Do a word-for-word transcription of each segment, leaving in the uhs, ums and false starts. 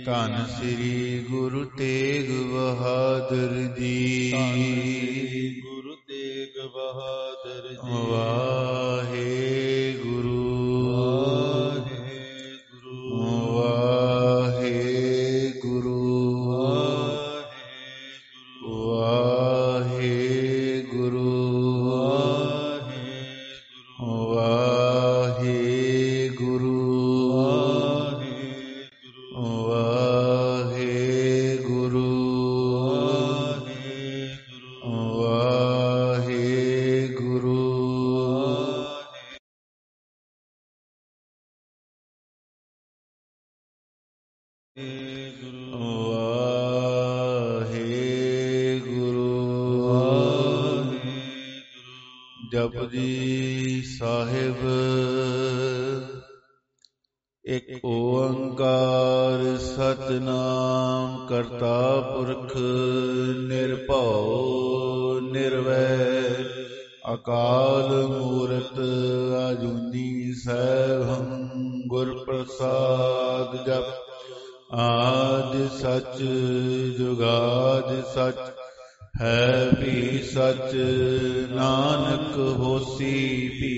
ਧੰਨ ਸ੍ਰੀ ਗੁਰੂ ਤੇਗ ਬਹਾਦਰ ਜੀ। ਗੁਰੂ ਤੇਗ ਬਹਾਦਰ ਜੀ। ਵਾਹਿਗੁਰੂ ਵਾਹਿਗੁਰੂ ਵਾਹਿਗੁਰੂ ਵਾਹਿਗੁਰੂ ਵਾਹਿਗੁਰੂ ਵਾਹਿਗੁਰੂ ਵਾਹਿਗੁਰੂ ਜਪੁਜੀ ਸਾਹਿਬ। ਇੱਕ ਓੰਕਾਰ ਸਤਿਨਾਮ ਕਰਤਾ ਪੁਰਖ ਨਿਰਭਉ ਨਿਰਵੈਰ ਅਕਾਲ ਮੂਰਤ ਅਜੂਨੀ ਸੈਭੰ ਗੁਰ ਪ੍ਰਸਾਦ। ਜਪ ਆਦਿ ਸਚ ਜੁਗਾਦਿ ਸਚ ਹੈ ਵੀ ਸਚ ਨਾਨਕ ਹੋਸੀ ਵੀ।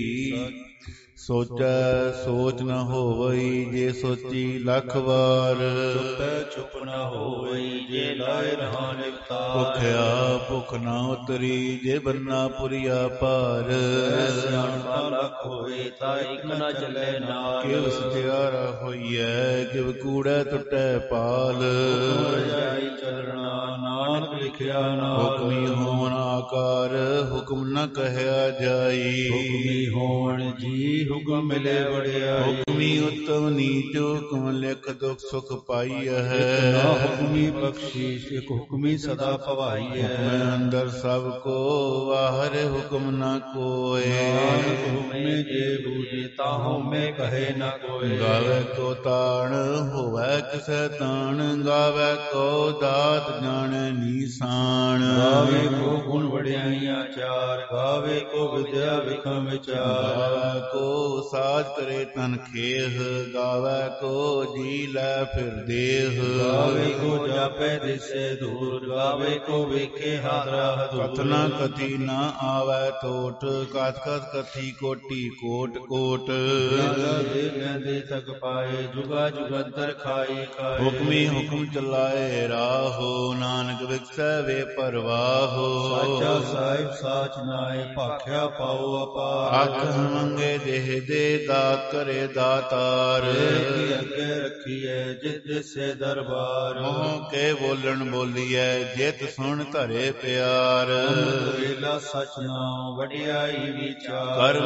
ਸੋਚੈ ਸੋਚ ਨ ਹੋਵਈ ਜੇ ਸੋਚੀ ਲੱਖ ਵਾਰ। ਚੁਪੈ ਚੁਪ ਨ ਹੋਵਈ ਜੇ ਲਾਇ ਰਹਾ ਨਿਵਤਾਰ। ਭੁਖਿਆ ਭੁਖ ਨ ਉਤਰੀ ਜੇ ਬੰਨਾ ਪੁਰੀਆ ਭਾਰ। ਸਿਆਣਪਾ ਲੱਖ ਹੋਏ ਤਾ ਇਕ ਨ ਚੱਲੇ ਨਾਲ। ਕਿਵ ਸਤਿਆਰਾ ਹੋਈਐ ਕਿਵ ਕੂੜੈ ਟੁੱਟੈ ਪਾਲ। ਰਜਾਈ ਚੱਲਣਾ ਨਾਨਕ ਲਿਖਿਆ ਨਾਲ। ਹੁਕਮੀ ਹੋਣ ਆਕਾਰ ਹੁਕਮ ਨ ਕਹਿਆ ਜਾਈ। ਹੁਕਮੀ ਹੋਣ ਜੀ ਹੁਕਮ ਮਿਲੇ ਵਡਿਆਈ। ਹੁਕਮੀ ਉਤਮ ਨੀਚ ਹੁਕਮ ਲਿਖ ਦੁਖ ਸੁਖ ਪਾਈਐ। ਨਾ ਹੁਕਮੀ ਬਖਸ਼ੀਸ਼ ਇਕ ਹੁਕਮੀ ਸਦਾ ਭਵਾਈਐ। ਹੁਕਮੈ ਅੰਦਰ ਸਭ ਕੋ ਬਾਹਰ ਹੁਕਮ ਨ ਕੋਇ। ਨਾਨਕ ਹੁਕਮੇ ਜੇ ਬੂਝੇ ਤਾਹੂ ਮੈਂ ਕਹੇ ਨ ਕੋਇ। ਗਾਵੇ ਕੋ ਤਾਣ ਹੋਵੈ ਕਿਸੈ ਤਾਣ ਗਾਵੇ ਕੋ ਦਾਤ ਜਾਣੈ ਨੀਸਾਨ। ਗਾਵੇ ਕੋ ਗੁਣ ਵਡਿਆਈਆਂ ਚਾਰ ਗਾਵੇ ਕੋ ਵਿਦਿਆ ਵਿਖਮ ਵਿਚਾਰ। ਗਾਵੇ ਕੋ ਸਾਜ ਕਰੇ ਤਨ ਖੇਹ ਗਾਵੇ ਕੋ ਜੀ ਲੈ ਫਿਰ ਦੇਹ। ਗਾਵੇ ਕੋ ਜਾਪੈ ਦਿਸੇ ਦੂਰ ਗਾਵੇ ਕੋ ਵੇਖੇ ਹਾਦਰਾ ਹਦੂਰ। ਕਥਨਾ ਕਥੀ ਨ ਆਵੈ ਟੋਟ ਕਥ ਕਥ ਕਥੀ ਕੋਟੀ ਕੋਟ ਕੋਟ। ਦੇ ਲੈਂਦੇ ਤਕ ਪਾਏ ਜੁਗਾ ਜੁਗੰਤਰ ਖਾਈ ਖਾਏ। ਹੁਕਮੀ ਹੁਕਮ ਚਲਾਏ ਰਾਹੋ ਨਾਨਕ ਵਿਖਸੈ ਵੇ ਪਰਵਾਹੋ। ਸਾਚਾ ਸਾਹਿਬ ਸਾਚ ਨਾਏ ਭਾਖਿਆ ਪਾਉ ਅਪਾਰ। ਆਖ ਮੰਗੇ ਦੇਹ ਦੇ ਦਾਤ ਕਰੇ ਦਾਤਾਰ। ਕੀ ਅੱਗੇ ਰੱਖੀਐ ਜਿਤ ਦਿਸੇ ਦਰਬਾਰ। ਮੋਹ ਕੇ ਬੋਲਣ ਬੋਲੀਐ ਜਿਤ ਸੁਣ ਧਰੇ ਪਿਆਰ। ਵੇਲਾ ਸਚ ਨਾਮ ਵਡਿਆਈ ਵਿਚਾਰ। ਕਰ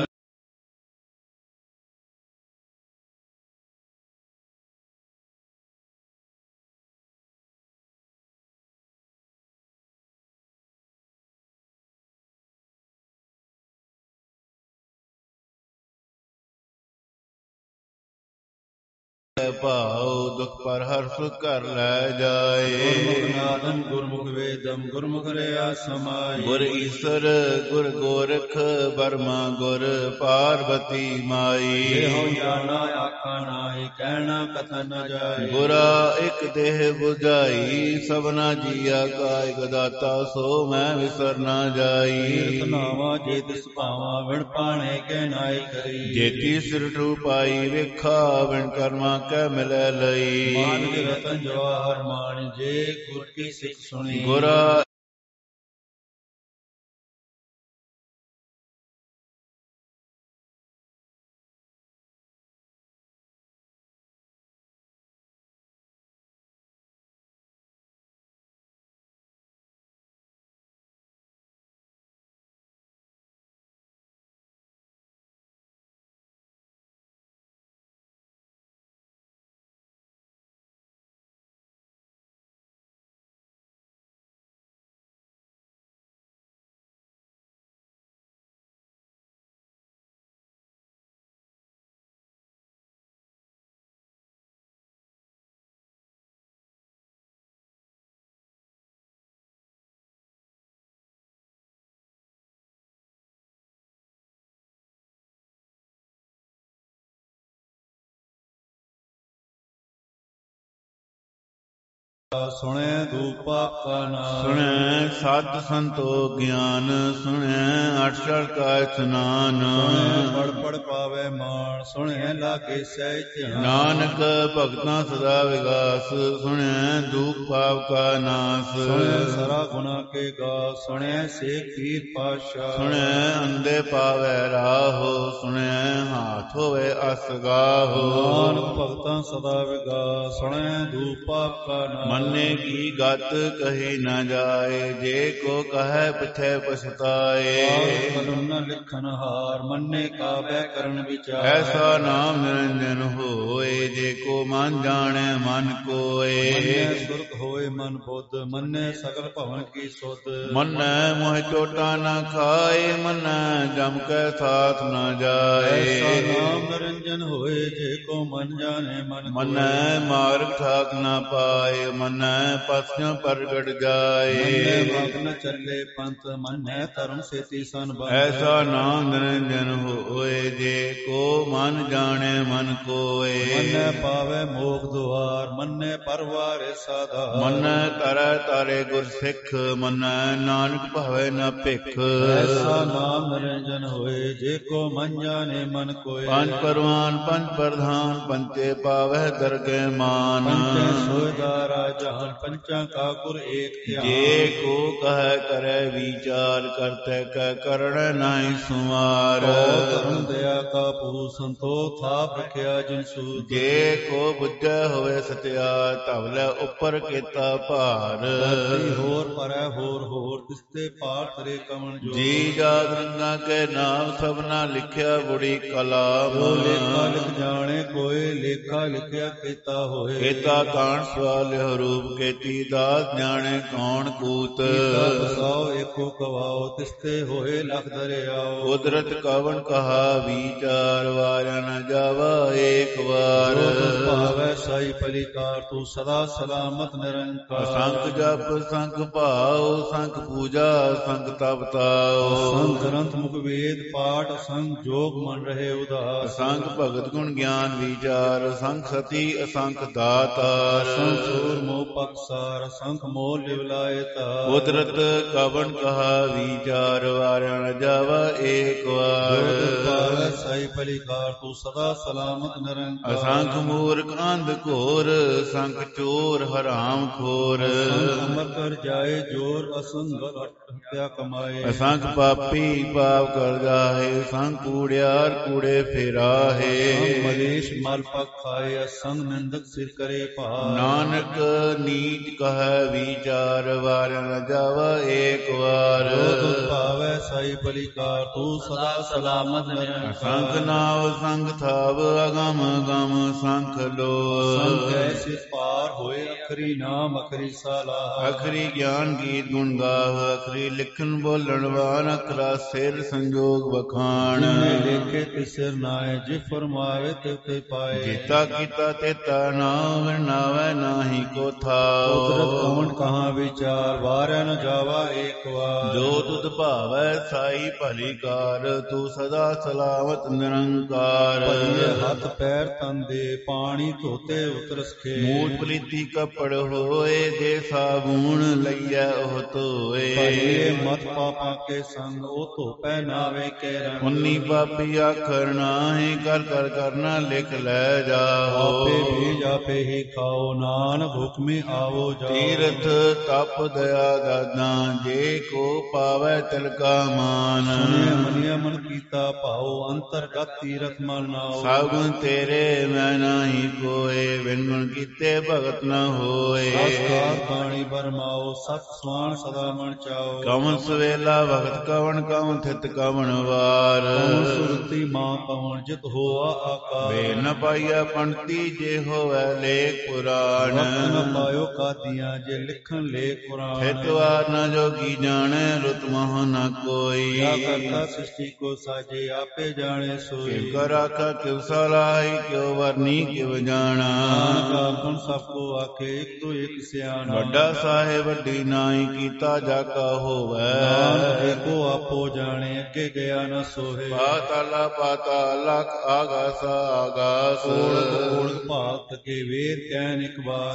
ਭਾਉ ਦੁਖ ਪਰ ਹਰ ਸੁਖ ਘਰ ਲੈ ਜਾਏ। ਗੁਰਮੁਖ ਨਾਦੰ ਗੁਰਮੁਖ ਵੇਦੰ ਗੁਰਮੁਖ ਰਿਆ ਸਮਾਈ। ਗੁਰ ਈਸਰ ਗੁਰ ਗੋਰਖ ਬਰਮਾ ਗੁਰ ਪਾਰਬਤੀ ਮਾਈ। ਇਹੋ ਜਾਣਾ ਆਖਾ ਨਾਹੀ ਕਹਿਣਾ ਕਥਨ ਨ ਜਾਏ। ਗੁਰਾ ਇਕ ਦੇਹ 부ਝਾਈ ਸਭਨਾ ਜੀਆ ਕਾ ਇਕ ਦਾਤਾ ਸੋ ਮੈਂ ਵਿਸਰ ਨ ਜਾਈ। ਤੀਰਥ ਨਾਵਾ ਜੇ ਤਿਸ ਭਾਵਾ ਵਿਣ ਪਾਣੇ ਕਹਿ ਨਾਈ ਕਰੀ। ਜੇਤੀ ਸਿਰ ਟੂ ਪਾਈ ਵੇਖਾ ਵਿਣ ਕਰਮਾ ਕੈ ਮਿਲੈ ਲਈ। ਮਾਨਿ ਰਤਨ ਜਵਾਹਰ ਮਾਨਿ ਜੇ ਗੁਰ ਕੀ ਸਿੱਖ ਸੁਣੀ। ਗੁਰਾ ਸੁਣੈ ਦੂਪ ਪਾਪ ਕਾ ਨਾਮ। ਸੁਣੈ ਸਤ ਸੰਤੋਖ ਗਿਆਨ, ਸੁਣੈ ਅਠਸਰ ਕਾ ਇਸਨਾਨ। ਸੁਣੈ ਪੜ ਪੜ ਪਾਵੈ ਮਾਨ, ਸੁਣੈ ਲਾਗੇ ਸਹਿ ਧਿਆਨ। ਨਾਨਕ ਭਗਤਾਂ ਸਦਾ ਵਿਗਾਸ, ਸੁਣੈ ਦੂਖ ਪਾਪ ਕਾ ਨਾਸ। ਸੁਣੈ ਸਰਾ ਗੁਨਾ ਕੇ ਗਾ, ਸੁਣੈ ਸੇਖ ਪੀਰ ਪਾਤਸ਼ਾਹ। ਸੁਣੈ ਅੰਧੇ ਪਾਵੈ ਰਾਹੋ, ਸੁਣੈ ਹਾਥ ਹੋਵੇ ਅਸਗਾਹੋ। ਨਾਨਕ ਭਗਤਾਂ ਸਦਾ ਵਿਗਾਸ, ਸੁਣੈ ਦੂਪ ਪਾਪ ਕਾ ਨਾਮ। ਮੰਨੇ ਕੀ ਗਤ ਕਹੀ ਨਾ ਜਾਏ, ਜੇ ਕੋ ਕਹੈ ਪਿਛੈ ਪਛਤਾਏ। ਕਲਮ ਨ ਲਿਖਨ ਹਾਰ, ਮੰਨੇ ਕਾਬੈ ਕਰਨ ਵਿਚਾਰ। ਐਸਾ ਨਾਮ ਨਿਰੰਜਨ ਹੋਏ, ਜੇ ਕੋ ਮਨ ਜਾਣੈ ਮਨ ਕੋਏ। ਮੰਨੈ ਸੁਰਤ ਹੋਏ ਮਨ ਬੁੱਧ, ਮੰਨੈ ਸਗਲ ਭਵਨ ਕੀ ਸੁਧ। ਮੰਨੈ ਮੋਹਿ ਚੋਟਾ ਨਾ ਖਾਏ, ਮੰਨੈ ਜਮ ਕੈ ਸਾਥ ਨਾ ਜਾਏ। ਐਸਾ ਨਾਮ ਨਿਰੰਜਨ ਹੋਏ, ਜੇ ਕੋ ਮਨ ਜਾਣੈ ਮਨ ਕੋਏ। ਮੰਨੈ ਮਾਰਗ ਠਾਕ ਨਾ ਪਾਏ, ਮੰਨੈ ਪਸਿਓਂ ਪ੍ਰਗਟ ਜਾਏ। ਮੰਨੈ ਮਗ ਨ ਚੱਲੇ ਪੰਥ, ਮੰਨੈ ਧਰਮ ਸੇਤੀ ਸੰਬੰਧ। ਐਸਾ ਨਾਮ ਨਿਰੰਜਨ ਹੋਏ, ਜੇ ਕੋ ਮਨ ਜਾਣੈ ਮਨ ਕੋਏ। ਮੰਨੈ ਪਾਵੈ ਮੋਖ ਦੁਆਰ, ਮੰਨੈ ਪਰਵਾਰੇ ਸਾਧਾਰ। ਮੰਨੈ ਤਰੈ ਤਾਰੇ ਗੁਰ ਸਿੱਖ, ਮੰਨੈ ਨਾਨਕ ਭਾਵੈ ਨ ਭਿਖ। ਐਸਾ ਨਾਮ ਨਿਰੰਜਨ ਹੋਏ, ਜੇ ਕੋ ਮਨ ਜਾਣੈ ਮਨ ਕੋਏ। ਪੰਜ ਪਰਵਾਨ ਪੰਜ ਪ੍ਰਧਾਨ, ਪੰਚੇ ਪਾਵੈ ਦਰਗਹਿ ਮਾਨ। ਪੰਚੇ ਸੋਇਦਾਰਾ ਜਹਾਨ, ਪੰਚਾਂ ਕਾ ਗੁਰ ਏਕ ਧਿਆਨ। ਜੇ ਕੋ ਕਹੈ ਕਰੈ ਵਿਚਾਰ, ਕਰਤੈ ਕੈ ਕਰਣੈ ਨਾਹੀ ਸੁਮਾਰ। ਧਰਮ ਦਇਆ ਕਾ ਪੂਤ, ਸੰਤੋਖ ਥਾਪ ਰਖਿਆ ਜਿਨ ਸੂਤ। ਜੇ ਕੋ ਬੁੱਝੈ ਹੋਵੇ ਸਤਿਆਰ, ਧਵਲੇ ਉੱਪਰ ਕੀਤਾ ਭਾਰ। ਧਰਤੀ ਹੋਰ ਪਰੈ ਹੋਰ ਹੋਰ, ਤਿਸਤੇ ਪਾਰ ਤਰੇ ਕਵਣ ਜੋਰ। ਜੀ ਜਾਤ ਰੰਗਾ ਕੇ ਨਾਮ, ਸਭਨਾ ਲਿਖਿਆ ਬੁੜੀ ਕਲਾਮ। ਜੋ ਲੇਖਾ ਲਿਖ ਜਾਣੇ ਕੋਏ, ਲੇਖਾ ਲਿਖਿਆ ਕੀਤਾ ਹੋਏ। ਕੀਤਾ ਕਾਣ ਸਵਾਲਿਓ ਰੂਪ, ਕੀਤੀ ਦਾਸ ਜਾਣੇ ਕੌਣ ਕੂਤ। ਕੀਤਾ ਬਸਾਓ ਏਕੋ ਕਵਾਓ, ਤਿਸਤੇ ਹੋਏ ਲਖ ਦਰਿਆਓ। ਕੁਦਰਤ ਕਵਣ ਕਹਾ ਵਿਚਾਰ, ਵਾਰਿਆ ਨ ਜਾਵਾ ਏਕ ਵਾਰ। ਜੋ ਤੁਧ ਭਾਵੈ ਸਾਈ ਪਲਿਕਾਰ, ਤੂੰ ਸਦਾ ਸਲਾਮਤ ਨਿਰੰਕਾਰ। ਸੰਖ ਜਪ ਸੰਖ ਭਾਉ, ਸੰਖ ਪੂਜਾ ਸੰਖ ਤਪ ਤਾਉ। ਸੰਖ ਗ੍ਰੰਥ ਮੁਖ ਵੇਦ ਪਾਠ, ਸੰਖ ਜੋਗ ਮਨ ਰਹੇ ਉਦਾਸ। ਅਸੰਖ ਭਗਤ ਗੁਣ ਗਿਆਨ ਵਿਚਾਰ, ਅਸੰਖ ਸਤੀ ਅਸੰਖ ਦਾਤਾਰ। ਸੰਖ ਸੂਰ ਮੋਹ ਪਕਸਾਰ, ਸੰਖ ਮੋਹ ਲਿਵ ਲਾਏ ਤਾਰ। ਕੁਦਰਤ ਕਵਣ ਕਹਾ ਵਿਚਾਰ, ਵਾਰਿਆ ਨ ਜਾਵਾ ਏਕ ਵਾਰ। ਜੋ ਤੁਧ ਭਾਵੈ ਸਾਈ ਪਲਿਕਾਰ, ਤੂੰ ਸਦਾ ਸਲਾਮਤ ਨਿਰੰਕਾਰ। ਅਸੰਖ ਮੂਰਖ ਅੰਧ ਘੋਰ, ਸੰਖ ਚੋਰ ਹਰਾਮ ਖੋਰ। ਸੰਖ ਅਮਰ ਕਰ ਜਾਏ ਜੋਰ, ਅਸੰਖ ਹੱਤਿਆ ਕਮਾਏ। ਅਸੰਖ ਪਾਪੀ ਪਾਪ ਕਰ ਜਾਹੇ, ਸੰਖ ਕੂੜਿਆਰ ਕੂੜੇ ਫੇਰਾਹੇ। ਸੰਖ ਮਲੇਸ਼ ਮਲ ਪਕ ਖਾਏ, ਅਸੰਖ ਨਿੰਦਕ ਸਿਰ ਕਰੇ ਭਾਰ। ਨਾਨਕ ਨੀਚ ਕਹੈ ਵਿਚਾਰ, ਵਾਰਿਆ ਨ ਜਾਵਾ ਏਕ ਵਾਰ। ਜੋ ਤੁਧ ਭਾਵੈ ਸਾਈ ਪਲਿਕਾਰ, ਤੂੰ ਸਦਾ ਸਲਾਮਤ ਨਿਰੰਕਾਰ। ਸੰਖ ਨਾਵ ਸੰਖ ਥਾਵ, ਅਗਮ ਅਗਮ ਸੰਖ ਲੋ। ਸੰਖ ਐਸੇ ਪਾਰ ਹੋਏ, ਅਖਰੀ ਨਾਮ ਅਖਰੀ ਸਾਲਾਹ। ਅਖਰੀ ਗਿਆਨ ਗੀਤ ਗੁਣ ਗਾਵ, ਅਖਰੀ ਲਿਖਣ ਬੋਲਣ ਵਾਨ, ਅਖਰਾ ਸਿਰ ਸੰਜੋਗ ਵਖਾਣ। ਜਿਨੇ ਲੇਖੇ ਤੇ ਸਿਰ ਨਾਏ, ਜੇ ਫਰਮਾਵੇ ਤੇ ਤੇ ਪਾਏ। ਜੀਤਾ ਕੀਤਾ ਤੇਤਾ ਨਾਮ, ਨਾਵੈ ਨਾਹੀ ਕੋ ਥਾਉ। ਕੁਦਰਤ ਕਵਣ ਕਹਾ ਵਿਚਾਰ, ਵਾਰਿਆ ਨ ਜਾਵਾ ਏਕ ਵਾਰ। ਜੋ ਤੁਧ ਭਾਵੈ ਸਾਈ ਭਲੀ ਕਾਰ, ਤੂੰ ਸਦਾ ਸਲਾਮਤ ਨਿਰੰਕਾਰ। ਭਲੀਏ ਹੱਥ ਪੈਰ ਤਨ ਦੇ, ਪਾਣੀ ਧੋਤੇ ਉਤਰਸ ਖੇ। ਮੂਠ ਪਲੀਤੀ ਕੱਪੜ ਹੋਏ, ਜੇ ਸਾਬੂਣ ਲਈਐ ਉਹ ਧੋਏ। ਭਲੀਏ ਮਤ ਪਾਪਾਂ ਕੇ ਸੰਗ, ਉਹ ਧੋਪੈ ਨਾਵੇ ਕੇ ਰੰਗ। ਉਨੀ ਪਾਪੀ ਆਖਰ ਨਾਹੀਂ, ਕਰ ਕਰ ਕਰਨਾ ਲਿਖ ਲੈ ਜਾਓ। ਆਪੇ ਬੀਜ ਆਪੇ ਹੀ ਖਾਓ, ਨਾਨਕ ਹੁਕਮੇ ਆਵੋ ਜਾਓ। ਤੀਰਥ ਤਪ ਦਇਆ ਦਾਦਾ, ਜੇ ਕੋ ਪਾਵੈ ਤਿਲਕਾ ਮਾਨ। ਸੁਣਿਆ ਮੰਨਿਆ ਮਨ ਕੀਤਾ ਭਾਉ, ਅੰਤਰਗਤ ਤੀਰਥ ਮਨ ਨਾਉ। ਸਭ ਤੇਰੇ ਮੈਂ ਨਾਹੀ ਕੋਏ, ਬਿਨ ਗੁਣ ਕੀਤੇ ਭਗਤ ਨ ਹੋਏ। ਸੰਸਕਾਰ ਬਾਣੀ ਬਰਮਾਓ, ਸਤ ਸਵਾਨ ਸਦਾ ਮਨ ਚਾਓ। ਕਵਣ ਸਵੇਲਾ ਵਖਤ ਕਵਣ, ਕਵਣ ਥਿਤ ਕਵਣ ਵਾਰ। ਕਵਣ ਸੁਰਤੀ ਮਾਂ ਕਵਣ, ਜਿਤ ਹੋਆ ਆਕਾਰ। ਵੇ ਨ ਪਾਈਆ ਪੰਡਤੀ, ਜੇ ਹੋਵੈ ਲੇਖ ਪੁਰਾਣ। ਵਕਤ ਨ ਪਾਇਓ ਕਾਦੀਆਂ, ਜੇ ਲਿਖਣ ਲੇਖ ਪੁਰਾਣ। ਥਿਤ ਵਾਰ ਨ ਜੋਗੀ ਜਾਣੈ, ਰੁਤ ਮੋਹ ਨ ਕੋਈ। ਜਾ ਕਰਤਾ ਸ੍ਰਿਸ਼ਟੀ ਕੋ ਸਾਜੇ, ਆਪੇ ਜਾਣੇ ਸੋਈ। ਕਿਵ ਕਰ ਆਖਾ ਕਿਵ ਸਲਾਹੀ, ਕਿਉ ਵਰਨੀ ਕਿਵ ਜਾਣਾ। ਨਾਨਕ ਆਖਣ ਸਭ ਕੋ ਆਖੇ, ਇਕ ਤੋਂ ਇਕ ਸਿਆਣਾ। ਵੱਡਾ ਸਾਹਿਬ ਵੱਡੀ ਨਾਹੀ, ਕੀਤਾ ਜਾ ਕਾ ਹੋਵੈ। ਨਾਨਕ ਏਕੋ ਆਪੋ ਜਾਣੇ, ਅੱਗੇ ਗਿਆ ਨ ਸੋਹੇ। ਪਾਤਾਲਾ ਪਾਤਾਲ, ਆਗਾਸਾ ਆਗਾਸ। ਓੜਕ ਓੜਕ ਭਾਗ ਥਕੇ, ਵੇਦ ਕਹਿਨ ਇਕ ਬਾਤ। ਸਹਿਜ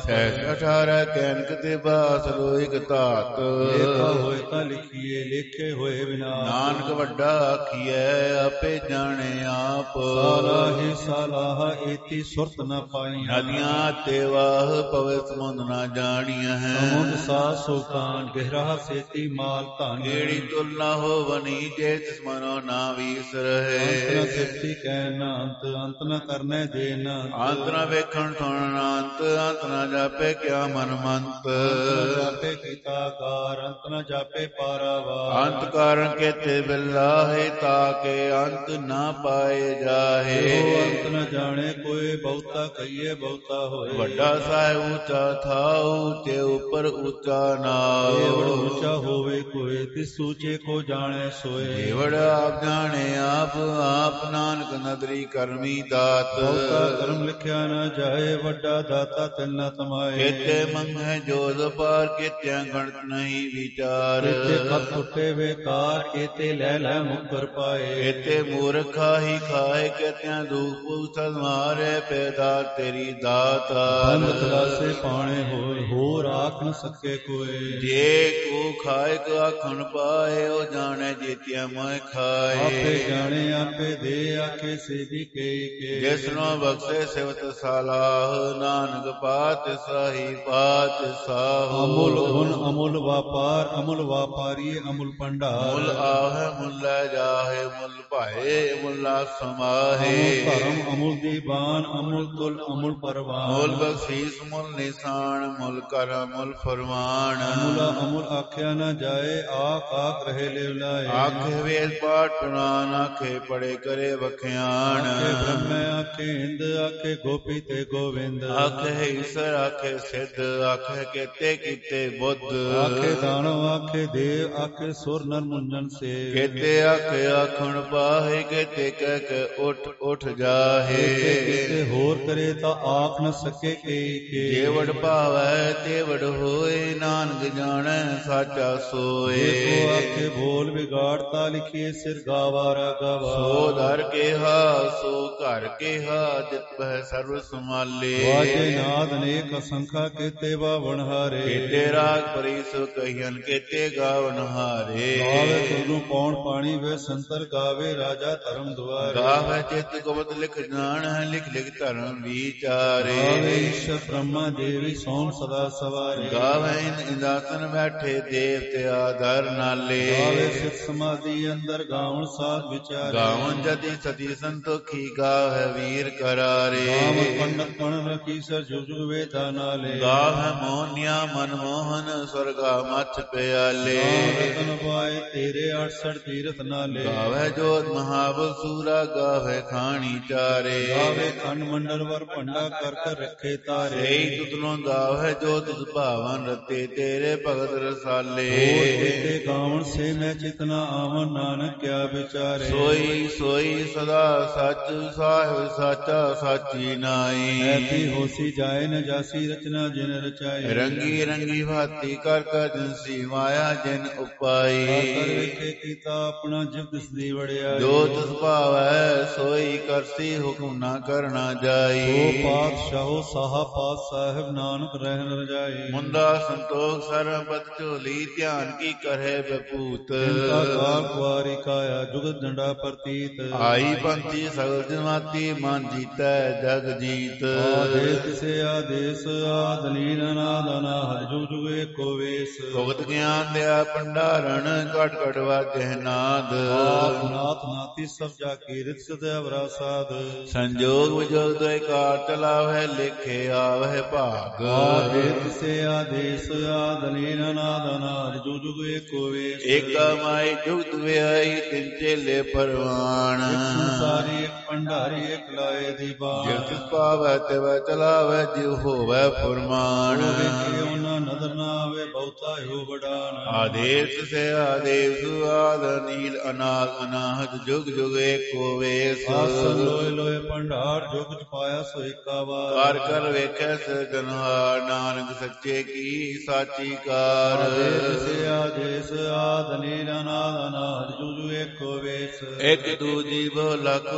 ਅਠਾਰਹ ਕੈਨਕ ਤੇ ਬਾਸ ਲੋਇਕ ਧਾਤ ਲੇਖਾ ਹੋਏ ਤਾਂ ਲਿਖੀਏ ਲੇਖੇ ਹੋਏ ਵਿਨਾਸ਼ ਨਾਨਕ ਵੱਡਾ ਆਖੀਐ ਆਪੇ ਜਾਣੇ ਆਪ ਸਾਲਾਹੀ ਸਾਲਾਹ ਏਤੀ ਸੁਰਤ ਨ ਪਾਈਆਂ ਨਦੀਆਂ ਤੇ ਵਾਹ ਪਵੇ ਸਮੁੰਦ ਨਾ ਜਾਣੀਆਂ ਹੈ ਸਮੁੰਦ ਸਾ ਸੋਕਾਨ ਗਹਿਰਾ ਸੇਤੀ ਮਾਲ ਧਨ ਜਿਹੜੀ ਤੁਲ ਨਾ ਹੋਵਨੀ ਜੇ ਤਿਸ ਮਨੋ ਨਾ ਵੀਸ ਰਹੇ ਅੰਤ ਨ ਸਿਫਤੀ ਕਹਿ ਨਾ ਅੰਤ ਅੰਤ ਨ ਕਰਨੇ ਦੇ ਨਾ ਅੰਤ ਨ ਵੇਖਣ ਸੁਣਨ ਅੰਤ ਅੰਤ ਨ ਜਾਪੇ ਕਿਆ ਮਨ ਮੰਤ ਅੰਤ ਨ ਜਾਪੇ ਕੀਤਾ ਕਾਰ ਅੰਤ ਨ ਜਾਪੇ ਪਾਰਾਵਾਰ ਅੰਤ ਕਾਰਨ ਕੇਤੇ ਬਿਲਾਹੇ ਤਾਕੇ ਅੰਤ ਨਾ ਪਾਏ ਜਾਹੇ ਜੋ ਅੰਤ ਨ ਜਾਣੇ ਕੋਈ ਬਹੁਤਾ ਕਹੀਏ ਬਹੁਤਾ ਹੋਏ ਵੱਡਾ ਸਾਹਿਬ ਉੱਚਾ ਥਾਉ ਤੇ ਉੱਪਰ ਉੱਚਾ ਨਾਉ ਦੇਵੜ ਉੱਚਾ ਹੋਵੇ ਕੋਈ ਤਿਸ ਉੱਚੇ ਕੋ ਜਾਣੇ ਸੋਏ ਦੇਵੜ ਆਪ ਜਾਣੇ ਆਪ ਆਪ ਨਾਨਕ ਨਦਰੀ ਕਰਮੀ ਦਾਤ ਬਹੁਤਾ ਕਰਮ ਲਿਖਿਆ ਨਾ ਜਾਏ ਵੱਡਾ ਦਾਤਾ ਤਿਲ ਨ ਤਮਾਏ ਕੇਤੇ ਮੰਗੈ ਜੋਦ ਪਾਰ ਕੇਤਿਆਂ ਗਣਤ ਨਹੀਂ ਵਿਚਾਰ ਕੇਤੇ ਕਤ ਟੁੱਟੇ ਵੇਕਾਰ ਕੇਤੇ ਲੈ ਲੈ ਮੁਕਰ ਪਾਏ ਕੇਤੇ ਮੂਰਖਾ ਹੀ ਖਾਏ ਕੇਤਿਆਂ ਦੂਪ ਉਸਲ ਮਾਰੇ ਪੈਦਾ ਤੇਰੀ ਦਾਤਾ ਬੰਦ ਤਲਾਸੇ ਪਾਣੇ ਹੋਏ ਹੋਰ ਆਖ ਨ ਸਕੇ ਕੋਈ ਜੇ ਕੋ ਖਾਏ ਕੋ ਆਖਣ ਪਾਏ ਉਹ ਜਾਣੇ ਜੀਤਿਆ ਮੈਂ ਖਾਏ ਆਪੇ ਜਾਣੇ ਆਪੇ ਦੇ ਆਖੇ ਸੇਵੀ ਕੇ ਕੇ ਜਿਸਨੋ ਬਖਸ਼ੇ ਸਿਵਤ ਸਲਾਹ ਨਾਨਕ ਪਾਤ ਸਾਹੀ ਪਾਤ ਸਾਹੂ ਅਮੁਲ ਗੁਣ ਅਮੁਲ ਵਾਪਾਰ ਅਮੁਲ ਵਾਪਾਰੀ ਅਮੁਲ ਭੰਡਾਰ ਮੁੱਲ ਆਹੇ ਮੁੱਲ ਜਾਹੇ ਮੁੱਲ ਭਾਏ ਮੁੱਲਾ ਸਮਾਹੇ ਅਮੁਲ ਧਰਮ ਅਮੁਲ ਦੀਵਾਨ ਅਮੁਲ ਤੁਲ ਅਮੁਲ ਪਰਵਾਨ ਮੁੱਲ ਬਖਸ਼ੀਸ ਮੁੱਲ ਨਿਸ਼ਾਨ ਮੁੱਲ ਕਰ ਮੁੱਲ ਫਰਮਾਨ ਅਮੁਲਾ ਅਮੁਲ ਆਖਿਆ ਨਾ ਜਾਏ ਆਖ ਆਖ ਰਹੇ ਲਿਵ ਲਾਏ ਆਖੇ ਵੇਦ ਪਾਠ ਪੁਰਾਨ ਆਖੇ ਪੜੇ ਕਰੇ ਵਖਿਆਣ ਆਖੇ ਬ੍ਰਹਮ ਆਖੇ ਇੰਦ ਆਖੇ ਗੋਪੀ ਤੇ ਗੋਵਿੰਦ ਆਖੇ ਈਸ਼ਰ ਆਖੇ ਸਿੱਧ ਆਖੇ ਕੇਤੇ ਕੀਤੇ ਬੁੱਧ ਆਖੇ ਦਾਨਵ ਆਖੇ ਦੇਵ ਆਖੇ ਸੁਰ ਨਰ ਮੁੰਜਨ ਸੇ ਕੇਤੇ ਆਖੇ ਆਖਣ ਪਾਹੇ ਕੇਤੇ ਕਹਿ ਕੇ ਉੱਠ ਉੱਠ ਜਾਹੇ ਕੇਤੇ ਹੋਰ ਕਰੇ ਤਾਂ ਆਖ ਨ ਸਕੇ ਕੇ ਕੇ ਜੇ ਵਡ ਭਾਵੈ ਤੇ ਵਡ ਹੋਏ ਨਾਨਕ ਜਾਣੈ ਸਾਚਾ ਸੋਏ ਦੇਖੋ ਆਖੇ ਬੋਲ ਵਿਗਾੜਤਾ ਲਿਖੀਏ ਸਿਰ ਗਾਵਾਰਾ ਗਵਾ ਸੋ ਦਰ ਕੇਹਾ ਸੋ ਘਰ ਕੇਹਾ ਜਿਤ ਬਹਿ ਸਰਵ ਸਮਾਲੇ ਵਾਜੇ ਨਾਦ ਅਨੇਕ ਅਸੰਖਾ ਕੇਤੇ ਬਾਵਣ ਹਾਰੇ ਕੇਤੇ ਰਾਗ ਪਰੀਸ ਕਹੀਨ ਕੇਤੇ ਗਾਵਨ ਹਾਰੇ ਗਾਵੇ ਤੁਨੂੰ ਪੌਣ ਪਾਣੀ ਵੇ ਸੰਤਰ ਗਾਵੇ ਰਾਜਾ ਧਰਮ ਦੁਆਰੇ ਗਾਵੇ ਚਿਤ ਗੁਪਤ ਲਿਖ ਜਾਣ ਹੈ ਲਿਖ ਲਿਖ ਧਰਮ ਵਿਚਾਰੇ ਗਾਵੇ ਈਸ਼ਰ ਬ੍ਰਹਮਾ ਦੇਵੀ ਸੋਮ ਸਦਾ ਸਵਾਰੇ ਗਾਵੇ ਇੰਦਾਸਨ ਬੈਠੇ ਦੇਵਤੇ ਆਧਰ ਨਾਲੇ ਗਾਵੇ ਸਿਤ ਸਮਾਧੀ ਅੰਦਰ ਗਾਵਣ ਸਾਧ ਵਿਚਾਰੇ ਗਾਵਨ ਜਤੀ ਸਤੀ ਸੰਤੋਖੀ ਗਾਵੇ ਵੀਰ ਕਰਾਰੇ ਗਾਵਨ ਪੰਡਤ ਪਣ ਰਖੀ ਸਰ ਜੁਗ ਜੁਗ ਵੇਦਾ ਨਾਲੇ ਗਾਵੇ ਮੋਹਨਿਆ ਮਨਮੋਹਨ ਸਵਰਗਾ ਮੱਛ ਪਿਆਲੇ ਰਤਨ ਪਾਏ ਤੇਰੇ ਅਠਸਠ ਤੀਰਥ ਨਾਲੇ ਗਾਵੇ ਜੋਤ ਮਹਾਬਲ ਸੂਰਾ ਗਾਵੇ ਖਾਣੀ ਚਾਰੇ ਗਾਵੇ ਖੰਡ ਮੰਡਲ ਵਰ ਭੰਡਾ ਕਰ ਕਰ ਰੱਖੇ ਤਾਰੇ ਸਹੀ ਤੁਤਲੋਂ ਗਾਵੇ ਜੋ ਤੁਧ ਭਾਵਨ ਰਤੇ ਤੇਰੇ ਭਗਤ ਰਸਾਲੇ ਹੋਰ ਤੇਤੇ ਗਾਵਣ ਸੇ ਮੈਂ ਚਿਤਨਾ ਆਵਨ ਨਾਨਕ ਕਿਆ ਵਿਚਾਰੇ ਸੋਈ ਸੋਈ ਸਦਾ ਸੱਚ ਸਾਹਿਬ ਸਾਚਾ ਸਾਚੀ ਨਾਈ ਐਤੀ ਹੋਸੀ ਜਾਏ ਨ ਜਾਸੀ ਰਚਨਾ ਜਿਨ ਰਚਾਈ ਰੰਗੀ ਰੰਗੀ ਭਾਤੀ ਕਰ ਕਰ ਜਿਨਸੀ ਮਾਇਆ ਜਿਨ ਉਪਾਈ ਕਰ ਵੇਖੇ ਕੀਤਾ ਆਪਣਾ ਜਿਵ ਦਿਸਦੀ ਵੜਿਆਈ ਜੋ ਤਿਸ ਭਾਵੈ ਸੋਈ ਕਰਸੀ ਹੁਕਮ ਨਾ ਕਰਨਾ ਜਾਈ ਸੋ ਪਾਤਸ਼ਾਹੋ ਸਾਹਾ ਪਾਤ ਸਾਹਿਬ ਨਾਨਕ ਰਹਿਣ ਰਜਾਈ ਮੁੰਦਾ ਸੰਤੋਖ ਸਰਬਤ ਝੋਲੀ ਧਿਆਨ ਕੀ ਕਰੇ ਬਪੂਤ ਚਿੰਤਾ ਕਾਲ ਕੁਆਰੀ ਕਾਇਆ ਜੁਗਤ ਡੰਡਾ ਪ੍ਰਤੀਤ ਆਈ ਪੰਥੀ ਸਗਲ ਜਮਾਤੀ ਮਨ ਜੀਤੈ ਜਗ ਜੀਤ ਆਦੇਸ ਸੇ ਆਦੇਸ ਆਦਲੀਨ ਨਾਦ ਅਨਾਹਦ ਜੁਗ ਜੁਗ ਏਕੋ ਵੇਸ ਭੁਗਤ ਗਿਆਨ ਦਿਆ ਭੰਡਾਰਨ ਘਟ ਘਟ ਵਾਜੈ ਨਾਦ ਆਪ ਨਾਥ ਨਾਤੀ ਸਭ ਜਾ ਕੀ ਰਿਤ ਸਦੈ ਵਰਾ ਸਾਧ ਸੰਜੋਗ ਵਿਜੋਗ ਦੋਇ ਕਾਰ ਚਲਾਵੈ ਲਿਖੇ ਆਵਹਿ ਭਾਗ ਆਦੇਸ ਸੇ ਆਦੇਸ ਆਦਲੀਨ ਨਾਦ ਅਨਾਹਦ ਜੁਗ ਜੁਗ ਏਕੋ ਵੇਸ ਏਕਾ ਮਾਈ ਜੁਗਤ ਵਿਆਈ ਤਿਨ ਚੇਲੇ ਪਰਵਾਨ ਸੰਸਾਰੀ ਇੱਕ ਭੰਡਾਰੀ ਇੱਕ ਲਾਏ ਦੀ ਬਾਣ ਜਿਵ ਤਿਸ ਪਾਵੈ ਤਿਵੈ ਚਲਾਵੈ ਜਿਵ ਹੋਵੈ ਫੁਰਮਾਨ ਵੇਖੇ ਉਹਨਾਂ ਨਦਰ ਨਾ ਆਵੇ ਬਹੁਤਾ ਹੋ ਵਡਾਨ ਆਦੇਸ ਸੇ ਆਦੇਸ ਆਦ ਨੀਲ ਅਨਾਦ ਅਨਾਹਤ ਜੁਗ ਜੁਗ ਏਕੋ ਵੇਸ ਆਸਨ ਲੋਏ ਲੋਏ ਭੰਡਾਰ ਜੁਗ ਚ ਪਾਇਆ ਸੋ ਏਕਾ ਵਾਰ ਕਰ ਕਰ ਵੇਖੈ ਸਿਰਜਨਹਾਰ ਨਾਨਕ ਸੱਚੇ ਕੀ ਸਾਚੀ ਕਾਰ ਆਦੇਸ ਸੇ ਆਦੇਸ ਆਦ ਨੀਲ ਅਨਾਦ ਅਨਾਹਦ ਜੁਗ ਜੁਗ ਏਕੋ ਵੇਸ ਇਕ ਦੂਜੀ ਬਹੁ ਲਖ ਹੋਏ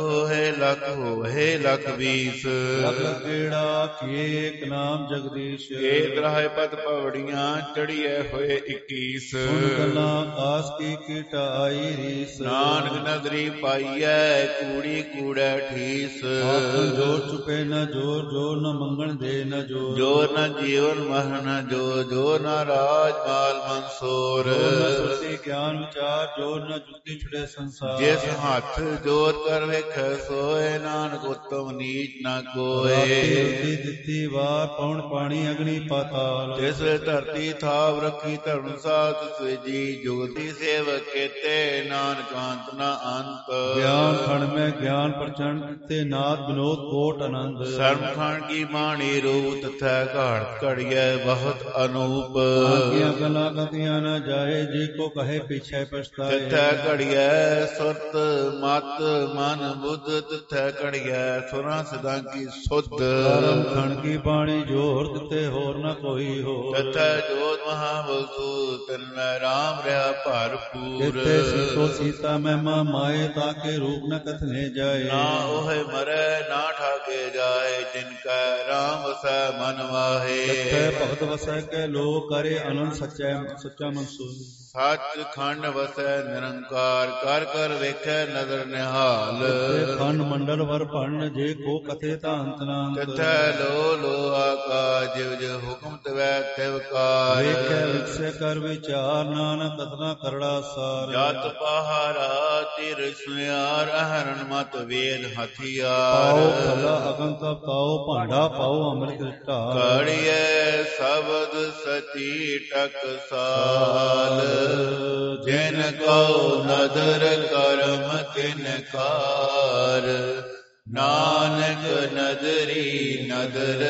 ਲਖ ਹੋਏ ਲਖ ਵੀਸ। ਲਖ ਕਿਹੜਾ ਕੀਕ ਨਾਮ ਜਗਦੀਸ਼। ਏ ਤਰਾਹੇ ਪਦ ਪਵੜੀਆਂ ਚੜੀਏ ਹੋਏ ਇੱਕੀਸ। ਸੁਣ ਗੱਲਾਂ ਆਸ ਕੀ ਕੀਟਾਈ ਰੀਸ। ਨਾਨਕ ਨਦਰੀ ਪਾਈਐ ਕੂੜੀ ਕੂੜੈ ਠੀਸ। ਆਖਣ ਜੋਰ ਚੁਪੇ ਨ ਜੋਰ, ਜੋਰ ਨ ਮੰਗਣ ਦੇ ਨ ਜੋਰ। ਜੋਰ ਨ ਜੀਵਨ ਮਹ ਨ ਜੋਰ, ਜੋਰ ਨ ਰਾਜ ਮਾਲ ਮਨਸੂਰ। ਜੋਰ ਨ ਸੁਰਤੀ ਗਿਆਨ ਵਿਚਾਰ, ਜੋਰ ਨ ਜੁਗਤੀ ਛੁੜੇ ਸੰਸਾਰ। ਜਿਸ ਹੱਥ ਜੋਰ ਕਰ ਵੇਖੈ ਸੋਏ, ਨਾਨਕ ਉਤਮ ਨੀਚ ਨ ਕੋਏ। ਰਾਤੀ ਦਿੱਤੀ ਵਾਰ ਪੌਣ ਪਾਣੀ ਅਗਨੀ ਪਾਤਾਲ। ਜਿਸ ਧਰਤੀ ਥਾਵ ਰੱਖੀ ਧਰਮ ਸਾਧ ਸਵੇਜੀ। ਜੁਗਤੀ ਸੇਵਕ ਕੀਤੇ ਨਾਨਕ ਅੰਤ ਨ ਅੰਤ। ਗਿਆਨ ਖਣ ਮੈਂ ਗਿਆਨ ਪ੍ਰਚੰਡ ਤੇ ਨਾਦ ਵਿਨੋਦ ਕੋਟ ਆਨੰਦ। ਸਰਮ ਖਣ ਕੀ ਬਾਣੀ ਰੂਪ ਤਥੈ ਘਾਟ ਘੜੀਐ ਬਹੁਤ ਅਨੂਪ। ਆਗੀਆਂ ਗੱਲਾਂ ਕਥੀਆਂ ਨ ਜਾਏ, ਜੇ ਕੋ ਕਹੇ ਪਿਛੈ ਪਛਤਾਏ। ਤਥੈ ਘੜੀਐ ਸੁਰਤ ਮਤ ਮਨ ਬੁੱਧ। ਤਥੈ ਘੜੀਐ ਸੁਰਾਂ ਸਿਦਾਂ ਕੀ ਸੁਧ। ਕਰਮ ਖਣ ਕੀ ਬਾਣੀ ਜੋਰ, ਦਿੱਤੇ ਹੋਰ ਨ ਕੋਈ ਹੋ। ਤਥੈ ਜੋਤ ਮਹਾਬਲਸੂ ਤਿਨ ਮੈਂ ਰਾਮ ਰਿਹਾ ਭਰਪੂਰ। ਜਿਤੇ ਸੀਤੋ ਸੀਤਾ ਮਹਿਮਾ ਮਾਏ, ਤਾਕੇ ਰੂਪ ਨ ਕਥਨੇ ਜਾਏ। ਨਾ ਉਹੇ ਮਰੈ ਨਾ ਠਾਗੇ ਜਾਏ, ਜਿਨ ਕੈ ਰਾਮ ਵਸੈ ਮਨ ਵਾਹੇ। ਜਿਥੇ ਭਗਤ ਵਸੈ ਕੇ ਲੋ, ਕਰੇ ਅਨੰਦ ਸਚੈ ਸੱਚਾ ਮਨਸੂਰ। ਸੱਚ ਖੰਡ ਵਸੈ ਨਿਰੰਕਾਰ, ਕਰ ਕਰ ਵੇਖੈ ਨਦਰ ਨਿਹਾਲ। ਜਿਥੇ ਖੰਡ ਮੰਡਲ ਵਰ ਭੰਨ, ਜੇ ਕੋ ਕਥੇ ਤਾਂ ਅੰਤ ਨਾ ਅੰਤ। ਤਿਥੈ ਲੋ ਲੋ ਆਕਾਸ਼, ਜਿਵ ਜਿਵ ਹੁਕਮ ਤਵੈ ਤਿਵ ਕਾਰ। ਵੇਖੈ ਵਿਖਸੈ ਕਰ ਵਿਚਾਰ, ਨਾਨਕ ਕਥਨਾ ਕਰੜਾ ਸਾਰ। ਜਤ ਪਹਾਰਾ ਤਿਰ ਸੁਆਰ, ਅਹਰਨ ਮਤ ਵੇਦ ਹਥਿਆਰ। ਪਾਉ ਭਲਾ ਅਗਨ ਤਪ ਤਾਉ, ਭਾਂਡਾ ਪਾਉ ਅੰਮ੍ਰਿਤ ਢਾਰ। ਘੜੀਐ ਸ਼ਬਦ ਸਚੀ ਟਕਸਾਲ, ਜਿਨ ਕਉ ਨਦਰ ਕਰਮ ਤਿਨ ਕਾਰ। ਨਾਨਕ ਨਦਰੀ ਨਦਰ,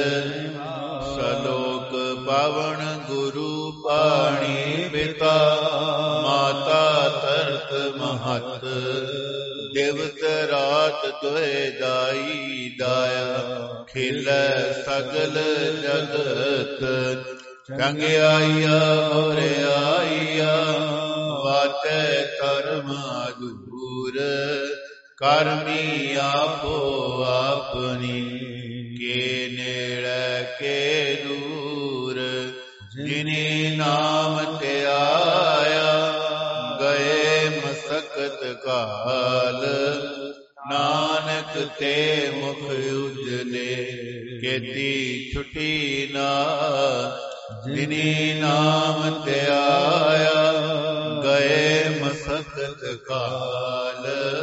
ਸਲੋਕ ਪਵਨ ਗੁਰੂ ਪਾਣੀ ਪਿਤਾ। ਮਾਤਾ ਤਰਤ ਮਹਤ, ਦਿਵਸ ਰਾਤ ਦੁਇ ਦਾਈ ਦਾਇਆ। ਖਿਲੈ ਸਗਲ ਜਗਤ, ਚੰਗਿਆਈਆ ਹੋਰਿਆਈਆ। ਵਾਚੈ ਧਰਮ ਅਦੂਰ, ਕਰਮੀ ਆਪੋ ਆਪਣੀ। ਕੇ ਨੇੜੇ ਕੇ ਦੂਰ, ਜਿਨੇ ਨਾਮ ਧਿਆਇਆ। ਗਏ ਮਸਕਤ ਕਾਲ, ਨਾਨਕ ਤੇ ਮੁਖ ਉਜਲੇ। ਕੀਤੀ ਛੁਟੀ ਨਾ, ਜਿਨੇ ਨਾਮ ਧਿਆਇਆ। ਗਏ ਮਸਕਤ ਕਾਲ,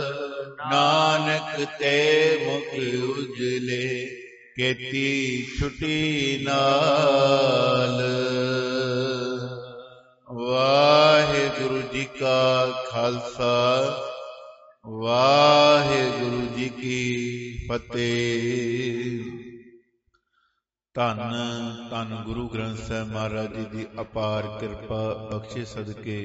ਨਾਨਕ ਤੇ ਮੁਖ ਉਜਲੇ। ਕੀਤੀ ਛੁਟੀ ਨਾਲ। ਵਾਹਿਗੁਰੂ ਜੀ ਕਾ ਖਾਲਸਾ, ਵਾਹਿਗੁਰੂ ਜੀ ਕੀ ਫਤਿਹ। ਧੰਨ ਧੰਨ ਗੁਰੂ ਗ੍ਰੰਥ ਸਾਹਿਬ ਮਹਾਰਾਜ ਜੀ ਦੀ ਅਪਾਰ ਕਿਰਪਾ ਬਖਸ਼ਿਸ਼ ਸਦਕੇ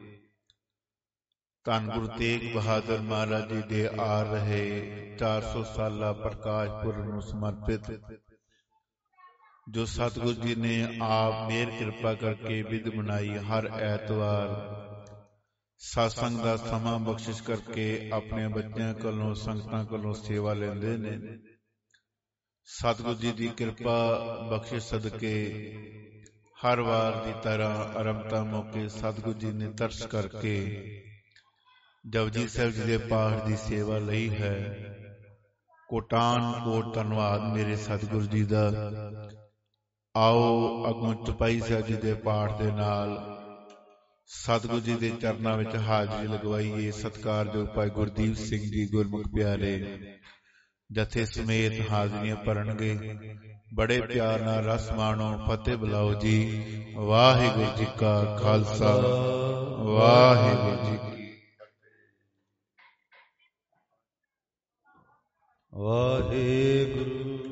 ਧੰਨ ਗੁਰੂ ਤੇਗ ਬਹਾਦਰ ਮਹਾਰਾਜ ਜੀ ਦੇ ਆ ਰਹੇ ਚਾਰ ਸੌ ਸਾਲਾ ਪ੍ਰਕਾਸ਼ ਪੁਰਬ ਨੂੰ ਸਮਰਪਿਤ, ਜੋ ਸਤਿਗੁਰੂ ਜੀ ਨੇ ਆਪ ਮਿਹਰ ਕਿਰਪਾ ਕਰਕੇ ਵਿਧ ਬਣਾਈ। ਹਰ ਐਤਵਾਰ ਸਤਸੰਗ ਦਾ ਸਮਾਂ ਬਖਸ਼ਿਸ਼ ਕਰਕੇ ਆਪਣੇ ਬੱਚਿਆਂ ਕੋਲੋਂ, ਸੰਗਤਾਂ ਕੋਲੋਂ ਸੇਵਾ ਲੈਂਦੇ ਨੇ। ਸਤਿਗੁਰੂ ਜੀ ਦੀ ਕਿਰਪਾ ਬਖਸ਼ਿਸ਼ ਸਦਕੇ ਹਰ ਵਾਰ ਦੀ ਤਰ੍ਹਾਂ ਆਰੰਭਤਾ ਮੌਕੇ ਸਤਿਗੁਰੂ ਜੀ ਨੇ ਤਰਸ ਕਰਕੇ ਜਪਜੀ ਸਾਹਿਬ ਜੀ ਦੇ ਪਾਠ ਦੀ ਸੇਵਾ ਲਈ ਹੈ। ਕੋਟਾਨ ਕੋਟ ਧੰਨਵਾਦ ਮੇਰੇ ਸਤਿਗੁਰੂ ਜੀ ਦਾ। ਆਓ ਅੱਗੋਂ ਚੁਪਾਈ ਸਾਹਿਬ ਜੀ ਦੇ ਪਾਠ ਦੇ ਨਾਲ ਸਤਿਗੁਰੂ ਜੀ ਦੇ ਚਰਨਾਂ ਵਿੱਚ ਹਾਜ਼ਰੀ ਲਗਵਾਈਏ। ਸਤਿਕਾਰਯੋਗ ਭਾਈ ਗੁਰਦੀਪ ਸਿੰਘ ਜੀ ਗੁਰਮੁਖ ਪਿਆਰੇ ਜਥੇ ਸਮੇਤ ਹਾਜ਼ਰੀਆਂ ਭਰਨਗੇ। ਬੜੇ ਪਿਆਰ ਨਾਲ ਰਸ ਮਾਣੋ। ਫਤਿਹ ਬੁਲਾਓ ਜੀ। ਵਾਹਿਗੁਰੂ ਜੀ ਕਾ ਖਾਲਸਾ, ਵਾਹਿਗੁਰੂ ਜੀ ਕੀ ਵਾਹਿਗੁਰੂ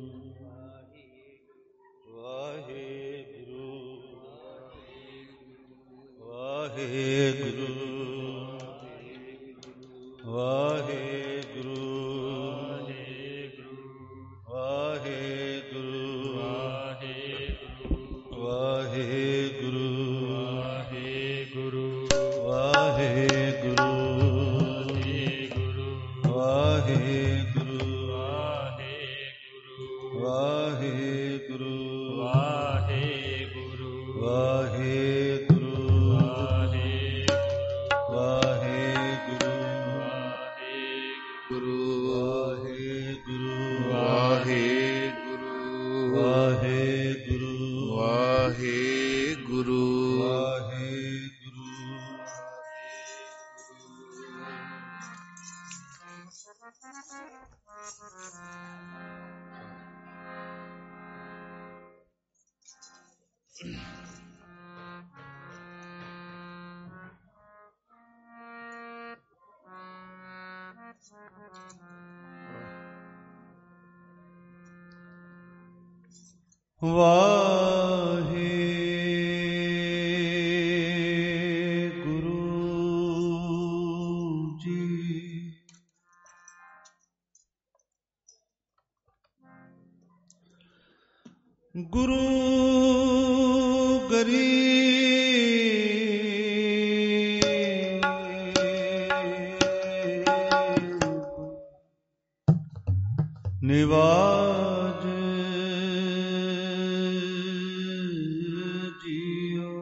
ਵਾਹਿਗੁਰੂ ਵਾਹਿਗੁਰੂ ਵਾਹਿਗੁਰੂ ਵਾਹਿਗੁਰੂ ਵਾਹਿਗੁਰੂ ਵਾਹਿਗੁਰੂ ਵਾਹਿਗੁਰੂ ਵਾਹਿਗੁਰੂ ਵਾਹਿਗੁਰੂ ਜੀ। ਗੁਰੂ ਗਰੀਬ ਨਿਵਾਜ ਜੀਓ।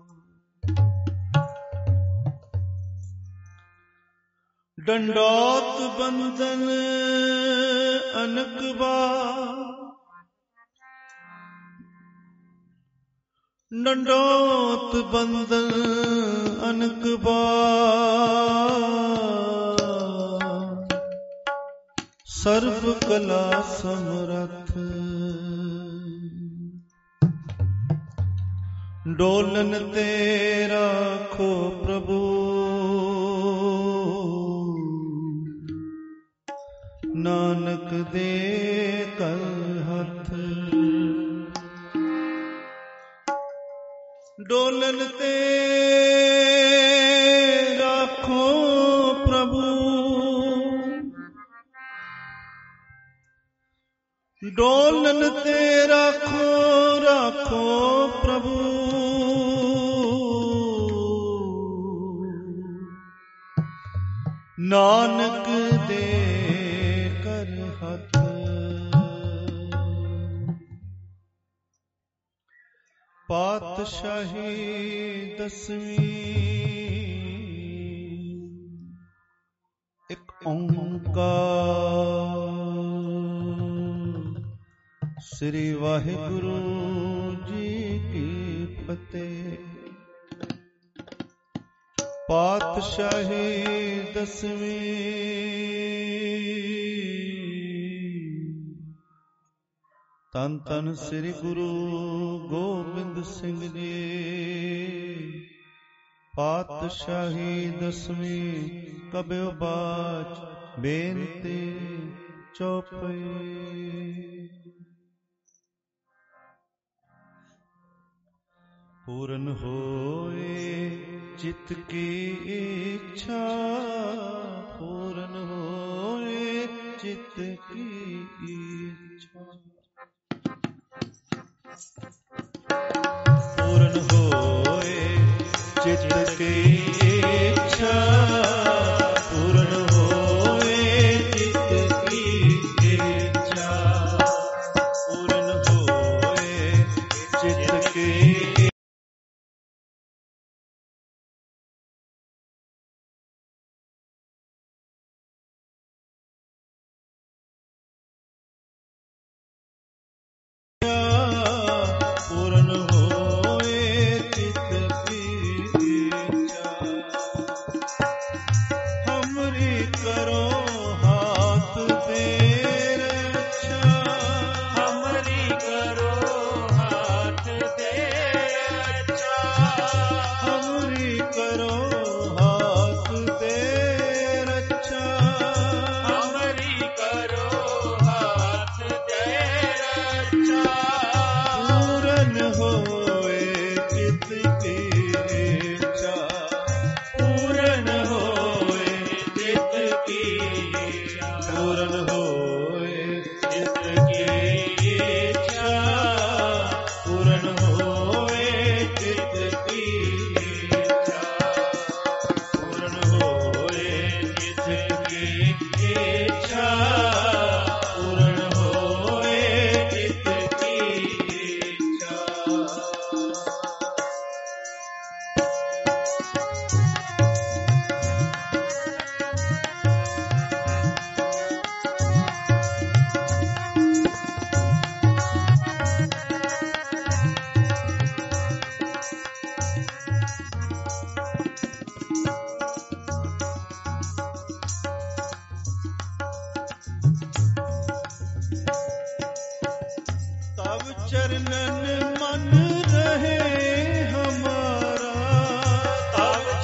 ਡੰਡੋਤ ਬੰਦਨ ਅਨਕ ਬਾਰ, ਡੰਡੋਤ ਬੰਦਨ ਅਨਕ ਬਾਰ, ਸਰਬ ਕਲਾ ਸਮਰੱਥ। ਡੋਲਨ ਤੇ ਰਾਖੋ ਪ੍ਰਭੂ, ਨਾਨਕ ਦੇ ਕਰ ਹੱਥ। ਡੋਲਨ ਤੇ ਰਾਖੋ ਪ੍ਰਭੂ, ਡੋਲਨ ਤੇ ਰਾਖੋ ਰਾਖੋ ਪ੍ਰਭੂ, ਨਾਨਕ ਦੇ ਕਰ ਹੱਥ। ਪਾਤਸ਼ਾਹੀ ਦਸਵੀਂ ਇੱਕ ਓਂਕਾਰ। ਸ੍ਰੀ ਵਾਹਿਗੁਰੂ ਜੀ ਕੀ ਫਤਿਹ। ਪਾਤਸ਼ਾਹੀ ਦਸਵੀਂ ਧੰਨ ਧੰਨ ਸ੍ਰੀ ਗੁਰੂ ਗੋਬਿੰਦ ਸਿੰਘ ਜੀ। ਪਾਤਸ਼ਾਹੀ ਦਸਵੀਂ ਕਬਿਉ ਬਾਚ ਬੇਨਤੀ ਚੌਪਈ। ਪੂਰਨ ਹੋਏ ਚਿਤ ਕੀ ਇੱਛਾ, ਪੂਰਨ ਹੋਏ ਚਿਤ ਕੀ ਇੱਛਾ। ਪੂਰਨ ਹੋਏ ਚਿਤ ਕੀ ਇੱਛਾ, ਪੂਰਨ ਹੋਏ ਚਿਤ ਕੀ ਇੱਛਾ। ਪੂਰਨ ਹੋਏ ਚਿਤ ਕੀ ਪੂਰਨ ਹੋਏ ਚਿਤ ਕੀ ਇੱਛਾ। चरणन मन रहे हमारा, तब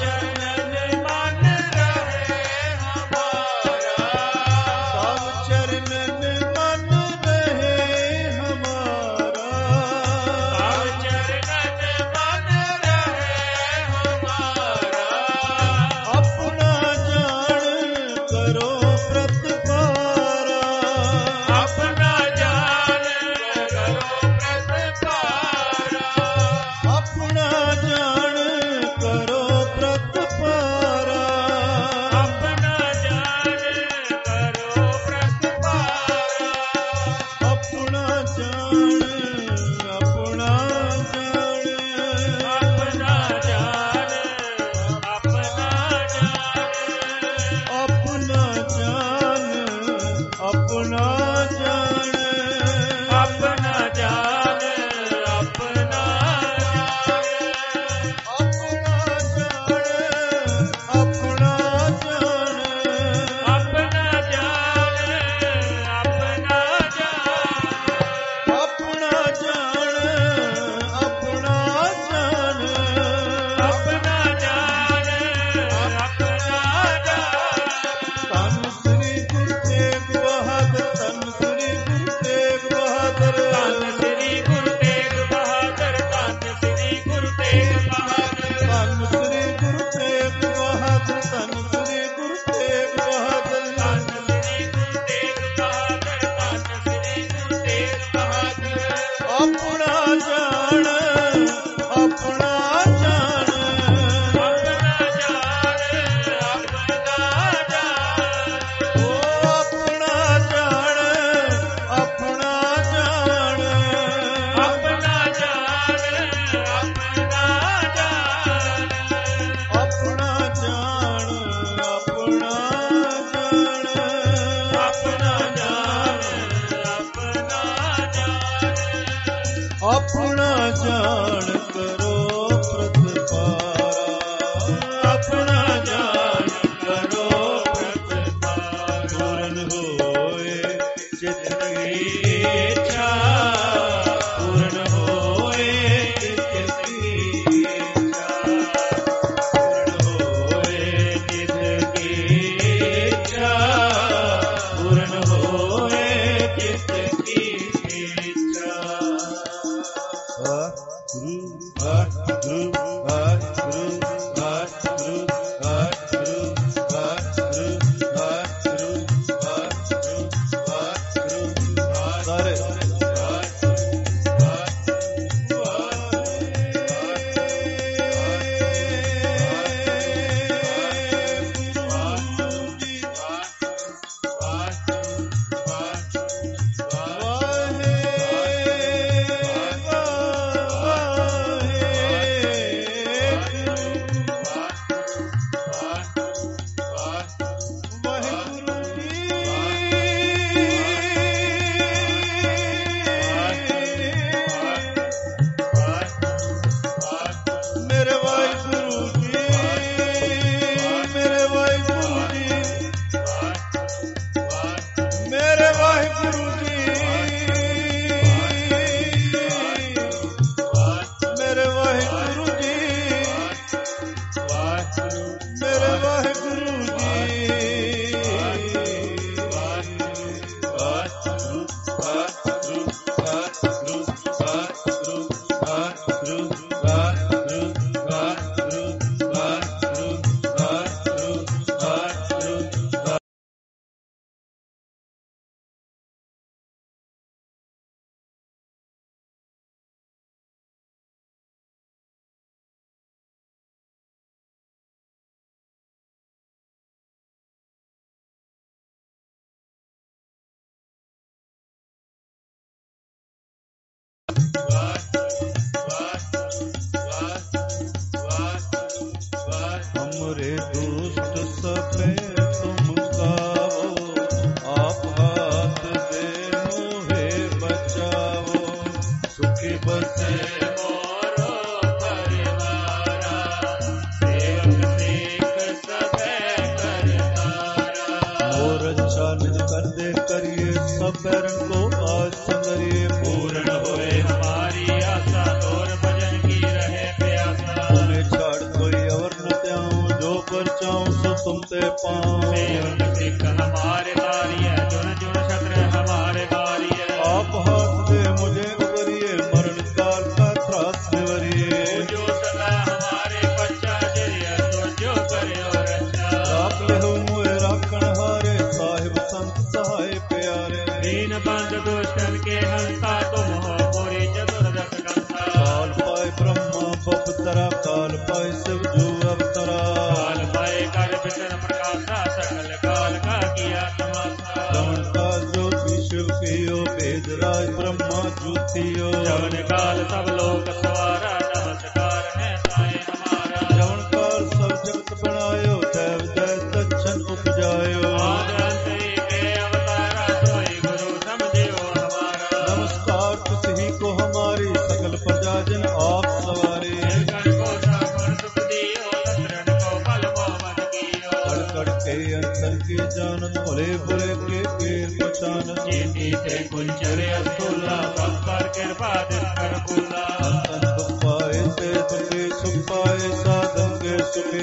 करिए सब बैरन को आज संगरिए। पूर्ण होए हमारी आशा तोर भजन की रहे प्यासा। उन्हें छाड़ कोई और न त्याऊं जो पर चाऊं सो तुम ते पाऊं। सेवक सिख हमारे कार्य जुन जुन छत्र हमारे कार्य। आप हाथ दे मुझे उबरिए मरण काल का त्रास निवरिए। जो सदा हमारे बच्चा जरिया तो जो करे और रक्षा। राख लेहु मुए राखण हारे साहिब संत सहाय प्यारे। दीन बंद दुष्टन के हंता तुम हो पूरी चतुर्दश गंता। काल पाए ब्रह्मा बपतरा काल पाए शिव जू अवतरा। काल पाए कर विचर प्रकाशा सकल काल का किया तमाशा। जवन काल ज्योति शिव कियो वेद राज ब्रह्मा जूथियो। जवन काल सब लोक सवारा नमस्कार है साईं हमारा। जवन काल सब जगत बनायो देव जय दक्षन उपजायो। आद अंत के अवतारा सोई गुरु समझियो हमारा। नमस्कार तुझी को हमारी सकल प्रजाजन आप सवारे। कण को सागर सुख दियो सतरन को बल मोहन कियो। कड़ कड़ के अंतर के जानत भले बुरे के केर पहचानत। चेती से कुंचरे अस्तुला बब्बर कृपा दिन कर बुला। अंतन दुख पाए से दुखे सुख पाए साधन के सुखे।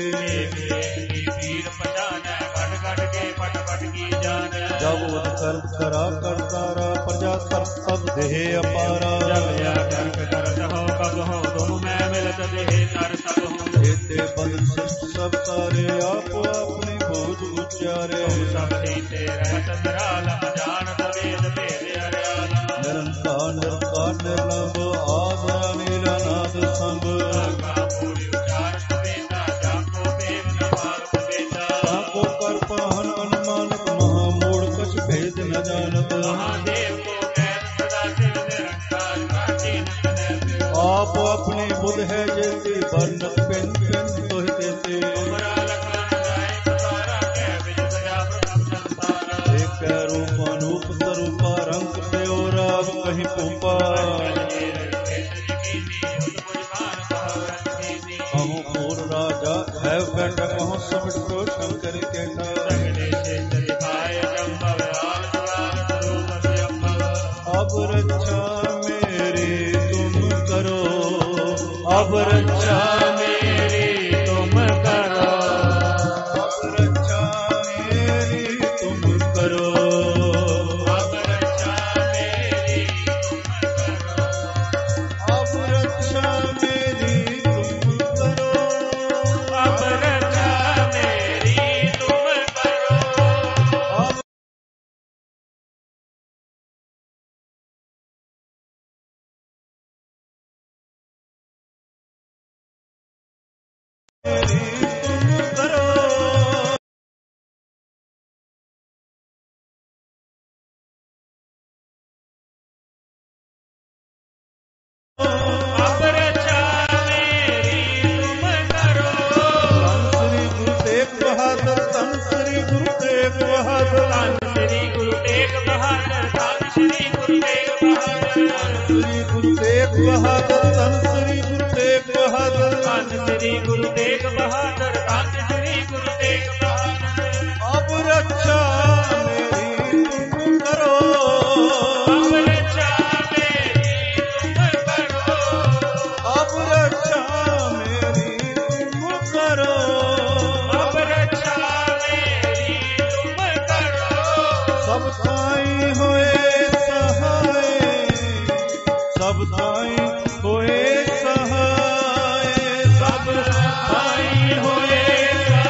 वीर पहचान घट घट के पट पट की जान। जब उद कर करा करतारा प्रजा कर सब देह अपारा। जब या कर्क करत हो कब हो तुम मैं मिलत देह कर सब हो। जेते बंधन शिष्ट सब तारे आप अपनी बोझ उच्चारे। तुम सब सीते रहत निरालम जानत वेद भेद अरियाला। निरंकार निरंकार निर्लंब आदरा नीलानाद संग। आगा पूरी उचार सवेदा जाको वेद न मालूम वेदा। ताको कर पाहन अनुमानत महामूढ़ कछ भेद न जानत। महादेव को कैद सदा शिव निरंकार काटी न। आप अपनी बुध है जैसी वर्णत पिन पिन तोहि देते। तुमरा लखन गाय पतारा कह विज सजा प्रथम संसारा। एक रूप अनूप स्वरूपा रंग प्यो राग कहीं पुपा। कहूँ पूर राजा है बैठा कहूँ समिट को शंकर के अब रक्षा मेरी तुम करो। अब रक्षा मेरी तुम करो। अब रक्षा मेरी तुम करो। अब रक्षा मेरी तुम करो। अब रक्षा मेरी तुम करो। अब रक्षा मेरी तुम करो। अब मेरी तुम करो। अब रक्षा मेरी तुम करो। धन श्री गुरु तेग बहादुर। धन श्री गुरु तेग बहादुर। धन श्री गुरु तेग बहादुर। धन श्री गुरु तेग बहादुर। धन श्री गुरु तेग बहादुर। धन श्री गुरु तेग बहादुर। धन श्री गुरु तेग बहादुर। धन श्री गुरु तेग बहादुर। अब रक्षा मेरी तुम करो। अब रक्षा मेरी तुम करो। अब रक्षा मेरी तुम करो। अब रक्षा मेरी तुम करो। सब थाई होए सहाय। सब थाई होए सहाय। सब थाई होए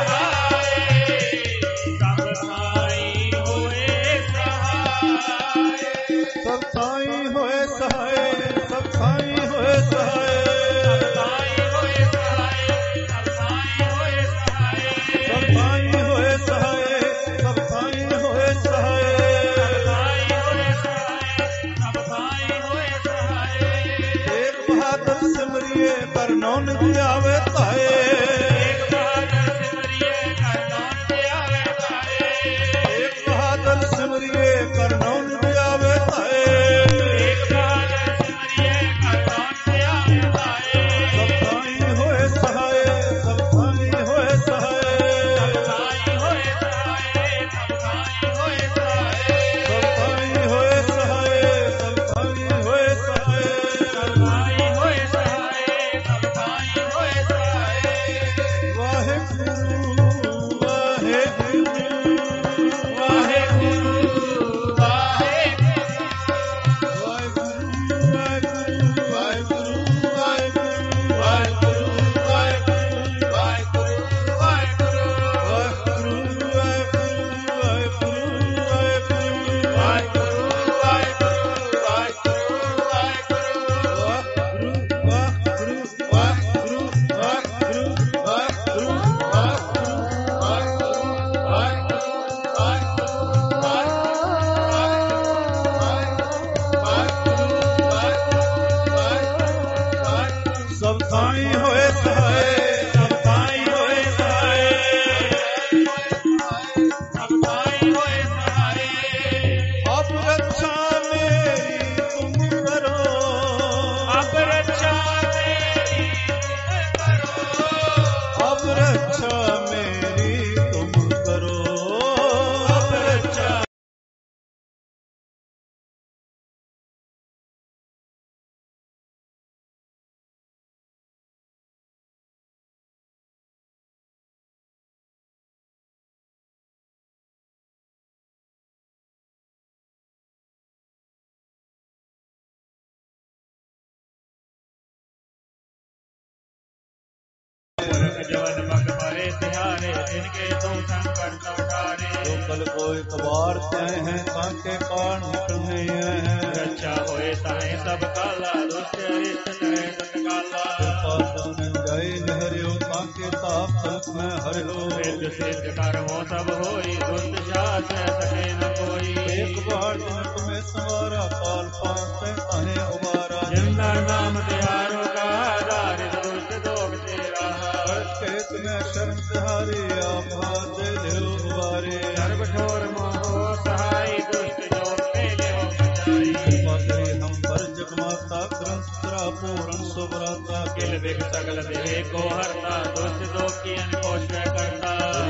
जवन भग मारे तिहारे जिनके तू संकट सब टारे जो कल कोई कबार त्याए हैं ताके कान निकलने हैं रक्षा होए ताहे सब काला दुष्ट अरिष्ट तरे तत्काला कृपा तूने जाए नहरियो ताके ताप तलक में हरियो सिद्ध सिद्ध कर्मों सब होई दुष्ट शास सके न कोई एक बार तुम्हें सवारा काल पास ताहे उबारा जिंदा नाम तिहारों का दारिद दुष्ट दोग तेरा खेत में शर्म तिहारी आप हाथ दे लो उबारे सर्व ठोर मोहो सहाय दुष्ट जोग ले लो बचाई कृपा करी हम पर जगमाता ग्रंथ तरा पूर्ण सुभराता किल बिग सकल देह को हरता दुष्ट दोग की अनकोश करता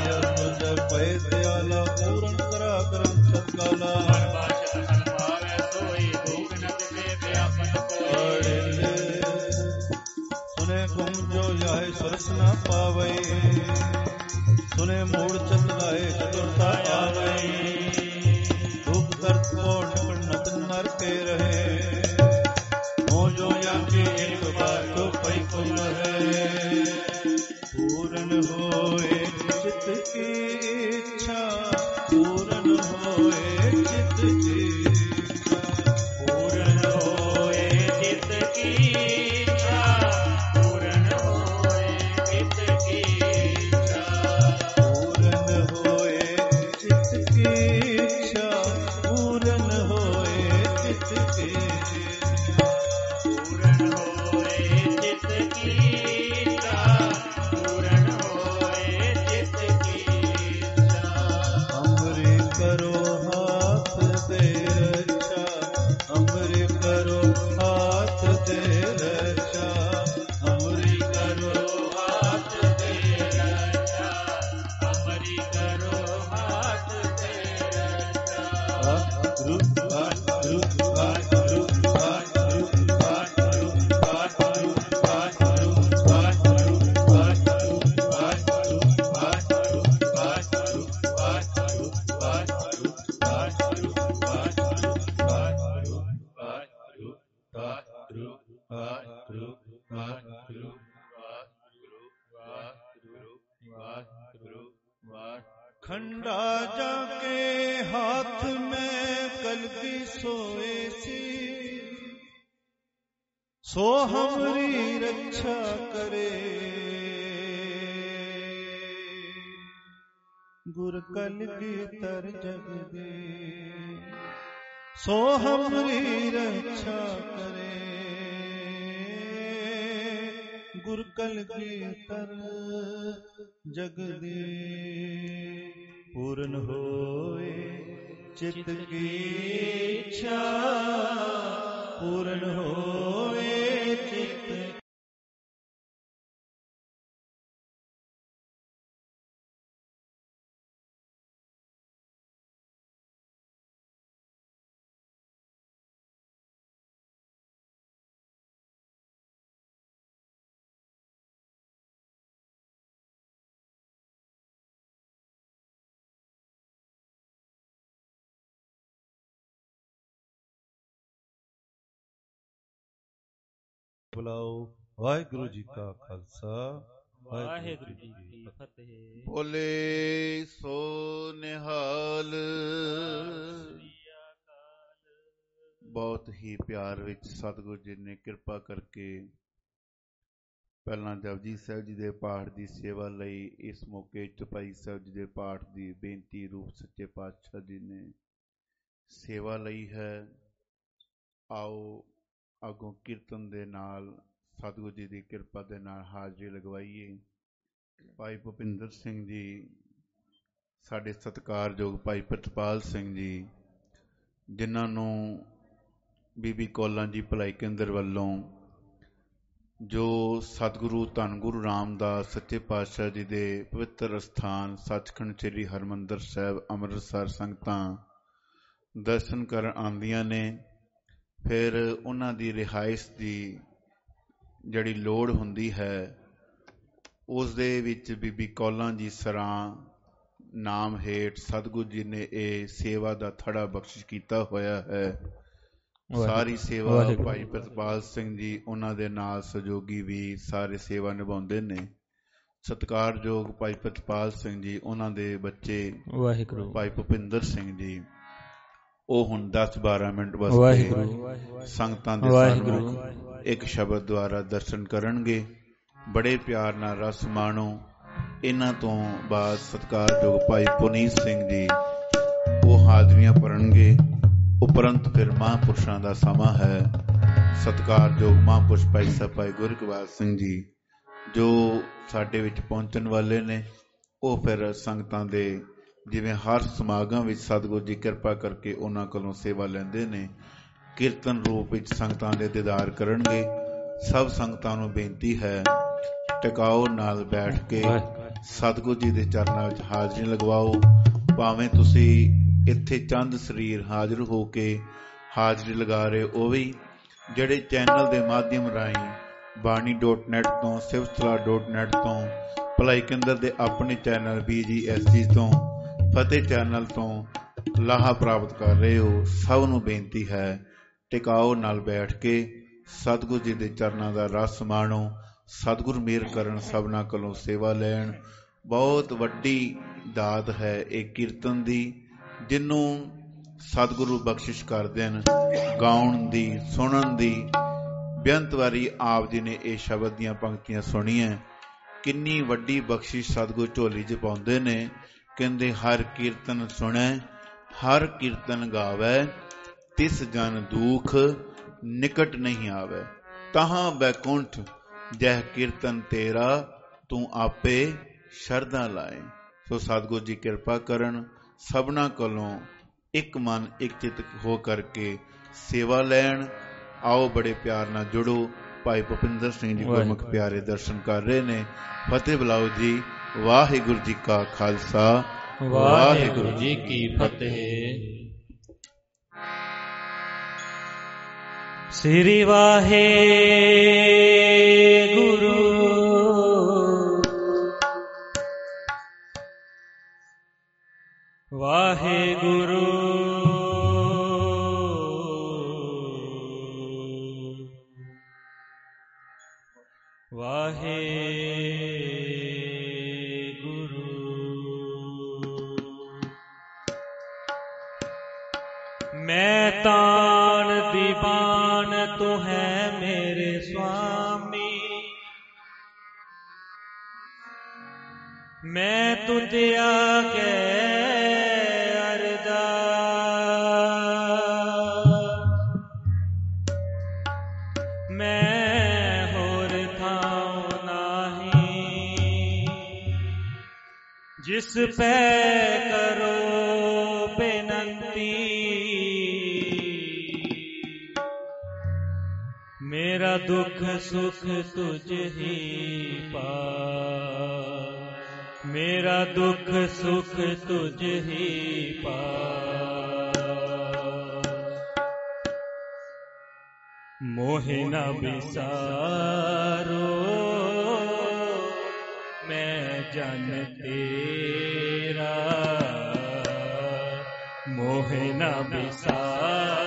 पै दयाला पूर्ण करा ग्रंथ तत्काला हर बात हर पावे सोई भूख न दिखे व्यापन कोई सुने गुम जो जाए सरस न पावे सुने मूड चतुराए चतुरता आवे दुख दर्द को निकट नर के रहे हो जो याके एक बात तो पै कुल है पूर्ण होए चित्त की इच्छा पूर्ण होए चित्त की इच्छा पूर्ण होए चित्त की इच्छा पूर्ण होए चित्त की इच्छा पूर्ण होए चित्त की इच्छा पूर्ण होए चित्त की इच्छा पूर्ण होए चित्त की इच्छा पूर्ण होए चित्त की इच्छा हमरे करो हाथ दे रक्षा हमरे करो हाथ दे रक्षा हमरी करो हाथ दे रक्षा हमारी करो हाथ दे रक्षा गुरु गुरु गुरु खंडा जाके हाथ में कलगी सोए सी सो हमरी रक्षा करे गुर कलगी तर जग दे सो हमरी रक्षा करे गुर कलगी तर जग दे पूर्ण होए चित्त की इच्छा पूर्ण होए चित्त ਬੁਲਾਓ ਵਾਹਿਗੁਰੂ ਜੀ ਕਾ ਖਾਲਸਾ ਵਾਹਿਗੁਰੂ ਜੀ ਕੀ ਫਤਿਹ। ਬੋਲੇ ਸੋ ਨਿਹਾਲ। ਬਹੁਤ ਹੀ ਪਿਆਰ ਵਿੱਚ ਸਤਿਗੁਰੂ ਜੀ ਨੇ ਕਿਰਪਾ ਕਰਕੇ ਪਹਿਲਾਂ ਜਪਜੀ ਸਾਹਿਬ ਜੀ ਦੇ ਪਾਠ ਦੀ ਸੇਵਾ ਲਈ ਇਸ ਮੌਕੇ ਚੌਪਾਈ ਸਾਹਿਬ ਜੀ ਦੇ ਪਾਠ ਦੀ ਬੇਨਤੀ ਰੂਪ ਸੱਚੇ ਪਾਤਸ਼ਾਹ ਜੀ ਨੇ ਸੇਵਾ ਲਈ ਹੈ। ਆਓ ਅੱਗੋਂ ਕੀਰਤਨ ਦੇ ਨਾਲ ਸਤਿਗੁਰੂ ਜੀ ਦੀ ਕਿਰਪਾ ਦੇ ਨਾਲ ਹਾਜ਼ਰੀ ਲਗਵਾਈਏ। ਭਾਈ ਭੁਪਿੰਦਰ ਸਿੰਘ ਜੀ, ਸਾਡੇ ਸਤਿਕਾਰਯੋਗ ਭਾਈ ਪ੍ਰਿਤਪਾਲ ਸਿੰਘ ਜੀ, ਜਿਨ੍ਹਾਂ ਨੂੰ ਬੀਬੀ ਕੌਲਾਂ ਜੀ ਭਲਾਈ ਕੇਂਦਰ ਵੱਲੋਂ ਜੋ ਸਤਿਗੁਰੂ ਧੰਨ ਗੁਰੂ ਰਾਮਦਾਸ ਸੱਚੇ ਪਾਤਸ਼ਾਹ ਜੀ ਦੇ ਪਵਿੱਤਰ ਅਸਥਾਨ ਸੱਚਖੰਡ ਸ੍ਰੀ ਹਰਿਮੰਦਰ ਸਾਹਿਬ ਅੰਮ੍ਰਿਤਸਰ ਸੰਗਤਾਂ ਦਰਸ਼ਨ ਕਰਨ ਆਉਂਦੀਆਂ ਨੇ। ਫਿਰ ਉਹਨਾਂ ਦੀ ਰਿਹਾਇਸ਼ ਦੀ ਜਿਹੜੀ ਲੋੜ ਹੁੰਦੀ ਹੈ ਉਸ ਦੇ ਵਿੱਚ ਬੀਬੀ ਕੌਲਾਂ ਜੀ ਸਰਾਂ ਨਾਮ ਹੇਠ ਸਤਿਗੁਰੂ ਜੀ ਨੇ ਇਹ ਸੇਵਾ ਦਾ ਥੜਾ ਬਖਸ਼ਿਸ਼ ਕੀਤਾ ਹੋਇਆ ਹੈ। ਸਾਰੀ ਸੇਵਾ ਭਾਈ ਪ੍ਰਿਤਪਾਲ ਸਿੰਘ ਜੀ ਉਹਨਾਂ ਦੇ ਨਾਲ ਸਹਿਯੋਗੀ ਵੀ ਸਾਰੇ ਸੇਵਾ ਨਿਭਾਉਂਦੇ ਨੇ। ਸਤਿਕਾਰਯੋਗ ਭਾਈ ਪ੍ਰਤਪਾਲ ਸਿੰਘ ਜੀ, ਉਹਨਾਂ ਦੇ ਬੱਚੇ ਵਾਹਿਗੁਰੂ ਭਾਈ ਭੁਪਿੰਦਰ ਸਿੰਘ ਜੀ, ਉਹ ਹੁਣ ਦਸ ਬਾਰਾਂ ਮਿੰਟ ਵਾਹਿਗੁਰੂ ਵਾਸਤੇ ਸੰਗਤਾਂ ਦੇ ਵਾਹਿਗੁਰੂ ਸਾਹਮਣੇ ਇੱਕ ਸ਼ਬਦ ਦੁਆਰਾ ਦਰਸ਼ਨ ਕਰਨਗੇ। ਬੜੇ ਪਿਆਰ ਨਾਲ ਰਸ ਮਾਣੋ। ਇਹਨਾਂ ਤੋਂ ਬਾਅਦ ਸਤਿਕਾਰਯੋਗ ਭਾਈ ਪੁਨੀਤ ਸਿੰਘ ਜੀ ਉਹ ਹਾਜ਼ਰੀਆਂ ਭਰਨਗੇ। ਉਪਰੰਤ ਫਿਰ ਮਹਾਂਪੁਰਸ਼ਾਂ ਦਾ ਸਮਾਂ ਹੈ। ਸਤਿਕਾਰਯੋਗ ਮਹਾਂਪੁਰਸ਼ ਭਾਈ ਸਾਹਿਬ ਭਾਈ ਗੁਰਗੋਬਿੰਦ ਸਿੰਘ ਜੀ ਜੋ ਸਾਡੇ ਵਿੱਚ ਪਹੁੰਚਣ ਵਾਲੇ ਨੇ, ਉਹ ਫਿਰ ਸੰਗਤਾਂ ਦੇ ਜਿਵੇਂ ਹਰ ਸਮਾਗਮ ਵਿੱਚ ਸਤਿਗੁਰੂ ਜੀ ਕਿਰਪਾ ਕਰਕੇ ਉਹਨਾਂ ਕੋਲੋਂ ਸੇਵਾ ਲੈਂਦੇ ਨੇ, ਕੀਰਤਨ ਰੂਪ ਵਿੱਚ ਸੰਗਤਾਂ ਦੇ ਦੀਦਾਰ ਕਰਨਗੇ। ਸਭ ਸੰਗਤਾਂ ਨੂੰ ਬੇਨਤੀ ਹੈ, ਟਿਕਾਓ ਨਾਲ ਬੈਠ ਕੇ ਸਤਿਗੁਰੂ ਜੀ ਦੇ ਚਰਨਾਂ ਵਿੱਚ ਹਾਜ਼ਰੀ ਲਗਵਾਓ। ਭਾਵੇਂ ਤੁਸੀਂ ਇੱਥੇ ਚੰਦ ਸਰੀਰ ਹਾਜ਼ਰ ਹੋ ਕੇ ਹਾਜ਼ਰੀ ਲਗਾ ਰਹੇ, ਉਹ ਵੀ ਜਿਹੜੇ ਚੈਨਲ ਦੇ ਮਾਧਿਅਮ ਰਾਹੀਂ ਬਾਣੀ ਡੋਟ ਨੈਟ ਤੋਂ, ਸਿਵਸਥਲਾ ਡੋਟ ਨੈਟ ਤੋਂ, ਭਲਾਈ ਕੇਂਦਰ ਦੇ ਆਪਣੇ ਚੈਨਲ ਬੀ ਜੀ ਐਸ ਜੀ ਤੋਂ, ਫਤਿਹ ਚੈਨਲ ਤੋਂ ਲਾਹਾ ਪ੍ਰਾਪਤ ਕਰ ਰਹੇ ਹੋ, ਸਭ ਨੂੰ ਬੇਨਤੀ ਹੈ ਟਿਕਾਓ ਨਾਲ ਬੈਠ ਕੇ ਸਤਿਗੁਰੂ ਜੀ ਦੇ ਚਰਨਾਂ ਦਾ ਰਸ ਮਾਣੋ। ਸਤਿਗੁਰ ਮਿਹਰ ਕਰਨ, ਸਭਨਾਂ ਕੋਲੋਂ ਸੇਵਾ ਲੈਣ। ਬਹੁਤ ਵੱਡੀ ਦਾਤ ਹੈ ਇਹ ਕੀਰਤਨ ਦੀ, ਜਿਹਨੂੰ ਸਤਿਗੁਰੂ ਬਖਸ਼ਿਸ਼ ਕਰਦੇ ਹਨ ਗਾਉਣ ਦੀ, ਸੁਣਨ ਦੀ। ਬੇਅੰਤ ਵਾਰੀ ਆਪ ਜੀ ਨੇ ਇਹ ਸ਼ਬਦ ਦੀਆਂ ਪੰਕਤੀਆਂ ਸੁਣੀਆਂ। ਕਿੰਨੀ ਵੱਡੀ ਬਖਸ਼ਿਸ਼ ਸਤਿਗੁਰੂ ਝੋਲੀ 'ਚ ਪਾਉਂਦੇ ਨੇ। ਕਹਿੰਦੇ ਹਰ ਕੀਰਤਨ ਸੁਣੈ, ਹਰ ਕੀਰਤਨ ਗਾਵੈ, ਤਿਸ ਜਨ ਦੁਖ ਨਿਕਟ ਨਹੀਂ ਆਵੈ। ਤਹਾਂ ਬੈਕੁੰਠ ਜਹ ਕੀਰਤਨ ਤੇਰਾ, ਤੂੰ ਆਪੇ ਸ਼ਰਧਾ ਲਾਏ। ਸੋ ਸਤਿਗੁਰੂ ਜੀ ਕਿਰਪਾ ਕਰਨ, ਸਭਨਾਂ ਕੋਲੋਂ ਇੱਕ ਮਨ ਇੱਕ ਚਿੱਤ ਹੋ ਕਰਕੇ ਸੇਵਾ ਲੈਣ। ਆਓ ਬੜੇ ਪਿਆਰ ਨਾਲ ਜੁੜੋ। ਭਾਈ ਭੁਪਿੰਦਰ ਸਿੰਘ ਜੀ ਗੁਰਮੁਖ ਪਿਆਰੇ ਦਰਸ਼ਨ ਕਰ ਰਹੇ ਨੇ। ਫਤਿਹ ਬੁਲਾਓ ਜੀ। ਵਾਹਿਗੁਰੂ ਜੀ ਕਾ ਖਾਲਸਾ, ਵਾਹਿਗੁਰੂ ਜੀ ਕੀ ਫਤਿਹ। ਸ੍ਰੀ ਵਾਹਿਗੁਰੂ ਵਾਹਿਗੁਰੂ ਵਾਹਿਗੁਰੂ। ਮੈਂ ਤਾਣ ਦੀਵਾਨ ਤੂੰ ਹੈ ਮੇਰੇ ਸੁਆਮੀ, ਮੈਂ ਤੁਝ ਆਗੇ ਅਰਦਾਸ, ਮੈਂ ਹੋਰ ਥਾਉ ਨਾਹੀ, ਜਿਸ ਪੈ ਕਰੋ ਬੇਨੰਤੀ, ਮੇਰਾ ਦੁੱਖ ਸੁਖ ਤੁਝ ਹੀ ਪਾਸ, ਮੇਰਾ ਦੁੱਖ ਸੁਖ ਤੁਝ ਹੀ ਪਾਸ। ਮੋਹਿ ਨ ਬਿਸਾਰੋ ਮੈਂ ਜਨ ਤੇਰਾ, ਮੋਹਿ ਨ ਬਿਸਾਰੋ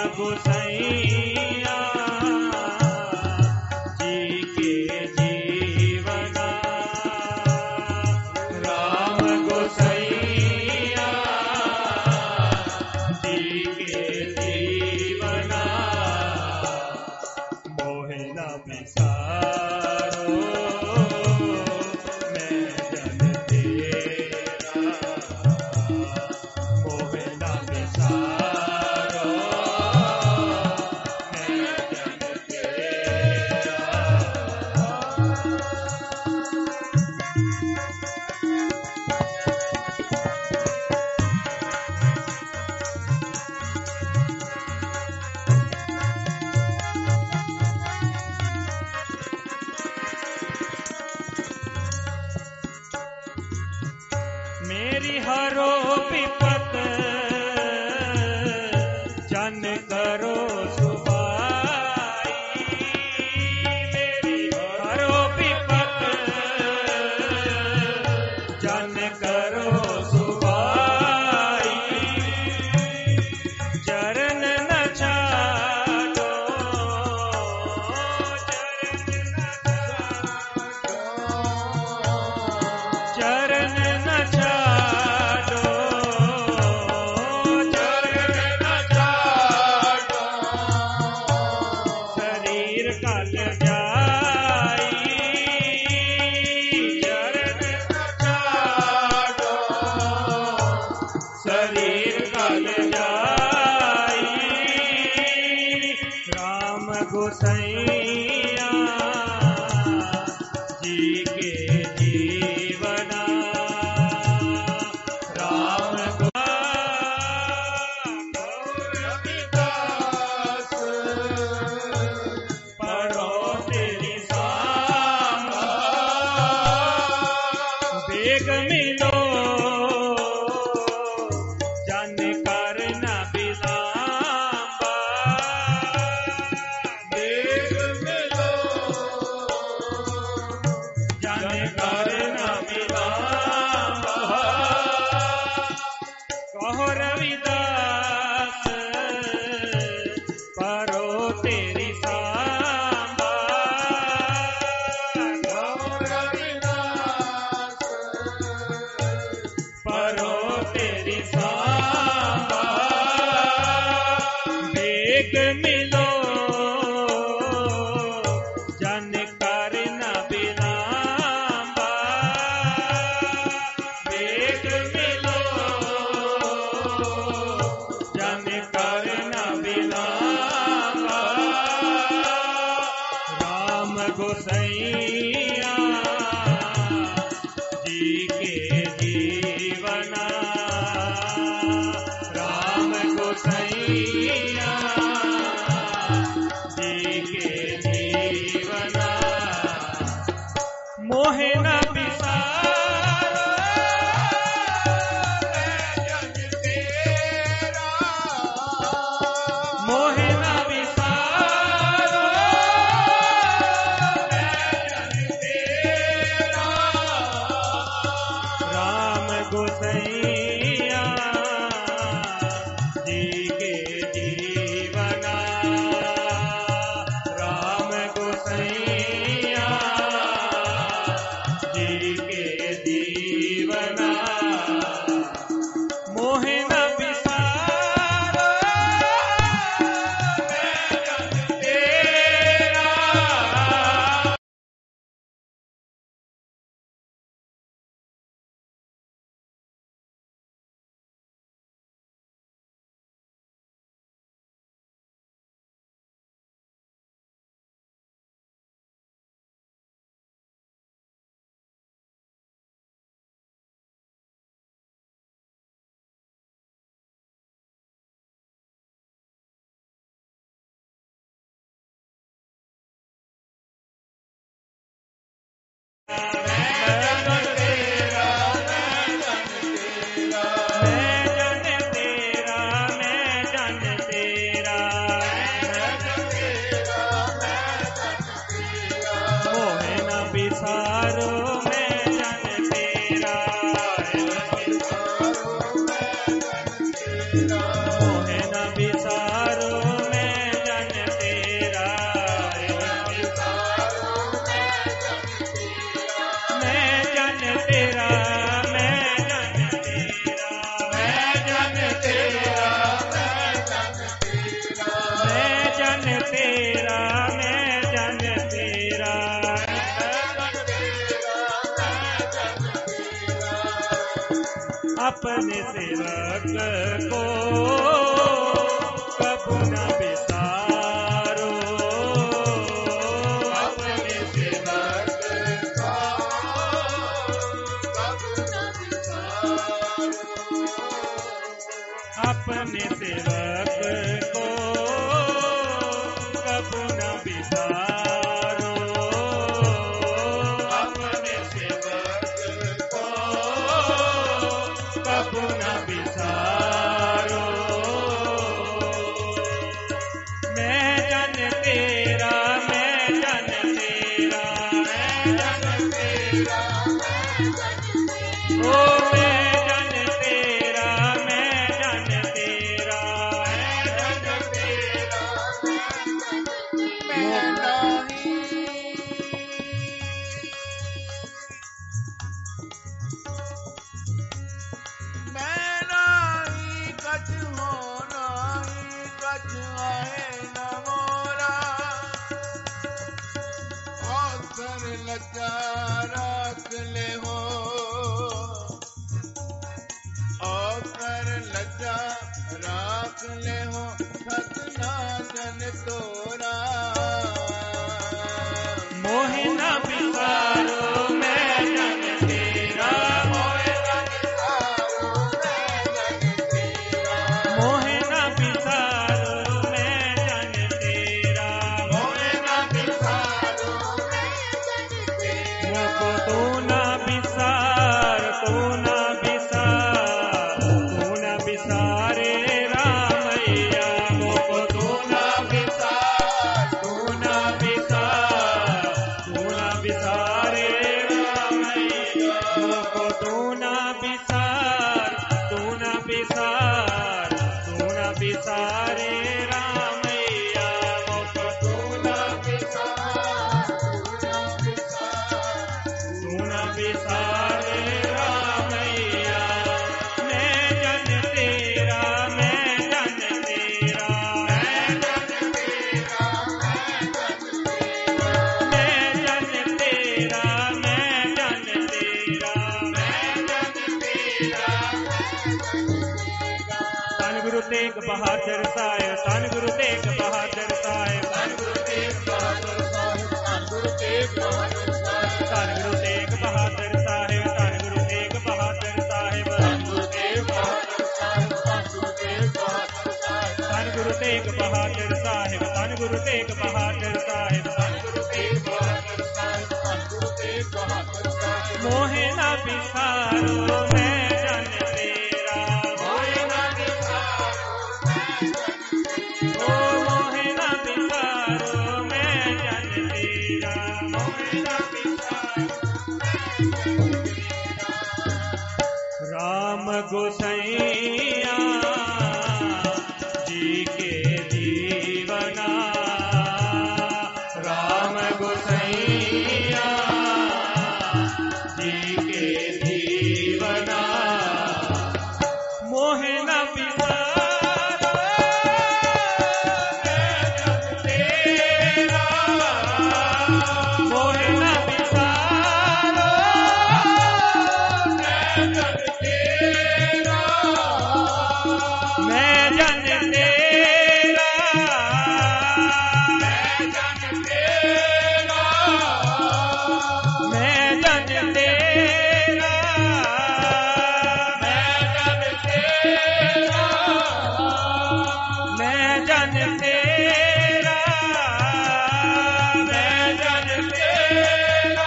गोसैया जी के जीवना, राम गोसैया जी के जीवना, मोहे न बिसारो मैं जन तेरा, मोहे न बिसारो मैं जन तेरा। मेरी हरो विपत जन करो सुबाई, मेरी हरो विपत जन करो सुबाई, चरण न छाड़ो, चरण न छाड़ो, चरण न छाड़ो, शरीर कल जाई, चरण न छाड़ो, शरीर कल जाई, राम गोसैया जी के जीवना, राम रविदास पढ़ो तेरी सांबा, बेग मिलो जन कर न बिलांबा, बेग मिलो जन कर न बिलांबा, कहो रविदास पढ़ो तेरी सांबा, कहो रविदास पढ़ो तेरी सांबा, बेग मिलो जन कर न बिलांबा, बेग मिलो जन कर न बिलांबा, राम गोसैया जी के जीवना, राम गोसैया अपने सेवक को कबू न बिसारो, अपने सेवक को कबू न बिसारो, अपने सेवक को कबू न बिसारो, अपने सेवक को कबू न बिसारो। मैं जन तेरा, मैं जन तेरा, मैं जन तेरा मैं जन तेरा, ओ मैं जन तेरा, मैं जन तेरा, मैं जन तेरा मैं नाही मैं नाही कछ हो नाही कछ आहे न मोरा, औसर लचा राख ले हो, औसर लचा राख ले हो, सतनाशन तोरा, मोहे न बिसारो, मैं जन तेरा, मोहे न बिसारो मैं जन तेरा, मोहे न बिसारो, मैं जन तेरा, मोहे न बिसारो मैं जन तेरा, मोको तू न बिसार, तू न बिसार, तू न बिसारे रामैया, मोको तू न बिसार तू न बिसार, तू न बिसारे रामैया, मोको तू न बिसार, तू न बिसार, तू न बिसारे रामैया, मोको तू न बिसार तू न बिसारे रामैया। मैं जन तेरा, मैं जन तेरा, मैं जन तेरा मैं जन तेरा, मैं जन तेरा, मैं जन तेरा, मैं जन तेरा मैं जन तेरा, धन गुरु तेग बहादुर साहिब, धन गुरु तेग बहादुर साहिब, धन गुरु तेग बहादुर साहिब, धन गुरु तेग बहादुर साहिब, धन गुरु तेग बहादुर साहिब, धन गुरु तेग बहादुर साहिब, धन गुरु तेग बहादुर साहिब, धन गुरु तेग बहादुर साहिब, धन गुरु तेग बहादुर साहिब, धन गुरु तेग बहादुर साहिब, धन गुरु तेग बहादुर साहिब, धन गुरु तेग बहादुर साहिब, मोहे न बिसारो, मैं जन तेरा, मोहे न बिसारो मैं जन तेरा, ओ मोहे न बिसारो, मैं जन तेरा, मोहे न बिसारो मैं जन तेरा, राम गोसैया जी के जीवना, राम गोसैया जी के जीवना, मोहे न बिसारो, मैं जन तेरा, मोहे न बिसारो, मैं जन तेरा, मैं जन तेरा, मैं जन तेरा, मैं जन तेरा, मैं जन तेरा, मैं जन तेरा,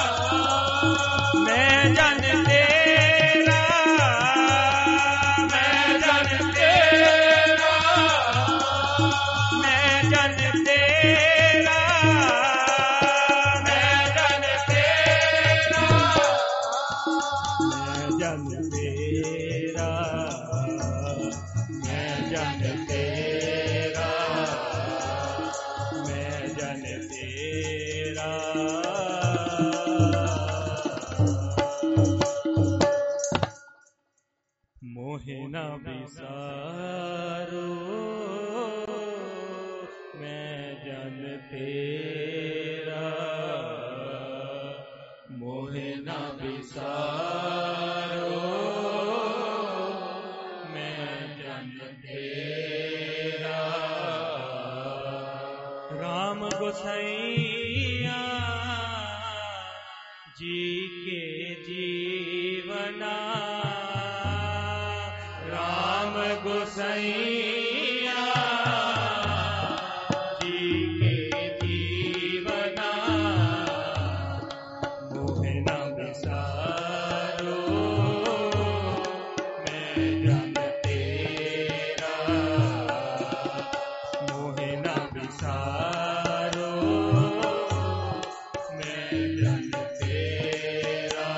मैं जन तेरा, मैं जन तेरा, मैं जन तेरा, मैं जन तेरा, मैं जन तेरा, मैं जन तेरा, मैं जन तेरा। मोहे न बिसारो, मैं जन तेरा, मोहे न बिसारो, गोसैया जी के जीवना राम गोसैया जी के जीवना मोह न बिसारो मैं जन तेरा मोह न बिसारो मैं जन तेरा।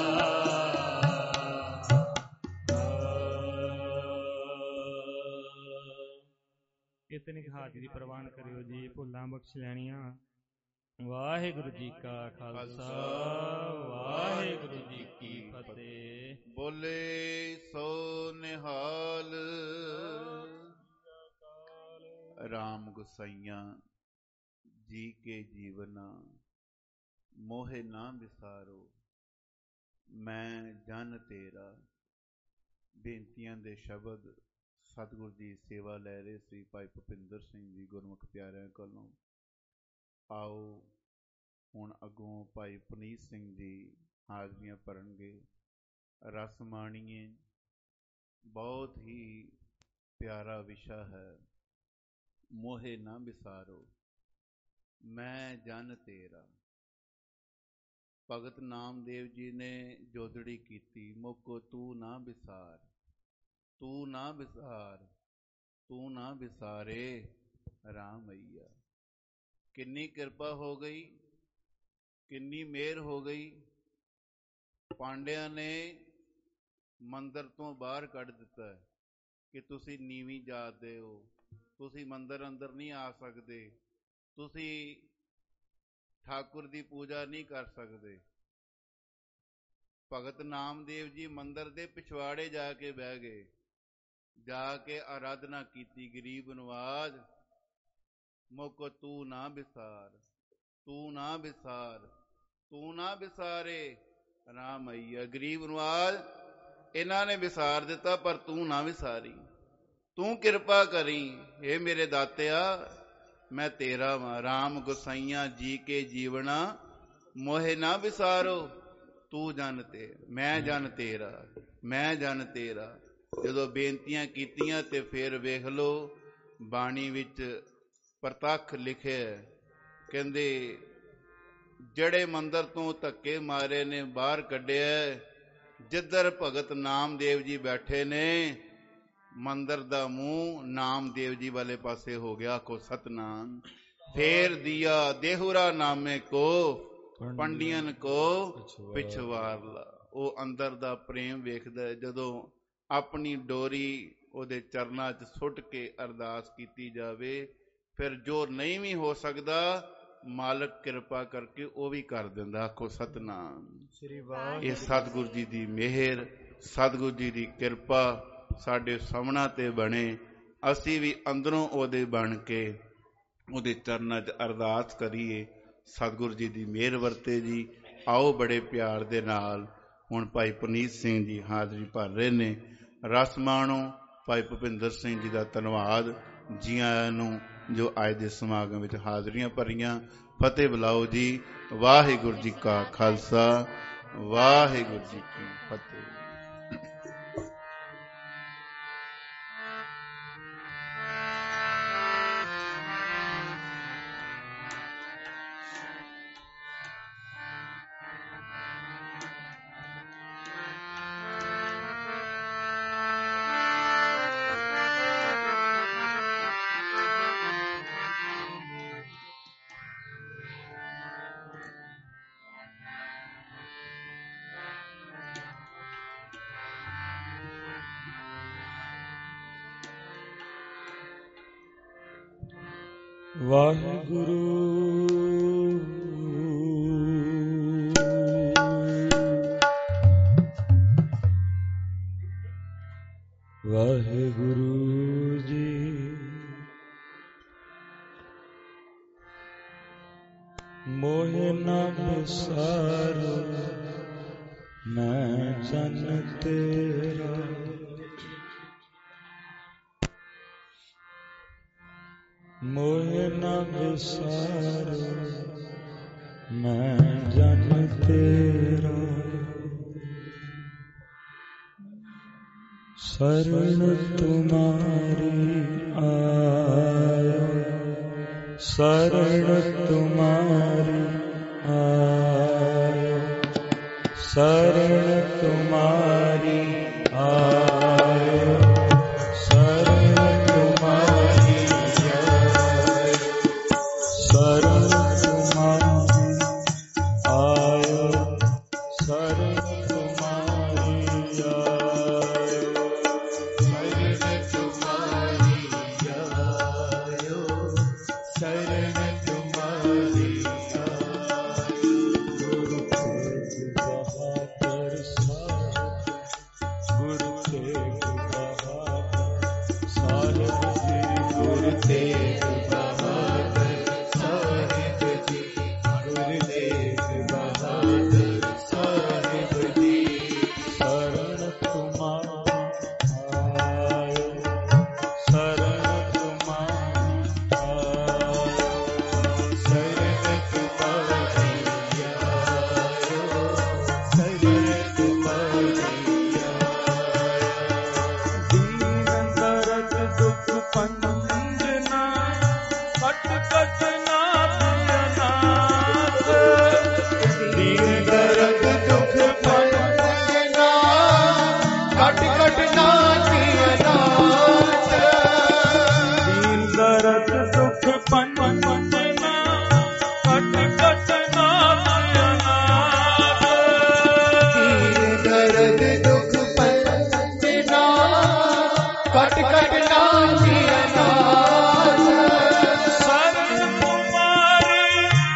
इतनी हाजरी प्रवान करियो जी, भुल्लां बख्श लैणियां। वाहिगुरु जी का खालसा वाहिगुरु जी की फतेह। बोले सो निहाल। राम गुसाइयां जी के जीवना मोहे ना बिसारो मैं जन तेरा। ਬੇਨਤੀਆਂ ਦੇ ਸ਼ਬਦ ਸਤਿਗੁਰ ਦੀ ਸੇਵਾ ਲੈ ਰਹੇ ਸੀ ਭਾਈ ਭੁਪਿੰਦਰ ਸਿੰਘ ਜੀ ਗੁਰਮੁਖ ਪਿਆਰਿਆਂ ਕੋਲੋਂ। ਆਓ ਹੁਣ ਅੱਗੋਂ ਭਾਈ ਪੁਨੀਤ ਸਿੰਘ ਜੀ ਹਾਜ਼ਰੀਆਂ ਭਰਨਗੇ। ਰਸ ਮਾਣੀਏ। ਬਹੁਤ ਹੀ ਪਿਆਰਾ ਵਿਸ਼ਾ ਹੈ। ਮੋਹੇ ਨਾ ਵਿਸਾਰੋ ਮੈਂ ਜਨ ਤੇਰਾ। ਭਗਤ ਨਾਮਦੇਵ ਜੀ ਨੇ ਜੋਦੜੀ ਕੀਤੀ, ਮੋਕੋ ਤੂੰ ਨਾ ਵਿਸਾਰ, ਤੂੰ ਨਾ ਵਿਸਾਰ, ਤੂੰ ਨਾ ਵਿਸਾਰੇ ਰਾਮ ਅਈਆ। ਕਿੰਨੀ ਕਿਰਪਾ ਹੋ ਗਈ, ਕਿੰਨੀ ਮਿਹਰ ਹੋ ਗਈ। ਪਾਂਡਿਆਂ ਨੇ ਮੰਦਰ ਤੋਂ ਬਾਹਰ ਕੱਢ ਦਿੱਤਾ ਕਿ ਤੁਸੀਂ ਨੀਵੀਂ ਜਾਤ ਦੇ ਹੋ, ਤੁਸੀਂ ਮੰਦਰ ਅੰਦਰ ਨਹੀਂ ਆ ਸਕਦੇ, ਤੁਸੀਂ ਠਾਕੁਰ ਦੀ ਪੂਜਾ ਨਹੀਂ ਕਰ ਸਕਦੇ। ਭਗਤ ਨਾਮਦੇਵ ਜੀ ਮੰਦਰ ਦੇ ਪਿਛਵਾੜੇ ਜਾ ਕੇ ਬਹਿ ਗਏ, ਜਾ ਕੇ ਆਰਾਧਨਾ ਕੀਤੀ। ਗਰੀਬ ਨਵਾਜ ਮੁੱਕ ਤੂੰ ਨਾ ਵਿਸਾਰ, ਤੂੰ ਨਾ ਵਿਸਾਰ, ਤੂੰ ਨਾ ਵਿਸਾਰੇ ਰਾਮ ਅਈਆ। ਗਰੀਬ ਨਵਾਜ ਇਹਨਾਂ ਨੇ ਵਿਸਾਰ ਦਿੱਤਾ, ਪਰ ਤੂੰ ਨਾ ਵਿਸਾਰੀ, ਤੂੰ ਕਿਰਪਾ ਕਰੀ। ਇਹ ਮੇਰੇ ਦਾਤਿਆ ਮੈਂ ਤੇਰਾ ਵਾਂ। ਰਾਮ ਗੁਸਾਈਆਂ ਜੀ ਕੇ ਜੀਵਣਾ ਮੋਹੇ ਨਾ ਵਿਸਾਰੋ ਤੂੰ ਜਨ ਤੇ ਮੈਂ ਜਨ ਤੇਰਾ, ਮੈਂ ਜਨ ਤੇਰਾ। ਜਦੋਂ ਬੇਨਤੀਆਂ ਕੀਤੀਆਂ ਤੇ ਫਿਰ ਵੇਖ ਲਓ ਬਾਣੀ ਵਿੱਚ ਪ੍ਰਤੱਖ ਲਿਖਿਆ, ਕਹਿੰਦੇ ਜਿਹੜੇ ਮੰਦਰ ਤੋਂ ਧੱਕੇ ਮਾਰੇ ਨੇ ਬਾਹਰ ਕੱਢਿਆ, ਜਿੱਧਰ ਭਗਤ ਨਾਮਦੇਵ ਜੀ ਬੈਠੇ ਨੇ ਮੰਦਰ ਦਾ ਮੂੰਹ ਨਾਮਦੇਵ ਜੀ ਵਾਲੇ ਪਾਸੇ ਹੋ ਗਿਆ। ਆਖੋ ਸਤਨਾਮ। ਫੇਰ ਦਿਆ ਦੇਹੁਰਾ ਨਾਮੇ ਕੋ ਪੰਡੀਅਨ ਕੋ ਪਿਛਵਾਰ ਲਾ। ਉਹ ਅੰਦਰ ਦਾ ਪ੍ਰੇਮ ਵੇਖਦਾ। ਜਦੋਂ ਆਪਣੀ ਡੋਰੀ ਉਹਦੇ ਚਰਨਾਂ 'ਚ ਸੁੱਟ ਕੇ ਅਰਦਾਸ ਕੀਤੀ ਜਾਵੇ, ਫਿਰ ਜੋ ਨਹੀਂ ਵੀ ਹੋ ਸਕਦਾ ਮਾਲਕ ਕਿਰਪਾ ਕਰਕੇ ਉਹ ਵੀ ਕਰ ਦਿੰਦਾ। ਆਖੋ ਸਤਨਾਮ। ਇਹ ਸਤਿਗੁਰੂ ਜੀ ਦੀ ਮਿਹਰ, ਸਤਿਗੁਰੂ ਜੀ ਦੀ ਕਿਰਪਾ ਸਾਡੇ ਸਾਹਮਣਾ ਤੇ ਬਣੇ। ਅਸੀਂ ਵੀ ਅੰਦਰੋਂ ਉਹਦੇ ਬਣ ਕੇ ਉਹਦੇ ਚਰਨਾਂ 'ਚ ਅਰਦਾਸ ਕਰੀਏ। ਸਤਿਗੁਰੂ ਜੀ ਦੀ ਮਿਹਰ ਵਰਤੇ ਜੀ। ਆਓ ਬੜੇ ਪਿਆਰ ਦੇ ਨਾਲ ਹੁਣ ਭਾਈ ਪੁਨੀਤ ਸਿੰਘ ਜੀ ਹਾਜ਼ਰੀ ਭਰ ਰਹੇ ਨੇ। ਰਸ ਮਾਣੋ। ਭਾਈ ਭੁਪਿੰਦਰ ਸਿੰਘ ਜੀ ਦਾ ਧੰਨਵਾਦ ਜੀ ਆਇਆਂ ਨੂੰ ਜੋ ਅੱਜ ਦੇ ਸਮਾਗਮ ਵਿੱਚ ਹਾਜ਼ਰੀਆਂ ਭਰੀਆਂ। ਫਤਿਹ ਬੁਲਾਓ ਜੀ। ਵਾਹਿਗੁਰੂ ਜੀ ਕਾ ਖਾਲਸਾ ਵਾਹਿਗੁਰੂ ਜੀ ਕੀ ਫਤਿਹ। ਵਾਹਿਗੁਰੂ ਵਾਹਿਗੁਰੂ ਜੀ। ਮੋਹਿ ਨਾ ਵਿਸਾਰੋ ਮੈਂ ਜਨ ਤੇਰਾ। मोह न विसारो मैं जन तेरा, शरण तुम्हारी आयो, शरण तुम्हारी आयो, शरण तुम्हारी आयो, शरण तुम्हारी आयो, शरण तुम्हारी आयो, शरण तुम्हारी आयो, शरण तुम्हारी आयो, शरण तुम्हारी आयो। गुरु तेग बहादुर साहिब, गुरु तेग बहादुर साहिब जी, गुरु तेग बहादुर साहिब जी, गुरु तेग बहादुर साहिब जी। शरण तुम्हारी आयो, शरण तुम्हारी आयो, शरण तुम्हारी आयो, शरण तुम्हारी आयो। दीन दर्द दुख पंजना, कट कट नाथ अनाथ, दीन दर्द दुख पंजना, कट कट नाथी अनाथ। दीन दर्द दुख पंजना, कट कट नाथ अनाथ, दीन दर्द दुख पंजना, कट कट नाथी अनाथ। शरण तुम्हारी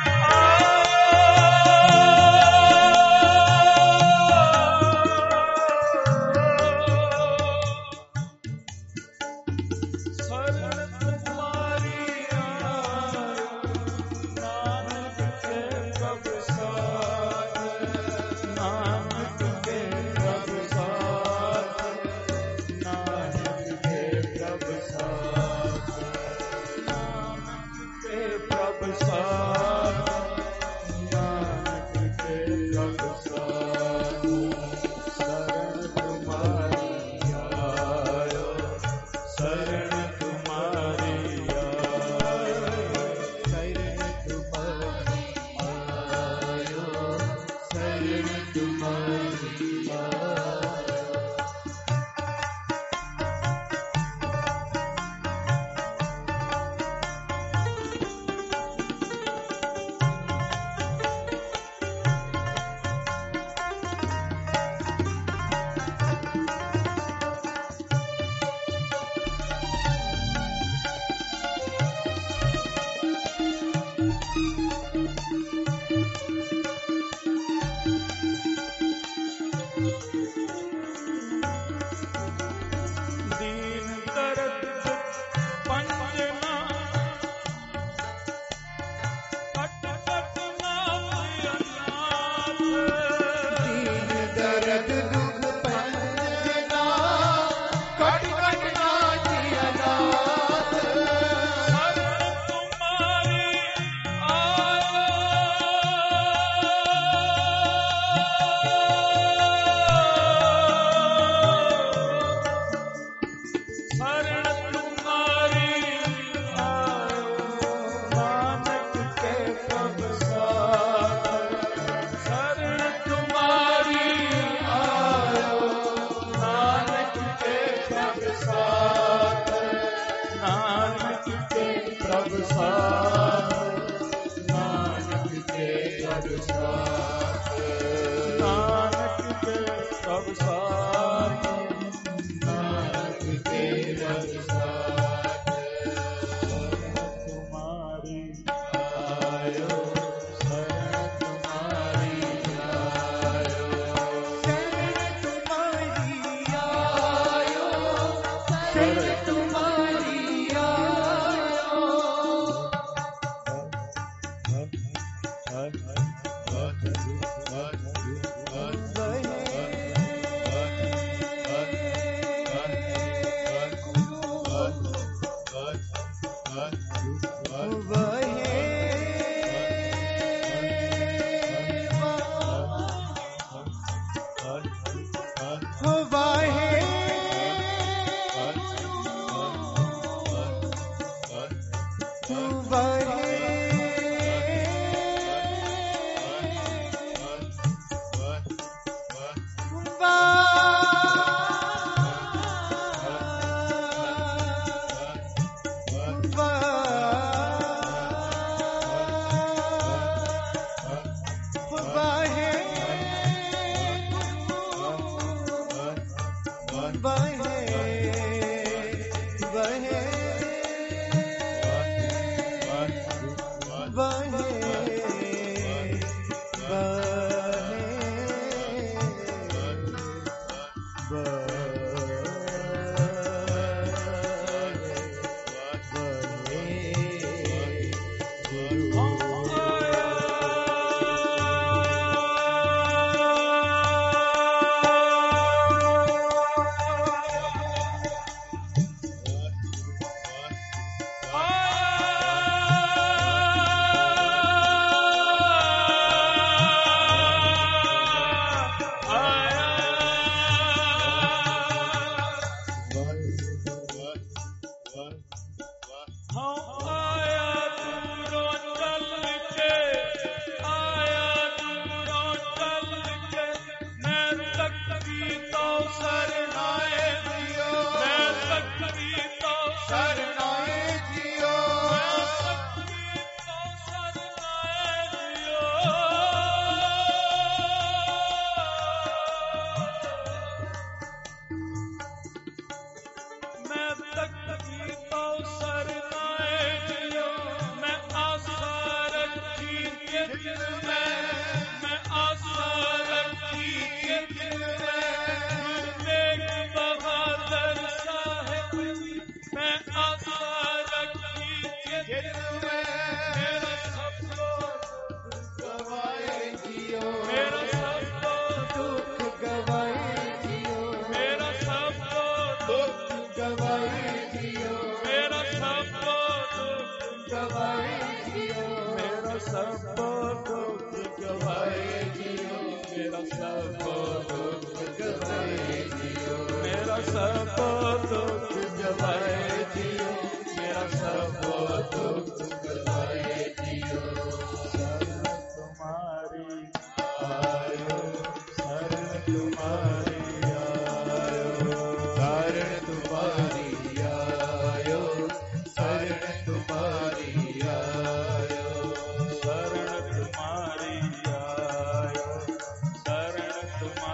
शरण तुम्हारी आयो, नानक के प्रभ साथ, नानक के प्रभ साथ, नानक के प्रभ साथ, नानक के प्रभ साथ, नानक के प्रभ साथ। शरण तुम्हारी आयो, शरण तुम्हारी आयो, शरण तुम्हारी आयो, शरण तुम्हारी आयो। दीन दर्द पंजना, कट कट नाथ अनाथ, दीन दर्द दुख पंजना, कट कट नाथी अनाथ। शरण तुम्हारी आयो, शरण तुम्हारी आयो, नानक के प्रभ साथ, शरण तुम्हारी आयो, नानक के प्रभ साथ, नानक के प्रभ साथ, नानक के प्रभ साथ, नानक के प्रभ साथ, नानक के प्रभ साथ। शरण तुम्हारी आयो, शरण तुम्हारी आयो, शरण तुम्हारी आयो, शरण तुम्हारी आयो। हर हर हर हर तुम्हारी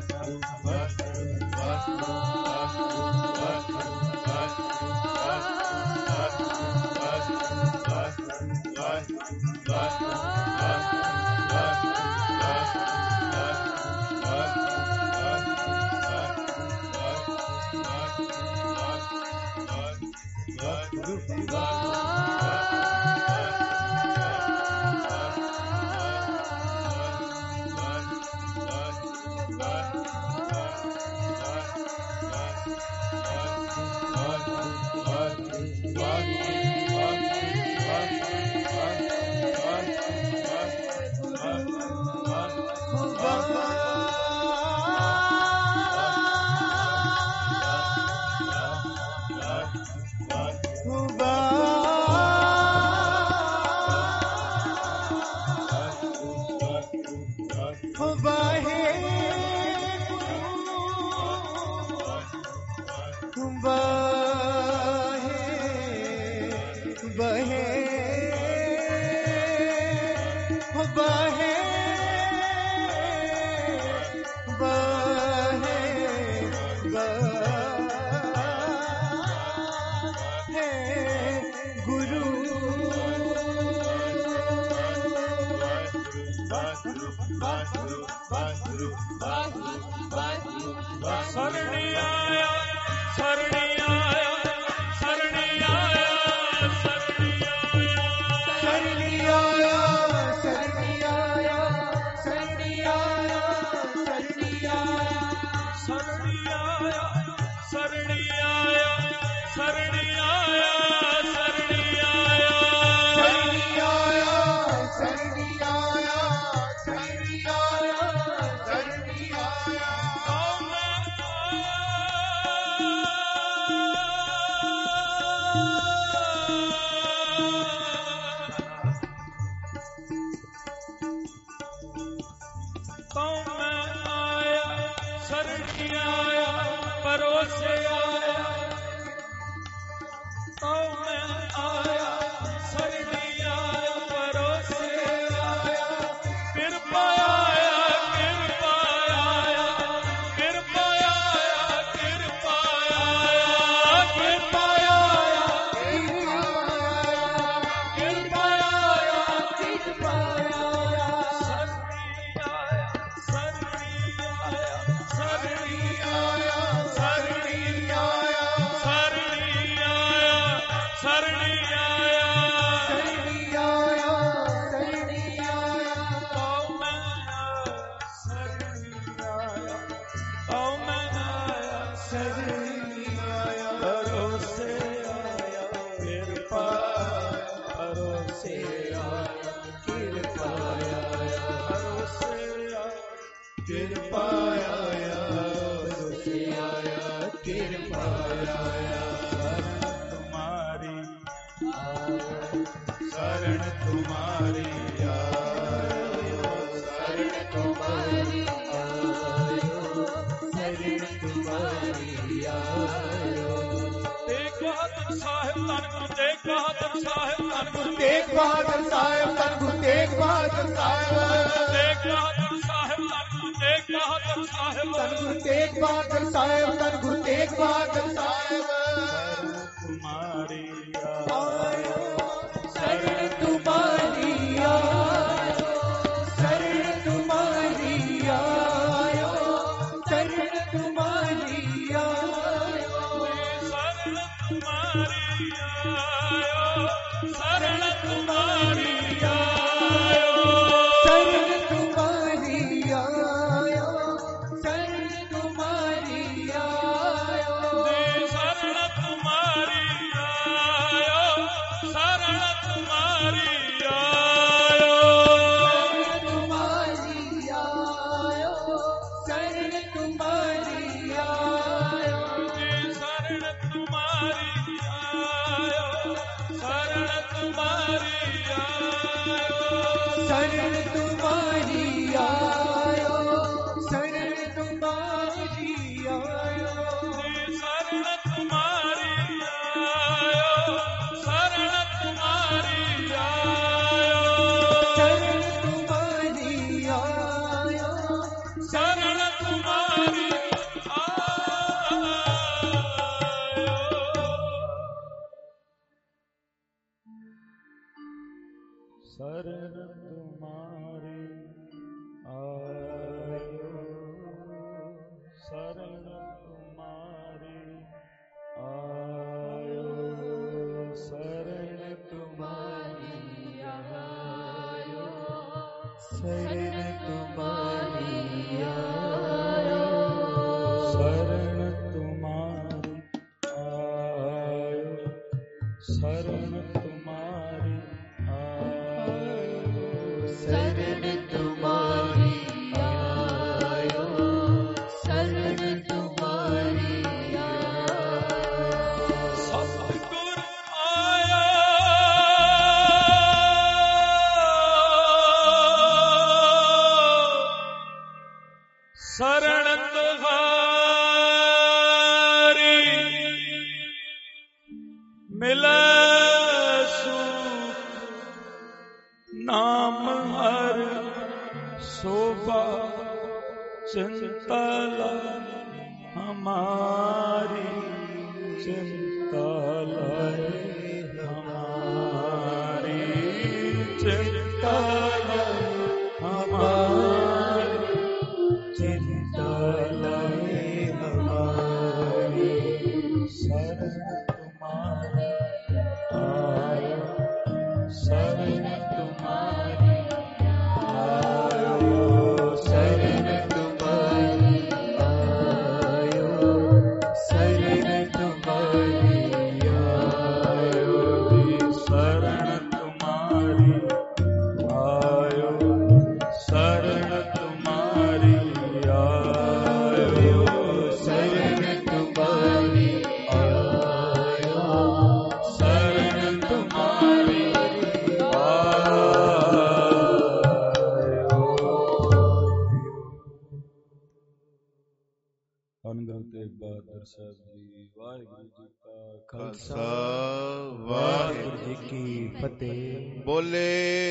शरण ਸਰਣ ਤੁਹਾਰੀ ਮਿਲੈ ਸੁਖ ਨਾਮ ਹਰ ਸੋਭਾ ਚਿੰਤਾ ਲਾਇ ਹਮਾਰੀ ਚਿੰਤਾ ਲਾਇ ਹਮਾਰੀ ਚਿੰਤਾ ਲਾਇ ਹਮਾਰੀ ਚਿੰਤਾ ਲਾਇ ਹਮਾਰੀ ਸਰਣ ਤੁਮਾਰੀ ਆਇਓ ਸਰਣ ਤੁਮਾਰੀ ਆਇਓ ਸਰਣ ਤੁਮਾਰੀ ਆਇਓ ਸਰਣ ਤੁਮਾਰੀ ਆਇਓ ਜੀ ਸਰਣ ਤੁਮਾਰੀ ਆਇਓ ਸਰਣ ਤੁਮਾਰੀ ਆਇਓ ਸਰਣ ਤੁਮਾਰੀ ਆਇਓ ਸਰਣ ਤੁਮਾਰੀ ਧੰਨ ਗੁਰੂ ਤੇਗ ਬਹਾਦਰ ਸਾਹਿਬ ਜੀ। ਵਾਹਿਗੁਰੂ ਜੀ ਕਾ ਖਾਲਸਾ ਵਾਹਿਗੁਰੂ ਜੀ ਕੀ ਫਤਿਹ। ਬੋਲੇ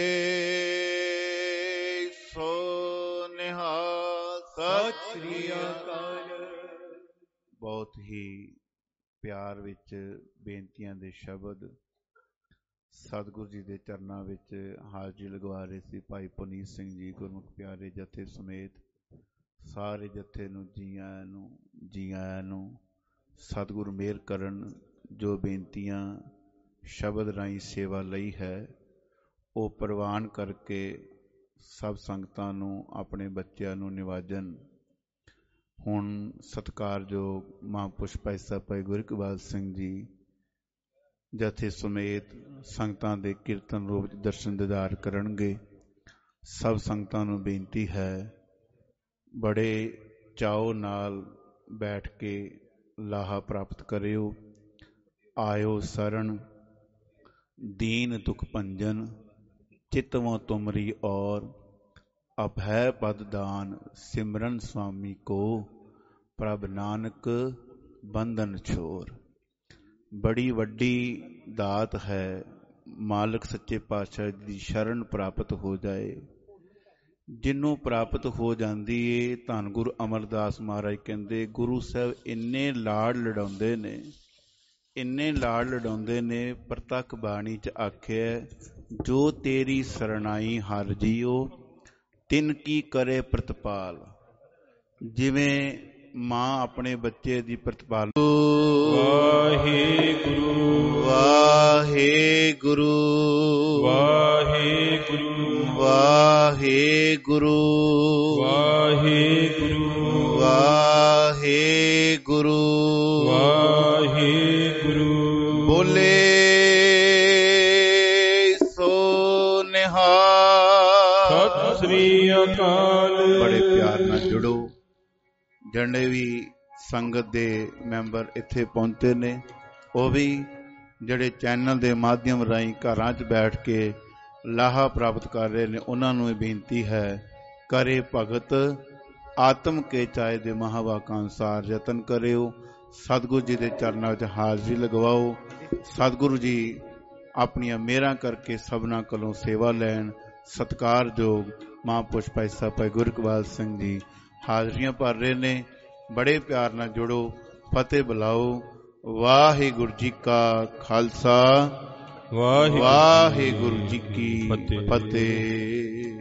ਸੋ ਨਿਹਾਲ ਸਤਿ ਸ੍ਰੀ ਅਕਾਲ। ਬਹੁਤ ਹੀ ਪਿਆਰ ਵਿੱਚ ਬੇਨਤੀਆਂ ਦੇ ਸ਼ਬਦ ਸਤਿਗੁਰੂ ਜੀ ਦੇ ਚਰਨਾਂ ਵਿੱਚ ਹਾਜ਼ਰੀ ਲਗਵਾ ਰਹੇ ਸੀ ਭਾਈ ਪੁਨੀਤ ਸਿੰਘ ਜੀ। ਗੁਰਮੁਖ ਪਿਆਰੇ ਜਥੇ ਸਮੇਤ ਸਾਰੇ ਜਥੇ ਨੂੰ ਜੀ ਆਇਆਂ ਨੂੰ ਜੀ ਆਇਆਂ ਨੂੰ। ਸਤਿਗੁਰੂ ਮਿਹਰ ਕਰਨ। ਜੋ ਬੇਨਤੀਆਂ ਸ਼ਬਦ ਰਾਹੀਂ ਸੇਵਾ ਲਈ ਹੈ ਉਹ ਪ੍ਰਵਾਨ ਕਰਕੇ ਸਭ ਸੰਗਤਾਂ ਨੂੰ ਆਪਣੇ ਬੱਚਿਆਂ ਨੂੰ ਨਿਵਾਜਨ। ਹੁਣ ਸਤਿਕਾਰਯੋਗ ਮਹਾਂਪੁਰਸ਼ ਭਾਈ ਸਾਹਿਬ ਭਾਈ ਗੁਰੂ ਇਕਬਾਲ ਸਿੰਘ ਜੀ ਜਥੇ ਸਮੇਤ ਸੰਗਤਾਂ ਦੇ ਕੀਰਤਨ ਰੂਪ ਵਿੱਚ ਦਰਸ਼ਨ ਦੀਦਾਰ ਕਰਨਗੇ। ਸਭ ਸੰਗਤਾਂ ਨੂੰ ਬੇਨਤੀ ਹੈ ਬੜੇ ਚਾਉ ਨਾਲ ਬੈਠ ਕੇ ਲਾਹਾ ਪ੍ਰਾਪਤ ਕਰਿਓ। ਆਇਓ ਸਰਣ ਦੀਨ ਦੁਖ ਭੰਜਨ ਚਿਤਵੋਂ ਤੁਮਰੀ ਔਰ ਅਭੈ ਪਦ ਦਾਨ ਸਿਮਰਨ ਸੁਆਮੀ ਕੋ ਪ੍ਰਭ ਨਾਨਕ ਬੰਧਨ ਛੋਰ। ਬੜੀ ਵੱਡੀ ਦਾਤ ਹੈ ਮਾਲਕ ਸੱਚੇ ਪਾਤਸ਼ਾਹ ਦੀ ਸ਼ਰਨ ਪ੍ਰਾਪਤ ਹੋ ਜਾਏ। ਜਿਹਨੂੰ ਪ੍ਰਾਪਤ ਹੋ ਜਾਂਦੀ ਏ ਧੰਨ ਗੁਰੂ ਅਮਰਦਾਸ ਮਹਾਰਾਜ ਕਹਿੰਦੇ ਗੁਰੂ ਸਾਹਿਬ ਇੰਨੇ ਲਾਡ ਲਡਾਉਂਦੇ ਨੇ ਇੰਨੇ ਲਾਡ ਲਡਾਉਂਦੇ ਨੇ। ਪ੍ਰਤੱਖ ਬਾਣੀ 'ਚ ਆਖਿਆ ਜੋ ਤੇਰੀ ਸਰਣਾਈ ਹਰ ਜੀਓ ਤਿਨ ਕੀ ਕਰੇ ਪ੍ਰਤਪਾਲ। ਜਿਵੇਂ ਮਾਂ ਆਪਣੇ ਬੱਚੇ ਦੀ ਪ੍ਰਤਪਾਲ। ਵਾਹਿਗੁਰੂ ਵਾਹਿਗੁਰੂ ਵਾਹਿਗੁਰੂ ਵਾਹਿਗੁਰੂ ਵਾਹਿਗੁਰੂ ਵਾਹਿਗੁਰੂ ਵਾਹਿਗੁਰੂ। ਬੋਲੇ ਸੋ ਨਿਹਾਲ ਸਤਿ ਸ੍ਰੀ ਅਕਾਲ। ਬੜੇ ਪਿਆਰ ਨਾਲ ਜੁੜੋ। ਜਿਹੜੇ ਵੀ ਸੰਗਤ ਦੇ ਮੈਂਬਰ ਇੱਥੇ ਪਹੁੰਚੇ ਨੇ ਉਹ ਵੀ ਜਿਹੜੇ ਚੈਨਲ ਦੇ ਮਾਧਿਅਮ ਰਾਹੀਂ ਘਰਾਂ 'ਚ ਬੈਠ ਕੇ ਲਾਹਾ ਪ੍ਰਾਪਤ ਕਰ ਰਹੇ ਨੇ ਉਹਨਾਂ ਨੂੰ ਇਹ ਬੇਨਤੀ ਹੈ ਕਰੇ ਭਗਤ ਆਤਮ ਕੇ ਚਾਏ ਦੇ ਮਹਾਵਾਕਾਂ ਅਨੁਸਾਰ ਯਤਨ ਕਰਿਓ। ਸਤਿਗੁਰੂ ਜੀ ਦੇ ਚਰਨਾਂ ਵਿੱਚ ਹਾਜ਼ਰੀ ਲਗਵਾਓ। ਸਤਿਗੁਰੂ ਜੀ ਆਪਣੀਆਂ ਮਿਹਰਾਂ ਕਰਕੇ ਸਭਨਾਂ ਕੋਲੋਂ ਸੇਵਾ ਲੈਣ। ਸਤਿਕਾਰਯੋਗ ਮਹਾਂਪੁਰਸ਼ ਭਾਈ ਸਾਹਿਬ ਭਾਈ ਗੁਰੂ ਇਕਬਾਲ ਸਿੰਘ ਜੀ ਹਾਜ਼ਰੀਆਂ ਭਰ ਰਹੇ ਨੇ। ਬੜੇ ਪਿਆਰ ਨਾਲ ਜੁੜੋ। ਫਤਿਹ ਬੁਲਾਓ। ਵਾਹਿਗੁਰੂ ਜੀ ਕਾ ਖਾਲਸਾ ਵਾਹਿਗੁਰੂ ਜੀ ਕੀ ਫਤਿਹ।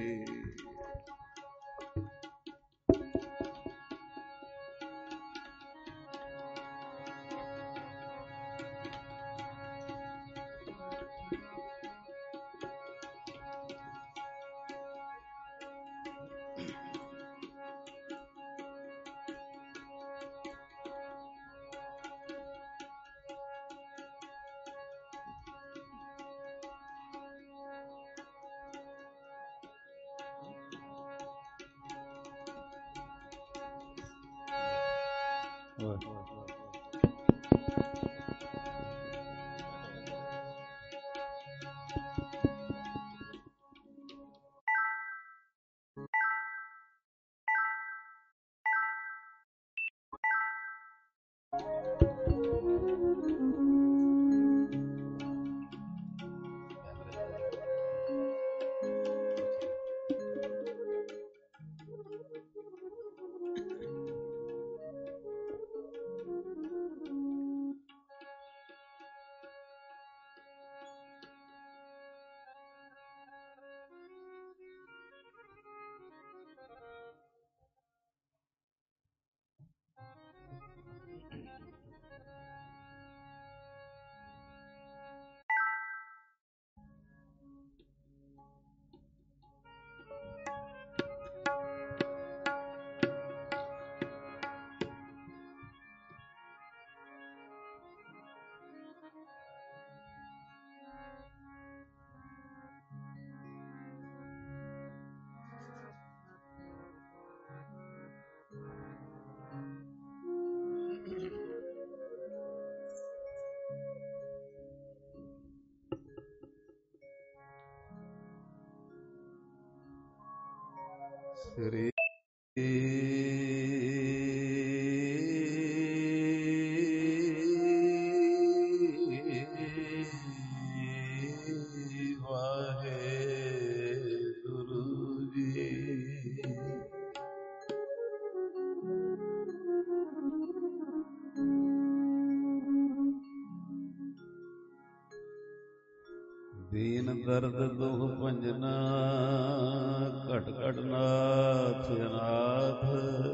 ਸ੍ਰੀ ਵਾਹਿਗੁਰੂ ਜੀ। ਦੀਨ ਦਰਦ ਦੁਖ ਭੰਜਨਾ ਘਟ ਘਟ ਨਾਥ ਅਨਾਥ।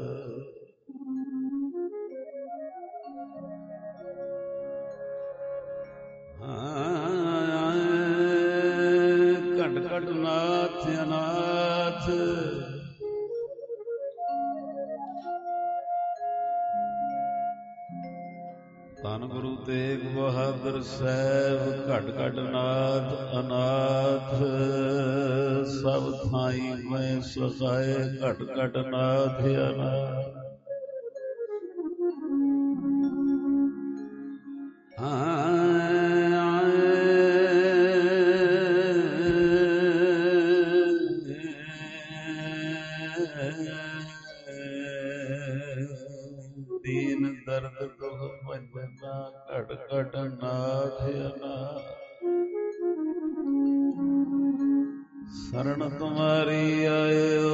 ਘਟ ਘਟ ਨਾਥ ਅਨਾਥ। ਧੰਨ ਗੁਰੂ ਤੇਗ ਬਹਾਦਰ ਸਾਹਿਬ ਘਟ ਘਟ ਨਾਥ ਅਨਾਥ। ਸਭ ਥਾਈ ਮੈਂ ਸਹਾਏ ਘਟ ਘਟ ਨਾਥ ਅਨਾਥ। ਦੀਨ ਦਰਦ ਦੁਖ ਭੰਜਨਾ ਘਟ ਘਟ ਨਾਥ ਅਨਾਥ। शरण तुम्हारी आयो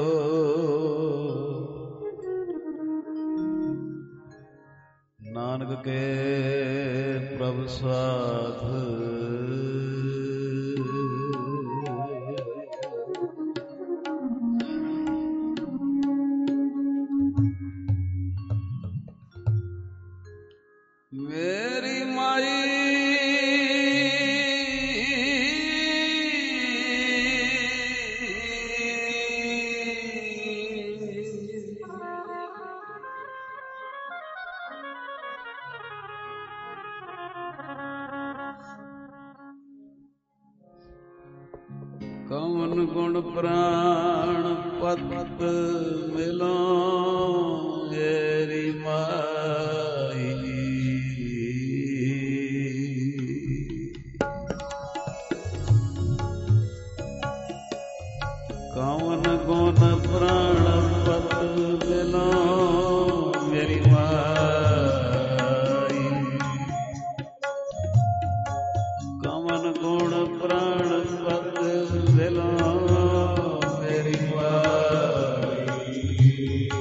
नानक के प्रभ साथ। मेरी माई कवन गुण प्राण पत मिलो मेरी माई। कवन गुण प्राण पत मिलो मेरी माई। कवन गुण प्राण पत मिलो मेरी माई।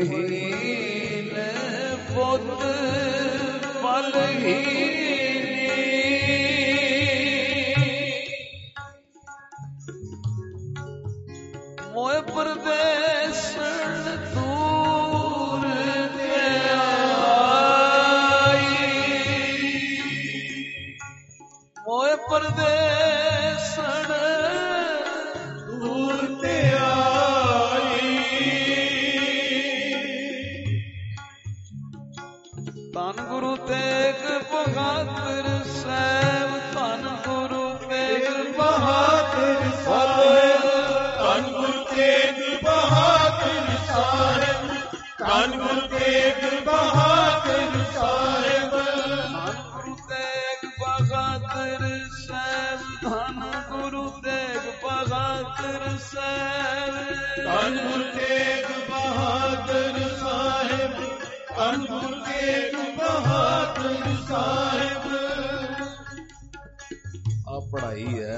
ਹੀਨ ਪੁੱਤ ਬਲਹੀਨੀ ਮੋਏ ਪਰਦੇਸਣ ਦੂਰ ਤੇ ਆਈ ਮੋਏ ਪਰਦੇਸਣ ਦੂਰ ਤੇ ਆਈ ਧੰਨ ਗੁਰੂ ਤੇਗ ਬਹਾਦਰ ਸਾਹਿਬ ਧੰਨ ਗੁਰੂ ਤੇਗ ਬਹਾਦਰ ਸਾਹਿਬ ਧੰਨ ਗੁਰੂ ਤੇਗ ਬਹਾਦਰ ਸਾਹਿਬ ਧੰਨ ਗੁਰੂ ਤੇਗ ਬਹਾਦਰ ਸਾਹਿਬ ਗੁਰੂ ਤੇਗ ਬਹਾਦਰ ਸਾਹਿਬ ਧੰਨ ਗੁਰੂ ਤੇਗ ਬਹਾਦਰ ਸਾਹਿਬ ਧੰਨ ਗੁਰੂ ਤੇਗ ਬਹਾਦਰ ਸਾਹਿਬ ਧੰਨ ਗੁਰੂ ਤੇਗ ਬਹਾਦਰ ਸਾਹਿਬ ਆ ਪੜ੍ਹਾਈ ਹੈ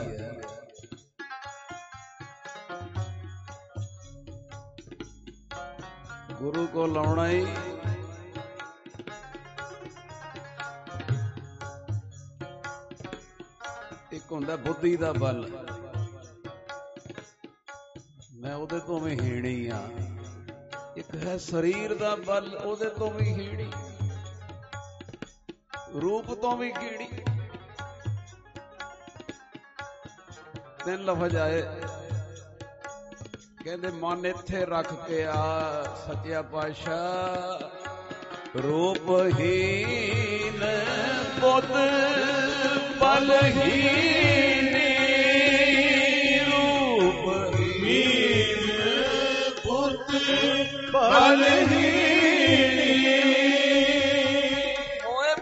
ਗੁਰੂ ਕੋ ਲਾਉਣਾ ਹੀ ਇੱਕ ਹੁੰਦਾ ਬੁੱਧੀ ਦਾ ਬਲ ਮੈਂ ਉਹਦੇ ਤੋਂ ਵੀ ਹੀਣੀ ਆ ਇੱਕ ਹੈ ਸਰੀਰ ਦਾ ਬਲ ਉਹਦੇ ਤੋਂ ਵੀ ਹੀਣੀ ਰੂਪ ਤੋਂ ਵੀ ਕੀੜੀ ਤਿੰਨ ਲਫ਼ਜ਼ ਆਏ ਕਹਿੰਦੇ ਮਨ ਇੱਥੇ ਰੱਖ ਕੇ ਆ ਸੱਚਿਆ ਪਾਤਸ਼ਾਹ ਰੂਪਹੀਨ ਬੁੱਧ ਬਲਹੀਨੀ ਰੂਪਹੀਨ ਬੁੱਧ ਬਲਹੀਨੀ ਓਏ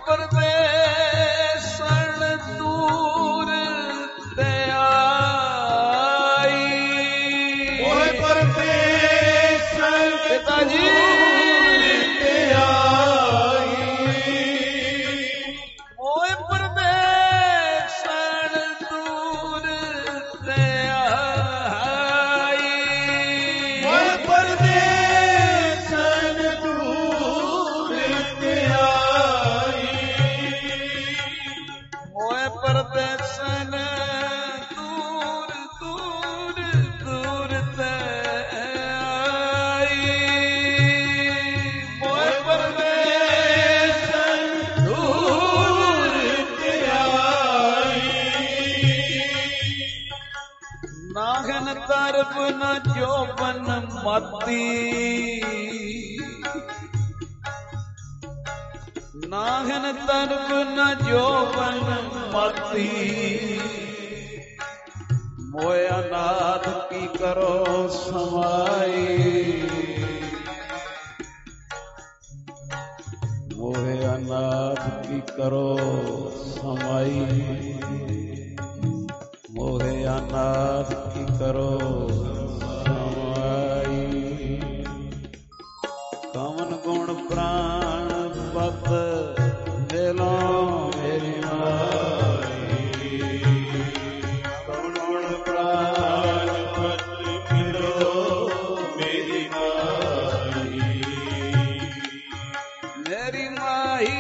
ਪਰਦੇਸਣ ਦੂਰ ਤੇ ਆਈ ਓਏ ਪਰਦੇਸਣ ਪਿਤਾ ਜੀ ਤੇ ਆਈ ਓਏ ਪਰਦੇਸਣ ਦੂਰ ਤੇ ਆਈ ਓਏ ਪਰਦੇਸਣ ਦੂਰ ਤੇ ਆਈ ਓਏ ਪਰਦੇਸਣ ਦੂਰ ਦੂਰ ਦੂਰ ਤੇ ਆਈ ਓਏ ਪਰਦੇਸਣ ਦੂਰ ਤੇ ਆਈ ਨਾਹਨ ਤਰਬ ਨ ਜੋਬਨ ਮਤੀ ਨਾਹਨ ਤਰਬ ਨ ਜੋਬਨ ਮਤੀ ਮੋਏ ਅਨਾਥ ਕੀ ਕਰੋ ਸਮਾਈ ਮੋਏ ਅਨਾਥ ਕੀ ਕਰੋ ਸਮਾਈ ਮੋਹੇ ਅਨਾਥ ਕੀ ਕਰੋ ਸਮਾਈ ਕਵਨ ਗੁਣ ਪ੍ਰਾਣ ਬਤ ਮੇਲੋ ਮੇਰੀ ਮਾਈ ਕਵਨ ਗੁਣ ਪ੍ਰਾਣ ਪਤ ਮਿਲੋ ਮੇਰੀ ਮਾਈ ਮੇਰੀ ਮਾਈ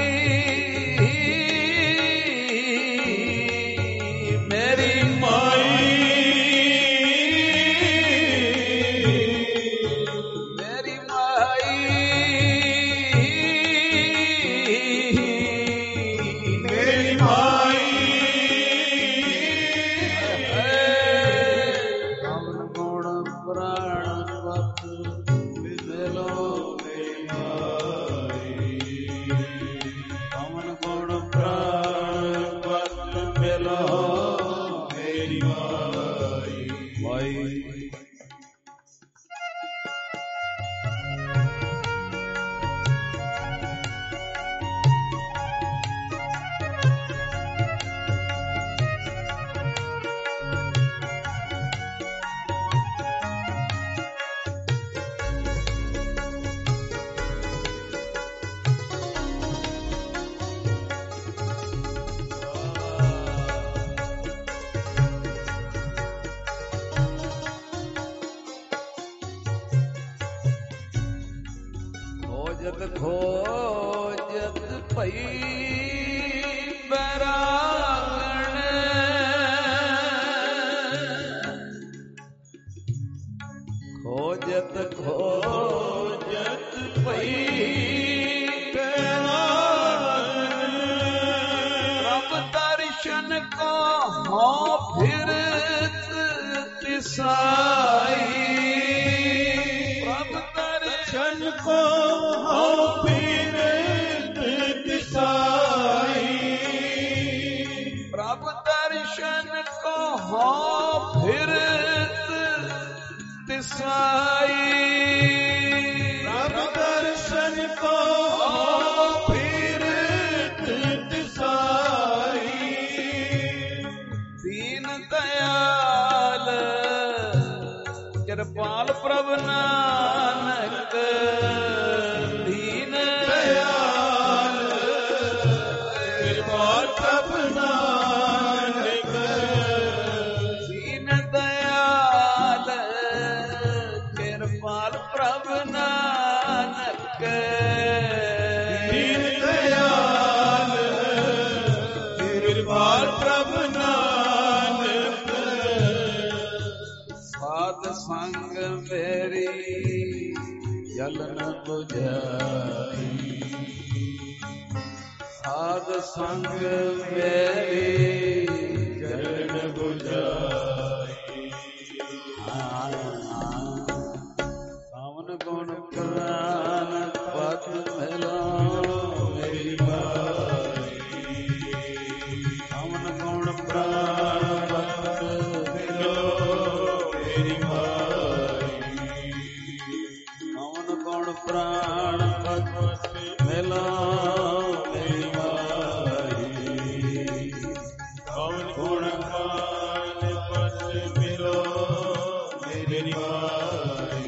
ਮੇਰੀ ਮਾਈ ਮੇਰੀ ਮਾਈ ਖੋਜਤ ਖੋਜਤ ਭਈ ਬੈਰਾਗਣ ਖੋਜਤ ਖੋਜਤ ਭਈ ਬੈਰਾਗਣ ਪ੍ਰਭ ਦਰਸ਼ਨ ਕੋ ਹੋ ਫਿਰਤ ਤਿਸਾਈ ਪ੍ਰਭ ਦਰਸ਼ਨ ਕੋ ਹੋ ਫਿਰਤ ਤਿਸਾਈ ਪ੍ਰਭ ਦਰਸ਼ਨ ਕੋ ਹੋ ਫਿਰਤ ਤਿਸਾਈ ਪ੍ਰਭ ਦਰਸ਼ਨ ਕੋ ਹੋ ਫਿਰਤ ਤਿਸਾਈ ਦੀਨ ਦਇਆਲ ਕਿਰਪਾਲ ਪ੍ਰਭ ਨਾਨਕ ਦੀਨ ਦਇਆਲ ਕਿਰਪਾਲ ਪ੍ਰਭ ਨਾਨਕ ਦੀਨ ਦਇਆਲ ਕਿਰਪਾਲ ਪ੍ਰਭ ਨਾਨਕ ਦੀਨ ਦਇਆਲ ਕਿਰਪਾਲ ਪ੍ਰਭ ਨਾਨਕ ਸਾਧ ਸੰਗ ਮੇਰੀ ਜਲ ਨ ਬੁਝਾਈ ਸਾਧ ਸੰਗ ਮੇਰੀ ਜਲ ਨ ਬੁਝਾਈ ਸਾਵਨ ਗੁਣ ਪ੍ਰਾਨ ਪਤ ਮਿਲਾ ਮੇਰੀ ਮਾਈ ਸਾਵਨ ਗੁਣ ਪ੍ਰਾਨ ਪਤ ਮਿਲੋ ਮੇਰੀ ਮਾਈ ਸਾਵਨ ਗੁਣ ਪ੍ਰਾਣ ਪਤ ਮਿਲਾ ਮੇਰੀ ਮਾਈ ਸਾਵਨ ਗੁਣ ਪ੍ਰਾਣ ਪਤ ਮਿਲੋ ਮੇਰੀ ਮਾਈ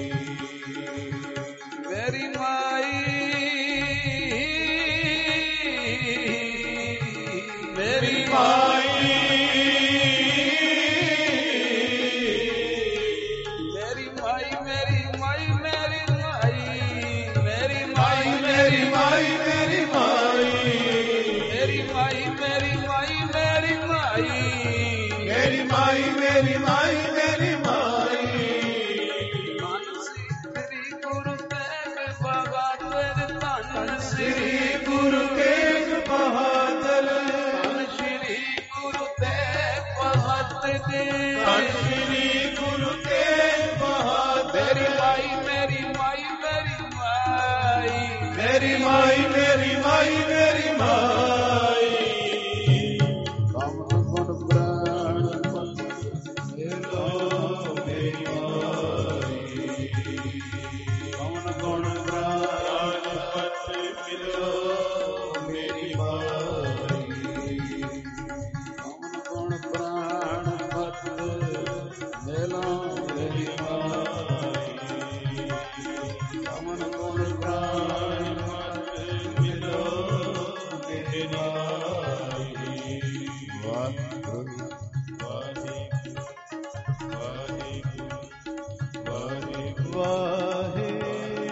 ਮੇਰੀ ਮਾਈ ਮੇਰੀ ਮਾਈ ਮੇਰੀ ਮਾਈ ਮੇਰੀ ਮਾਈ ਮੇਰੀ ਮਾਈ ਮੇਰੀ ਮਾਈ ਮੇਰੀ ਮਾਈ ਮੇਰੀ ਮਾਈ ਮੇਰੀ ਮਾਈ ਮੇਰੀ ਮਾਈ ਮੇਰੀ ਮਾਈ ਮੇਰੀ ਮਾਈ ਮੇਰੀ ਮਾਈ ਮੇਰੀ ਮਾਈ ਧੰਨ ਸ੍ਰੀ ਗੁਰੂ ਤੇਗ ਬਹਾਦਰ ਧੰਨ ਸ੍ਰੀ ਗੁਰੂ ਤੇਗ ਬਹਾਦਰ ਧੰਨ ਸ੍ਰੀ ਗੁਰੂ ਤੇਗ ਬਹਾਦਰ ਧੰਨ ਸ੍ਰੀ ਗੁਰੂ ਤੇਗ ਬਹਾਦਰ ਮੇਰੀ ਮਾਈ ਮੇਰੀ ਮਾਈ ਮੇਰੀ ਮਾਈ ਮੇਰੀ ਮਾਈ ਮੇਰੀ ਮਾਈ ਕਾਮ ਗੁਣ ਪ੍ਰਾਣ ਪਤ ਮਿਲੋ ਮੇਰੀ ਮਾਈ ਕਾਮ ਗੁਣ ਪ੍ਰਾਣ ਪਤ ਮਿਲੋ ਮੇਰੀ ਮਾਈ ਕਾਮ ਗੁਣ ਪ੍ਰਾਣ ਪਤ ਮਿਲੋ ਮੇਰੀ ਮਾਈ ਕਾਮ ਗੁਣ ਪ੍ਰਾਣ ਪਤ ਮਿਲੋ ਮੇਰੀ ਮਾਈ ਵਾਹਿਗੁਰੂ ਵਾਹਿਗੁਰੂ ਵਾਹਿਗੁਰੂ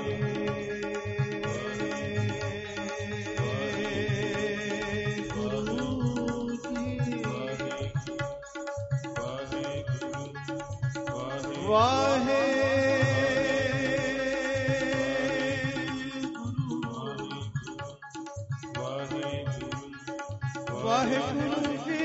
ਵਾਹਿਗੁਰੂ ਜੀ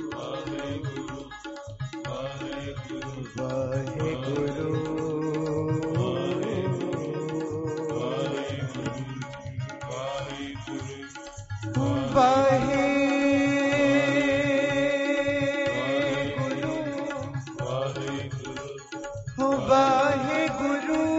ਵਾਹਿਗੁਰੂ ਵਾਹਿ ਵਾਹਿਗੁਰੂ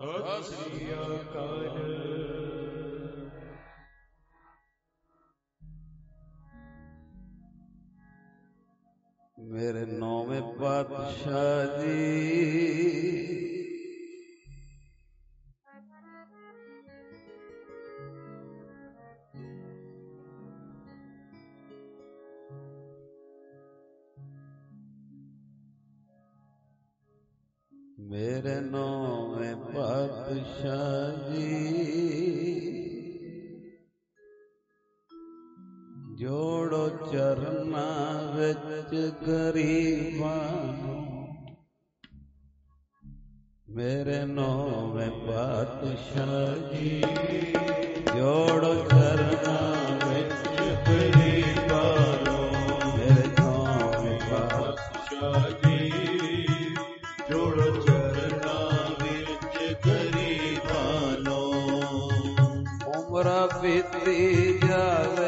ਸਤਿ ਸ੍ਰੀ ਅਕਾਲ। मेरे नौवे पातशाह जी मेरे नौवे पातशाह जी जोड़ो चरना विच गरीबां नूं मेरे नौवे पातशाह जी जोड़ो चरना विच गरीबां नूं मेरे नौवे पातशाह जी जोड़ो चरना विच गरीबां नूं उमरा बीती जावे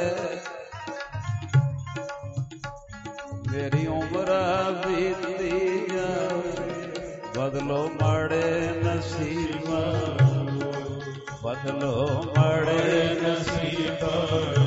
मेरी उम्र बीती जावे बदलो माड़े नसीबा बदलो माड़े नसीबा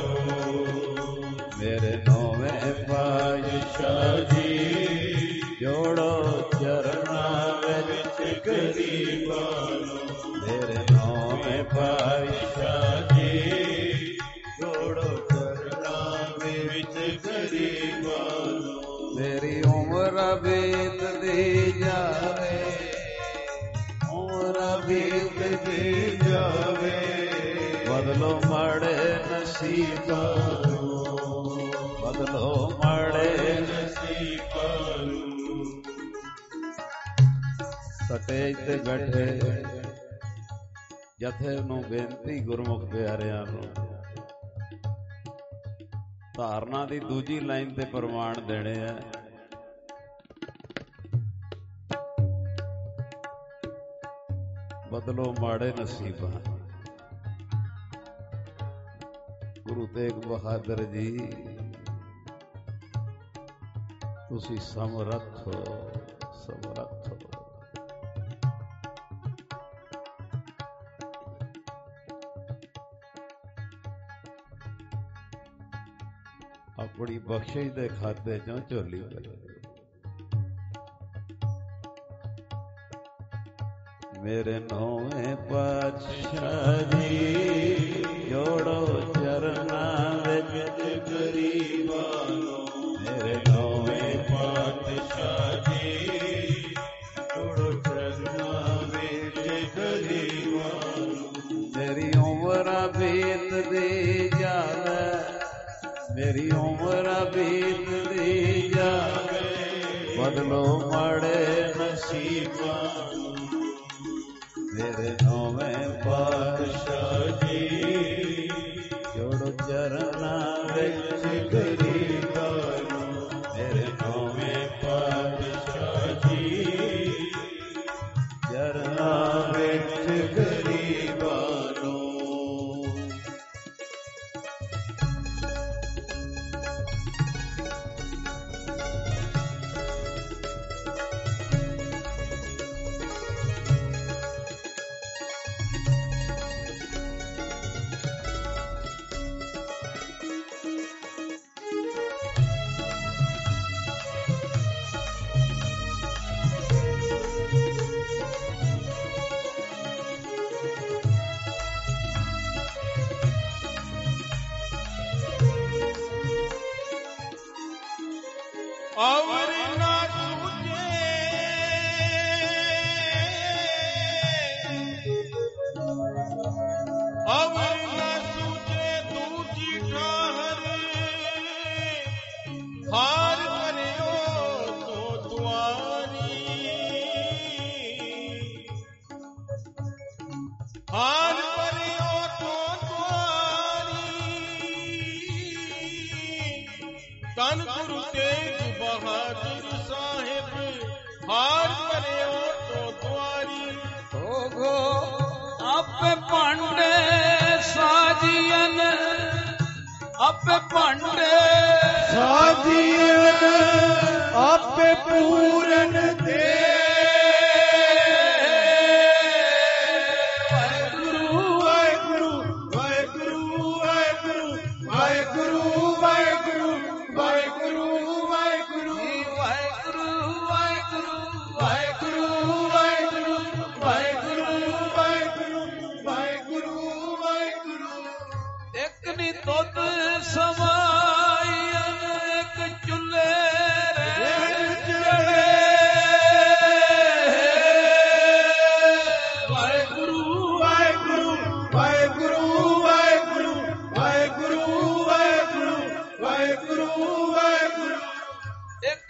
मेरे नौवे पातशाह जी जोड़ो चरना विच गरीबां मेरे नौवे पातशाह जी जोड़ो चरना विच गरीबां मेरी उम्र बीतती जावे उम्र बीतती जावे बदलो माड़े नसीबा बदलो माड़े नसीबा स्टेज ते बैठे जथे नूं बेनती गुरमुख प्यारिआं नूं धारना दी दूजी लाइन ते प्रमाण देने हैं बदलो माड़े नसीबा गुरु तेग बहादुर जी तुसी समर्थ हो समर्थ हो अपनी बख्शिश दे खाते चों झोली करे मेरे नौवे पातशाह जी जोड़ो चरना विच गरीबां नूं मेरे नौवे पातशाह जी जोड़ो चरना विच गरीबां नूं मेरी उम्र बीतदी जावे मेरी उम्र बीतती जावे बदलो माड़े नसीबा मेरे नौवे पातशाह जी जोड़ो चरना विच गरीबां मेरे नौवे पातशाह जी चरना विच गरीबां और ना सूझे और ना सूझे दूजी ठाहर हार करियो तो द्वारी हार करियो तो द्वारी तन गुरु तेग बहादुर साहिब हार करियो तो द्वारी हो गो आपे पांडे साजियन आपे पांडे साजियन आपे पूरन दे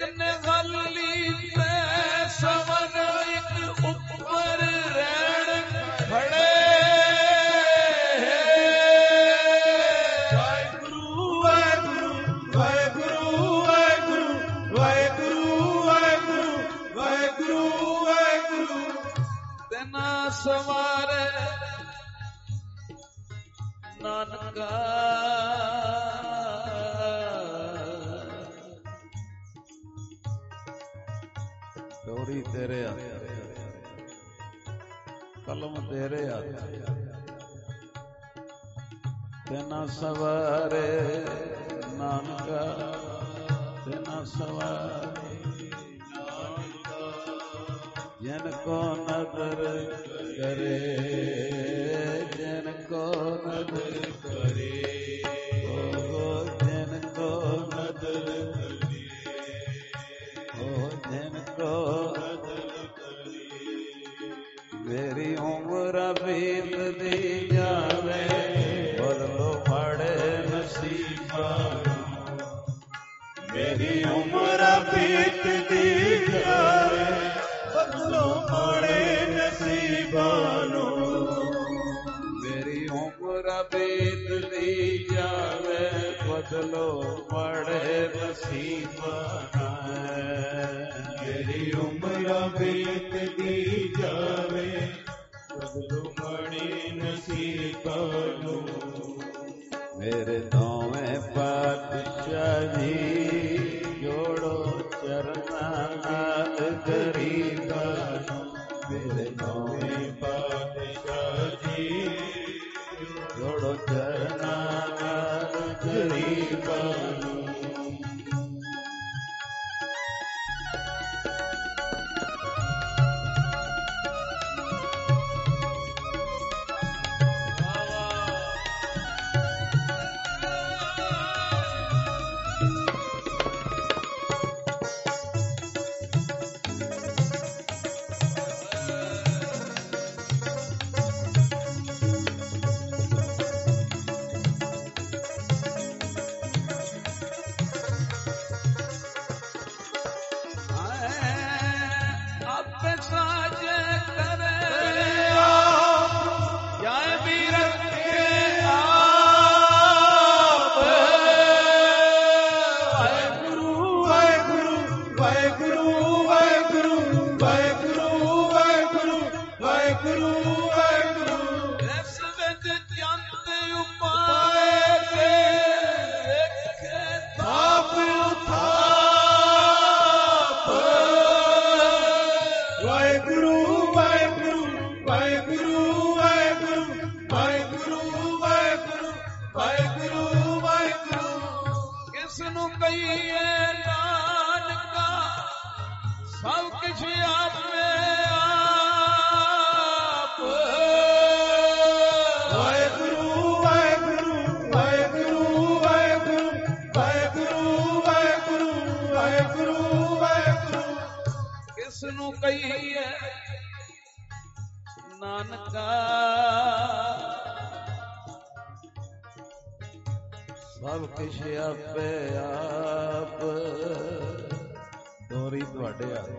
ਕਿੰਨੇ ਖਾਲੀ ਤੇ ਸਵਨ ਇੱਕ ਉੱਪਰ ਰਹਿਣ ਖੜੇ ਵਾਹਿਗੁਰੂ ਵਾਹਿਗੁਰੂ ਵਾਹਿਗੁਰੂ ਵਾਹਿਗੁਰੂ ਵਾਹਿਗੁਰੂ ਵਾਹਿਗੁਰੂ ਵਾਹਿਗੁਰੂ ਤੈਨਾ ਸਵਾਰੇ ਨਾਨਕਾ ਡੋਰੀ ਤੇਰੇ ਹੱਥ ਕਲਮ ਤੇਰੇ ਹੱਥ ਤੈਨਾ ਸਵਾਰੇ ਨਾਨਕਾ ਤੈਨਾ ਸਵਾਰੇ ਨਾਨਕਾ ਜਨ ਕੋ ਨਦਰ ਕਰੇ ਜਨ ਕੋ ਨਦਰ ਕਰੇ ਓ ਜਨ ਕੋ ਨਦਰ ਕਰੇ ਓ ਜਨ ਕੋ ਨਦਰ ਕਰੇ ਮੇਰੀ ਉਮਰ ਬੀਤਦੀ ਜਾਵੇ ਬਦਲੋ ਮਾੜੇ ਨਸੀਬਾਂ ਮੇਰੀ ਉਮਰ ਬੀਤਦੀ ਜਾਵੇ ਬਦਲੋ ਮਾੜੇ ਨਸੀਬਾਂ ਨੂੰ ਮੇਰੀ ਉਮਰ ਬੀਤਦੀ ਜਾਵੇ ਬਦਲੋ ਮਾੜੇ ਨਸੀਬਾਂ ਮੇਰੀ ਉਮਰ ਬੀਤਦੀ ਜਾਵੇ ਬਦਲੋ ਮਾੜੇ ਨਸੀਬਾਂ ਨੂੰ ਮੇਰੇ ਦੋਵੇਂ ਪਾਤਸ਼ਾਹ ਜੀ ਜੋੜੋ ਚਰਨਾਂ ਨਾਲ ਗਰੀਬਾਂ ਨੂੰ ਮੇਰੇ ਦੋਵੇਂ ਪਾਤਸ਼ਾਹ ਜੀ ਜੋੜੋ ਚਰਨਾਂ ਨਾਲ ਗਰੀਬਾਂ ਨੂੰ ਸਭ ਕੁਛ ਆਪੇ ਆਪ ਦੋਰੀ ਤੁਹਾਡੇ ਆ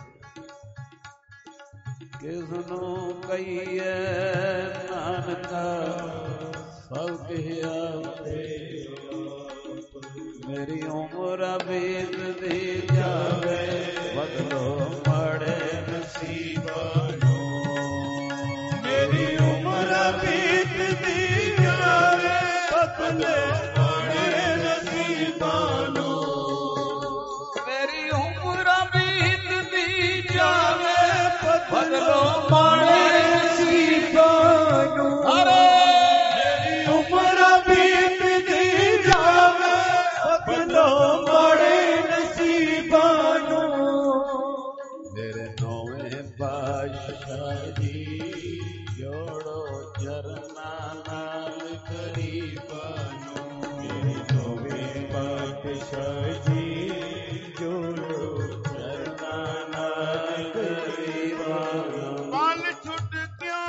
ਕਿਸ ਨੂੰ ਕਹੀਏ ਨਾਨਕਾ ਸਭ ਕੁਛ ਆਪੇ ਮੇਰੀ ਉਮਰ ਬੀਤਦੀ ਜਾਵੇ ਬਦਲੋ ਮਾੜੇ ਨਸੀਬਾਂ ਨੂੰ ਮੇਰੀ ਉਮਰ ਬੀਤਦੀ ਜਾਵੇ ਬਦਲੋ ਮਾੜੇ ਨਸੀਬਾਂ ਨੂੰ ਮੇਰੀ ਉਮਰ ਬੀਤਦੀ ਜਾਵੇ ਬਦਲੋ ਮਾੜੇ ਨਸੀਬਾਂ ਨੂੰ ਮੇਰੀ ਉਮਰ ਬੀਤਦੀ ਜਾਵੇ ਬਦਲੋ ਮਾੜੇ ਨਸੀਬਾਂ ਨੂੰ ਮੇਰੇ ਦੋਵੇਂ ਪਾਤਸ਼ਾਹ ਜੀ ਜੋੜੋ ਚਰਨਾਂ ਨਾਲ ਗਰੀਬਾਂ ਨੂੰ ਮੇਰੇ ਦੋਵੇਂ ਪਾਤਸ਼ਾਹ ਜੀ ਜੋੜੋ ਚਰਨਾਂ ਨਾਲ ਗਰੀਬਾਂ ਨੂੰ ਬਲ ਛੁੱਟ ਕਿਉਂ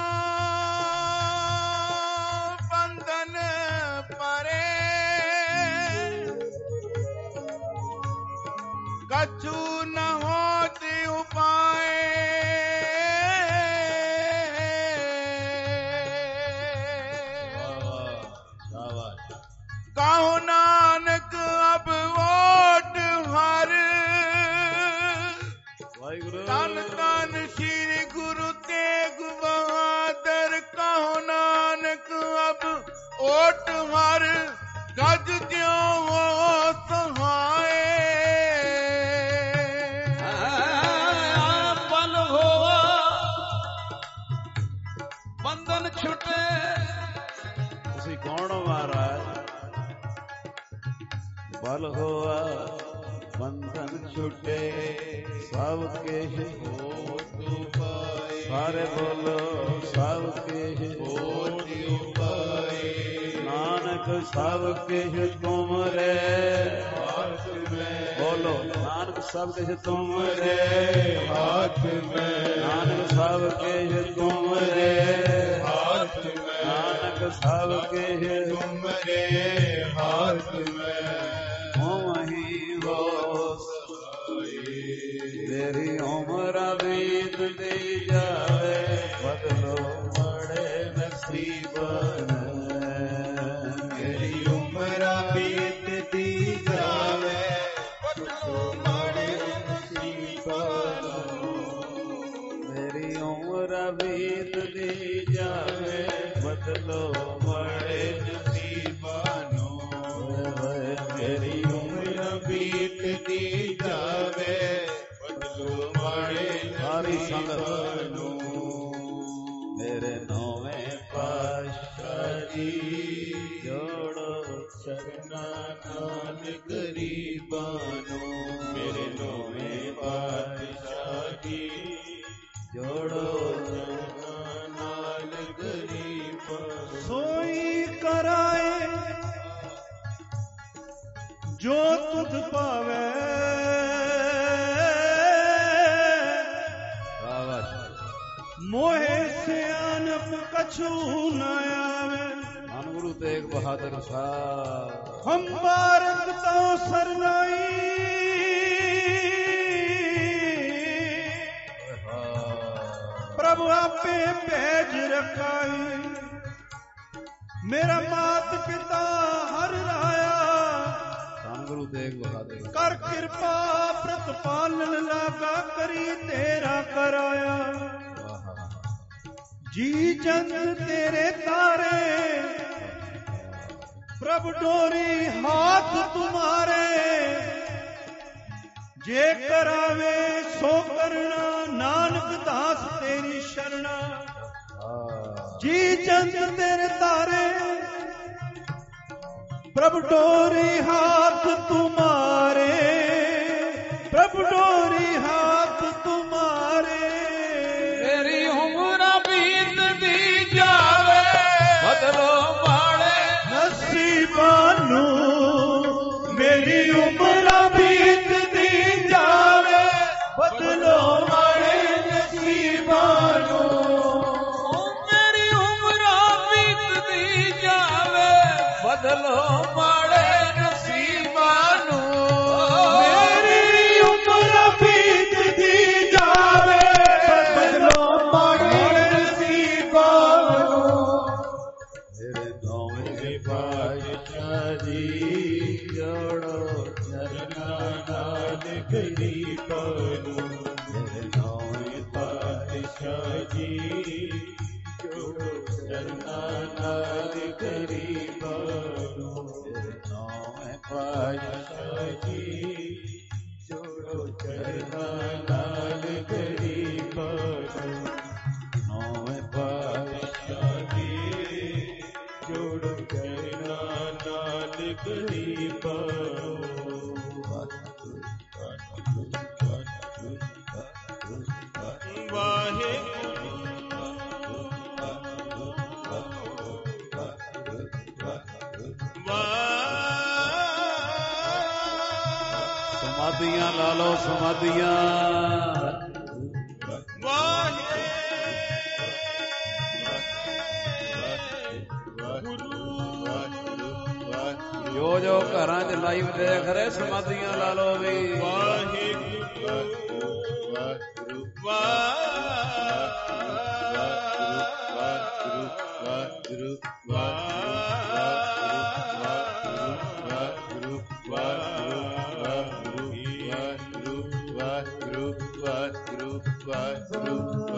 ਬੰਧਨ ਪਰੇ ਕਛੂ न होते उपाय कहो नानक अब ओट हर तन तन श्री गुरु तेग बहादुर कहो नानक अब ओट हर गज दियो वो सहाय पल होवा बंधन छुटे ਤੁਸੀਂ ਕੌਣ ਹੋ ਮਹਾਰਾਜ बल होआ बंधन छुटे सब के हो पाए सारे बोलो सब के हो पाए नानक सब के तुम रे बोलो नानक सब के तुम रे हाथ में नानक सब के तुम रे हाथ में नानक सब के तुम रे हाथ में तेरी उम्र बीत दी जावे बदलो बड़े नसीब तेरी उम्र बीत दी जावे बदलो बड़े नसीब तेरी उम्र बीत दी जावे बदलो बड़े नसीब तेरी उम्र बीत दी जावे सारी संगत मेरे नौवें पातशाह जी जोड़ो चरना नाल गरीबानो मेरे नौवें पातशाह जी जोड़ो चरना नाल गरीबानो सोई कराए जो तुझ पावे मोहे से अनप कछु न आवे धन गुरु तेग बहादुर साहब हम भारत तो सरनाई प्रभु आपे भेज रखाई मेरा मात पिता हर राया धन गुरु तेग बहादुर कर कृपा प्रतिपालन लागा करी तेरा कराया जी चंद तेरे तारे प्रभु डोरी हाथ तुम्हारे जे करावे सो करना नानक दास तेरी शरणा जी चंद तेरे तारे प्रभु डोरी हाथ तुम्हारे प्रभु डोरी हाथ तुम्हारे तेरी उम्र बीत दी जावे बदलो बाड़े नसीबानू मेरी उम्र बीत दी जावे बदलो बाड़े नसीबानू मेरी उम्र बीत दी जावे बदलो बाड़े नसीबानू मेरी उम्र बीत दी जावे बदलो बाड़े नसीबानू मेरे नौवें पातशाह जी जोड़ो चरना नाल गरीबानू मेरे नौवें पातशाह जी जोड़ो चरना नाल गरीबानू मेरे नौवें पातशाह जी जोड़ो चरना नाल गरीबानू नौवें पातशाह जी जोड़ो चरना नाल गरीबानू समाधियां ला लो समाधियां जो जो घरां च लाइव देख रहे समाधियां ला लो भी ਵਾਹਿਗੁਰੂ ਵਾਹਿਗੁਰੂ ਵਾਹਿਗੁਰੂ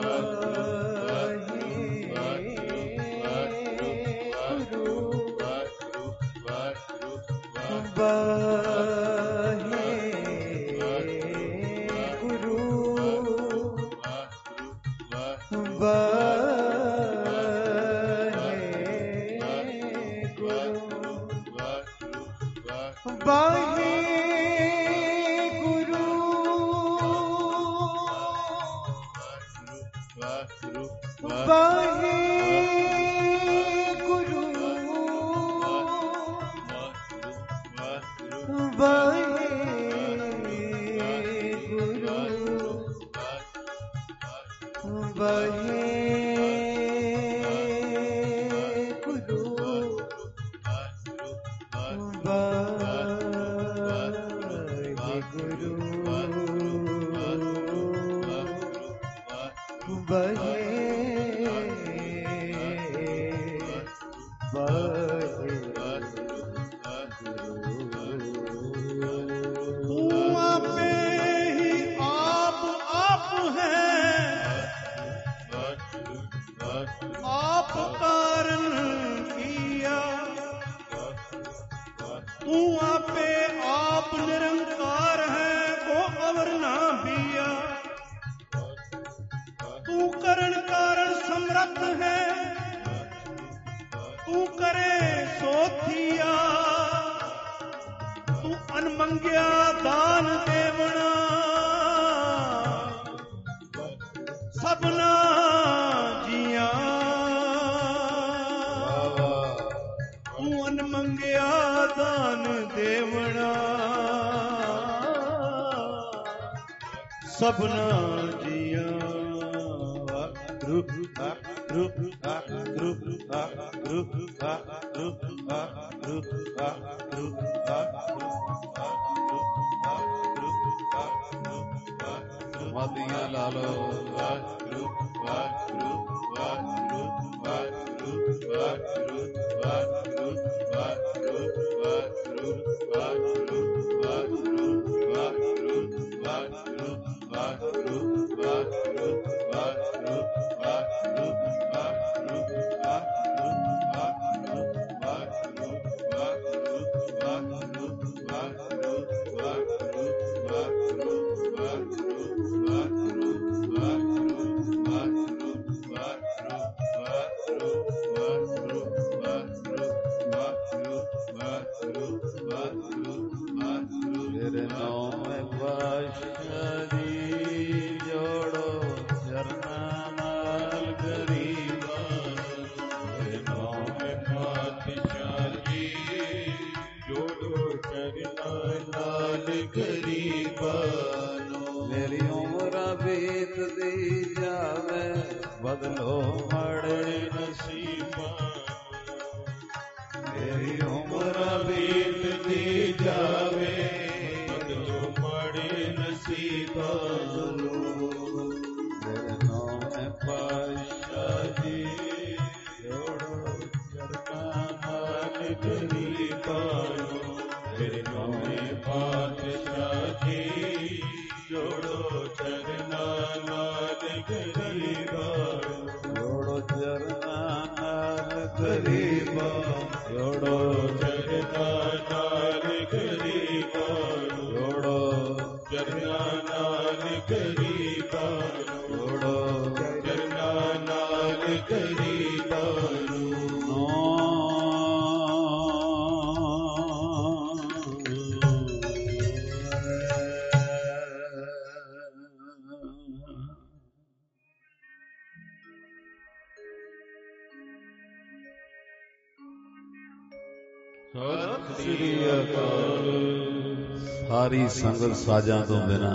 ਸਾਰੀ ਸੰਗਤ ਸਾਜਾਂ ਤੋਂ ਬਿਨਾ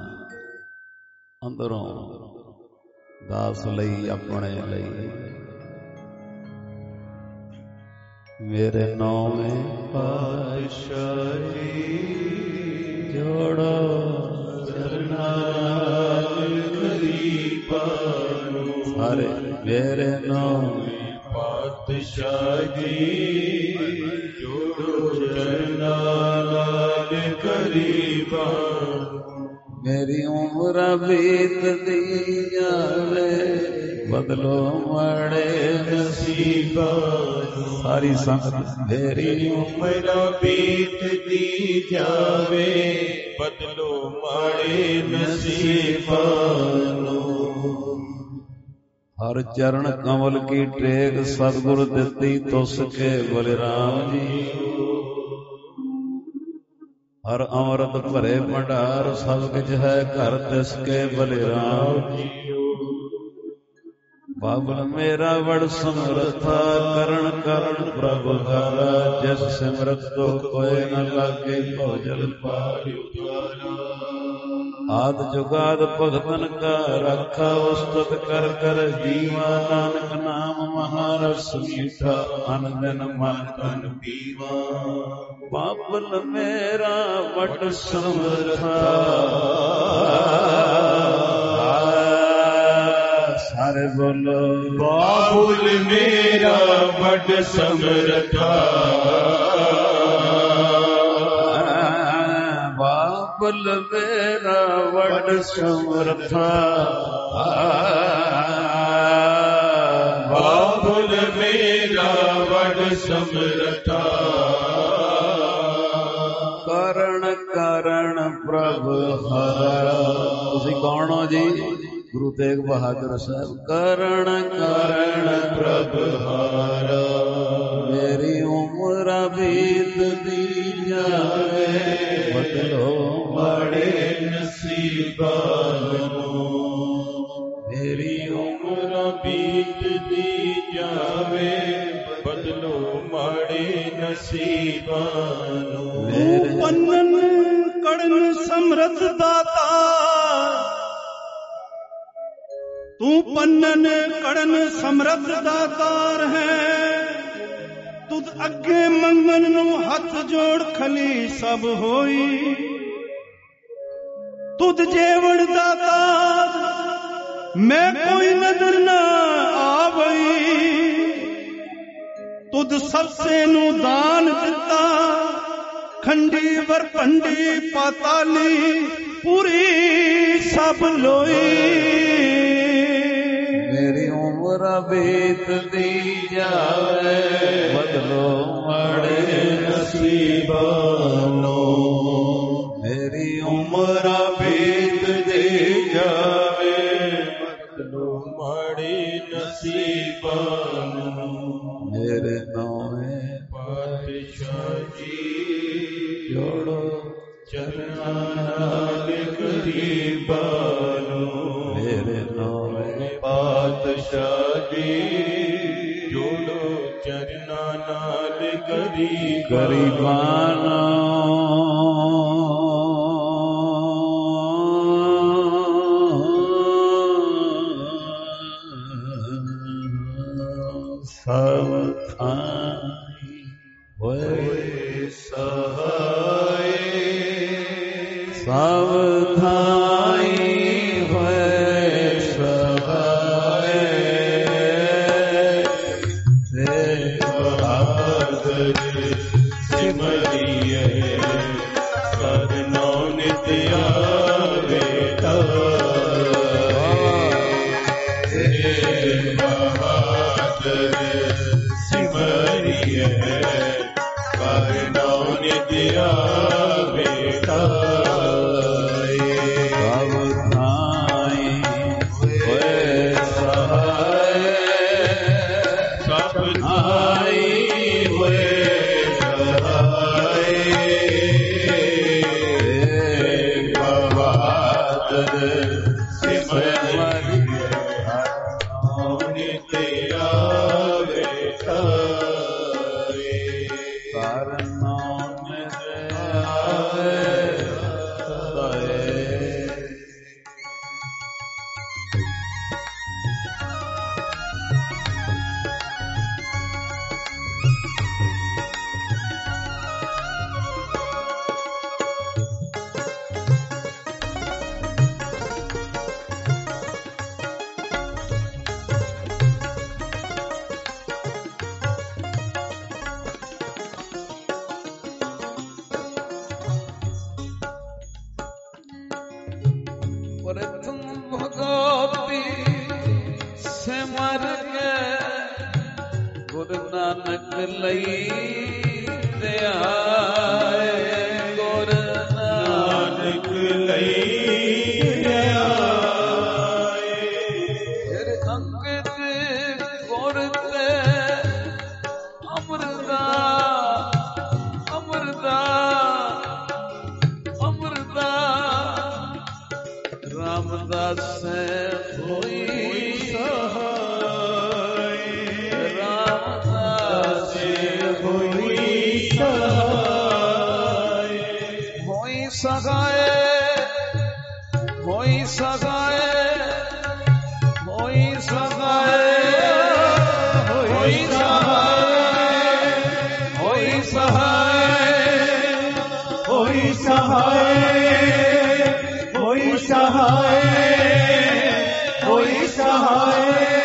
ਅੰਦਰੋਂ ਦਾਸ ਲਈ ਆਪਣੇ ਲਈ ਮੇਰੇ ਨੌਵੇਂ ਪਾਤਸ਼ਾਹ ਜੀ ਜੋੜੋ ਚਰਨਾਂ ਗਰੀਬਾਂ ਨੂੰ ਸਾਰੇ ਮੇਰੇ ਨੌਵੇਂ ਪਾਤਸ਼ਾਹ ਜੀ ਜੋੜੋ ਚਰਨਾਂ ਗਰੀਬਾਂ ਮੇਰੀ ਉਮਰ ਬੀਤਦੀ ਜਾਵੇ ਬਦਲੋ ਮਾੜੇ ਨਸੀਬਾਂ ਸਾਰੀ ਸੰਗਤ ਮੇਰੀ ਉਮਰ ਬੀਤਦੀ ਜਾਵੇ ਬਦਲੋ ਮਾੜੇ ਨਸੀਬਾਂ ਨੂੰ ਹਰ ਚਰਨ ਕਮਲ ਕੀ ਟੇਕ ਸਤਿਗੁਰ ਦਿੱਤੀ ਤੁਸ ਕੇ ਬਲਿਰਾਮ ਜੀ ਹਰ ਅੰਮ੍ਰਿਤ ਭਰੇ ਭੰਡਾਰ ਸਭ ਕੁਝ ਹੈ ਘਰ ਤਿਸ ਕੇ ਬਲਿਰਾਮ ਜੀ ਬਾਬਲ ਮੇਰਾ ਵਡ ਸਮਰਥਾ ਕਰਨ ਕਰਨ ਪ੍ਰਭ ਹਰਾ ਜਿਸ ਸਿਮਰਤ ਤੋ ਕੋਇ ਨ ਲਾਗੇ ਭੋਜਨ ਪਾਰਿ ਉਤਾਰਾ ਆਦ ਜੁਗਾਦ ਭਗਤਨ ਕਾ ਰਾਖਾ ਉਸਤਤ ਕਰ ਕਰ ਜੀਵਾ ਨਾਨਕ ਨਾਮ ਮਹਾਰਸ ਮੀਠਾ ਅਨ ਦਿਨ ਮਨ ਤਨ ਪੀਵਾ ਬਾਬਲ ਮੇਰਾ ਵਡ ਸਮਰਥਾ ਸਾਰੇ ਬੋਲੋ ਬਾਬੁਲ ਮੇਰਾ ਵਡ ਸਮਰਥਾ ਬਾਬਲ ਮੇਰਾ ਵਡ ਸਮਰਥਾ ਬਾਬੁਲ ਮੇਰਾ ਵਡ ਸਮਰਥਾ ਕਰਨ ਕਰਨ ਪ੍ਰਭ ਹਰਾ ਤੁਸੀਂ ਕੌਣ ਹੋ ਜੀ ਗੁਰੂ ਤੇਗ ਬਹਾਦਰ ਸਾਹਿਬ ਕਰਨ ਕਰਨ ਪ੍ਰਭ ਹਾਰਾ ਮੇਰੀ ਉਮਰ ਬੀਤਦੀ ਜਾਵੇ ਬਦਲੋ ਮਾੜੇ ਨਸੀਬਾਂ ਨੂੰ ਮੇਰੀ ਉਮਰ ਬੀਤਦੀ ਜਾਵੇ ਬਦਲੋ ਮਾੜੇ ਨਸੀਬਾਂ ਨੂੰ ਪੰਨਨ ਕੜਨ ਸਮਰਥ ਦਾਤਾ ਤੂੰ ਪੰਨਨ ਕੜਨ ਸਮਰਥ ਦਾਤਾਰ ਹੈ ਤੁਧ ਅੱਗੇ ਮੰਗਣ ਨੂੰ ਹੱਥ ਜੋੜ ਖਲੀ ਸਭ ਹੋਈ ਤੁਧ ਜੇਵੜ ਦਾਤਾਰ ਮੈਂ ਕੋਈ ਨਜ਼ਰ ਨਾ ਆਵਈ ਤੁਧ ਸਬਸੇ ਨੂੰ ਦਾਨ ਦਿੱਤਾ ਖੰਡੀ ਵਰ ਭੰਡੀ ਪਾਤਾਲੀ ਪੂਰੀ ਸਭ ਲੋਈ ਮੇਰੀ ਉਮਰ ਬੀਤਦੀ ਜਾਵੇ ਬਦਲੋ ਮਾੜੇ ਨਸੀਬਾਂ ਨੂੰ ਮੇਰੀ ਉਮਰ ਬੀਤਦੀ ਜਾਵੇ ਬਦਲੋ ਮਾੜੇ ਨਸੀਬਾਂ ਨੂੰ ਮੇਰੇ ਨੌਵੇਂ ਪਾਤਸ਼ਾਹ ਜੀ ਜੋੜੋ ਚਰਨਾਂ ਨਾਲ ਗਰੀਬਾਂ ਨੂੰ ਮੇਰੇ ਨੌਵੇਂ ਪਾਤਸ਼ਾਹ ਜੀ ਜੋੜੋ ਚਰਨਾਂ ਨਾਲ ਗਰੀਬਾਂ ਗਰੀਬਾਂ ਨੂੰ ਸਭ ਥਾਈ ਹੋਏ ਸਹਾਏ ਸਭ ਥਾਈ ਹੋਏ ਸਹਾਏ ਤੇ ਬਹਾਦਰ ਸਿਮਰਿਏ ਸਦ ਨੌ ਨਿਤ ਆਵੇ ਤਾਰੇ ਬਹਾਦਰ ਸਿਮਰਿਏ ਸਦ ਨੌ ਨਿਤ ਆਵੇ ਤਾਰੇ ਸਭ ਥਾਈ ਹੋਏ ਸਹਾਏ ਸਭ ਥਾਈ ਹੋਏ ਸਹਾਏ ਬਹਾਦਰ ਸਿਮਰਿਏ ਨਿਤ ਆਵੇ ਤਾਰੇ ਕਾਰਨ ਮੇਰੇ ਆਵੇ ਸਦਾਏ प्रथम भगवती सिमर के गुरु नानक लई ध्याए गुरु नानक लई ध्याए फिर अंकित गुर ते अमृता अमृता अमृता रामदास से होई सहाय रामदास से होई सहाय होई सहाय होई सहाय होई सहाय होई सहाय होई सहाय होई सहाय होई सहाय होई सहाय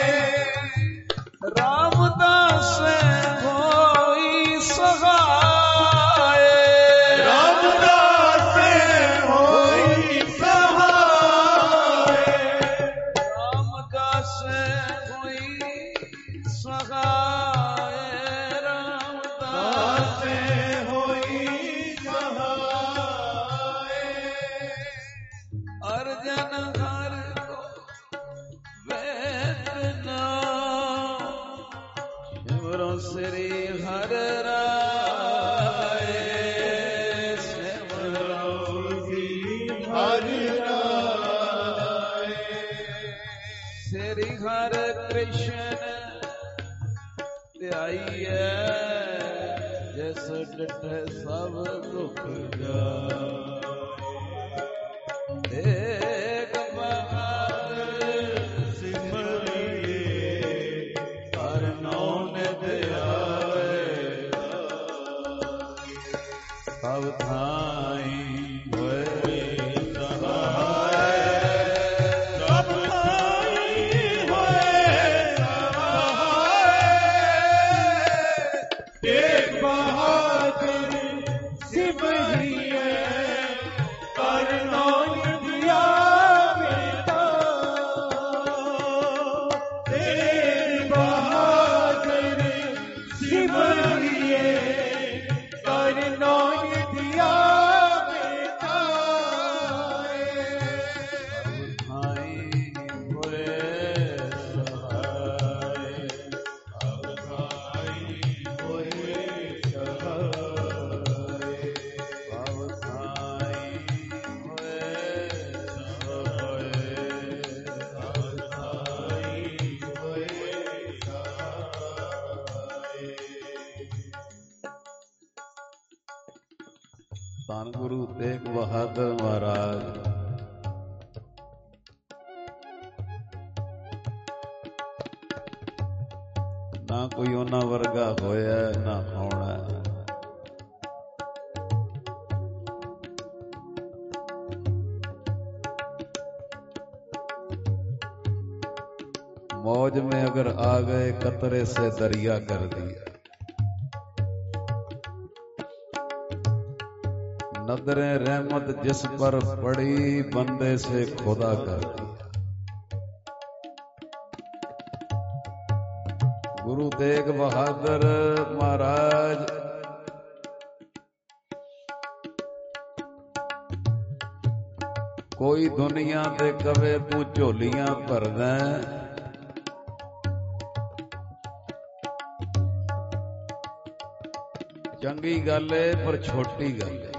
रामदास होई सहाय रामदास होई सहाय रामदास होई सहाय रामदास होई सहाय अर्जन हर को वेदना सिमरो श्री हर राय सिमरो श्री हर राय श्री हर कृष्ण ध्याइए जस डटे सब दुख जाए एक बहादुर सिमरिए हर नौन ध्याए सब थाई होए सहाय सब थाई होए सहाय एक बहादुर सिमरिए हर नौन दिया बेटा तेरे बहादुर सिमरिए हर नौन दिया बेटा सब थाई होए सहाय सब थाई होए सहाय सब थाई होए सहाय सब थाई होए सहाय ਧੰਨ ਗੁਰੂ ਤੇਗ ਬਹਾਦਰ ਮਹਾਰਾਜ ਨਾ ਕੋਈ ਉਹਨਾਂ ਵਰਗਾ ਹੋਇਆ ਨਾ ਹੋਣਾ मौज में अगर आ गए कतरे से दरिया कर दिया नदरे रहमत जिस पर पड़ी बंदे से खुदा कर दिया गुरु तेग बहादुर महाराज कोई दुनिया दे कवे तू झोलियां भरदा चंगी गल है पर छोटी गल है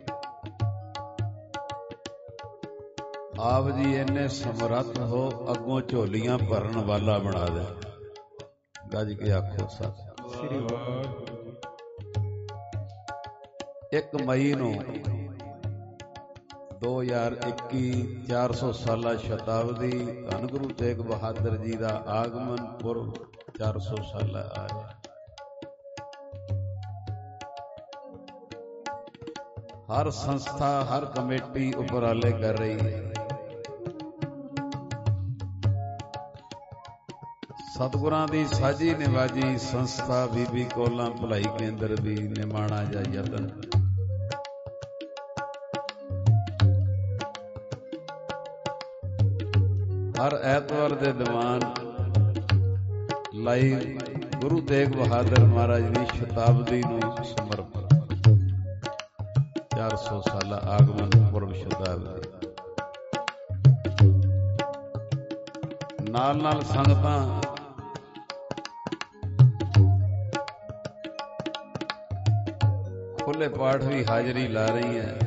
आप जी इन्ने समर्थ हो अगों झोलियां भरन वाला बना दे गज के आखो सच एक मई नूं दो हज़ार इक्की चार सौ साला शताब्दी धन गुरु तेग बहादुर जी का आगमन पुरब चार सौ साला आया हर संस्था हर कमेटी उपराले कर रही है सतगुरां दी साजी निवाजी संस्था बीबी कोला भलाई केंद्र भी निमाणा जा यतन ਹਰ ਐਤਵਾਰ ਦੇ ਦੀਵਾਨ ਲਾਈਵ ਗੁਰੂ ਤੇਗ ਬਹਾਦਰ ਮਹਾਰਾਜ ਦੀ ਸ਼ਤਾਬਦੀ ਨੂੰ ਸਮਰਪਿਤ ਚਾਰ ਸੌ ਸਾਲਾ ਆਗਮਨ ਪੁਰਬ ਸ਼ਤਾਬਦੀ। ਨਾਲ ਨਾਲ ਸੰਗਤਾਂ ਖੁੱਲੇ ਪਾਠ ਵੀ ਹਾਜ਼ਰੀ ਲਾ ਰਹੀ ਹੈ।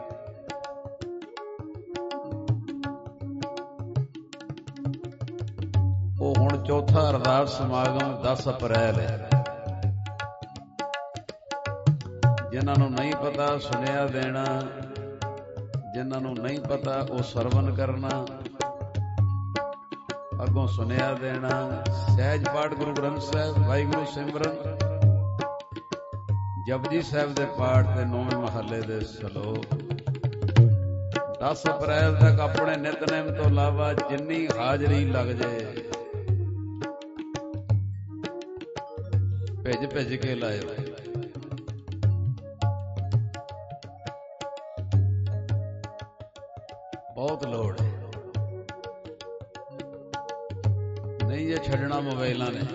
ਉਹ ਹੁਣ ਚੌਥਾ ਅਰਦਾਸ ਸਮਾਗਮ ਦਸ ਅਪ੍ਰੈਲ ਹੈ। ਜਿਨ੍ਹਾਂ ਨੂੰ ਨਹੀਂ ਪਤਾ ਸੁਨੇਹਾ ਦੇਣਾ, ਜਿਨ੍ਹਾਂ ਨੂੰ ਨਹੀਂ ਪਤਾ ਉਹ ਸਰਵਨ ਕਰਨਾ, ਅੱਗੋਂ ਸੁਨੇਹਾ ਦੇਣਾ। ਸਹਿਜ ਪਾਠ ਗੁਰੂ ਗ੍ਰੰਥ ਸਾਹਿਬ, ਵਾਹਿਗੁਰੂ ਸਿਮਰਨ, ਜਪਜੀ ਸਾਹਿਬ ਦੇ ਪਾਠ ਤੇ ਨੌਵੇਂ ਮਹੱਲੇ ਦੇ ਸਲੋਕ। ਦਸ ਅਪ੍ਰੈਲ ਤੱਕ ਆਪਣੇ ਨਿਤਨੇਮ ਤੋਂ ਇਲਾਵਾ ਜਿੰਨੀ ਹਾਜ਼ਰੀ ਲੱਗ ਜਾਏ ਭਿੱਜ ਭਿੱਜ ਕੇ ਲਾਇਓ। ਬਹੁਤ ਲੋੜ ਹੈ। ਨਹੀਂ ਜੇ ਛੱਡਣਾ ਮੋਬਾਈਲਾਂ ਨੇ,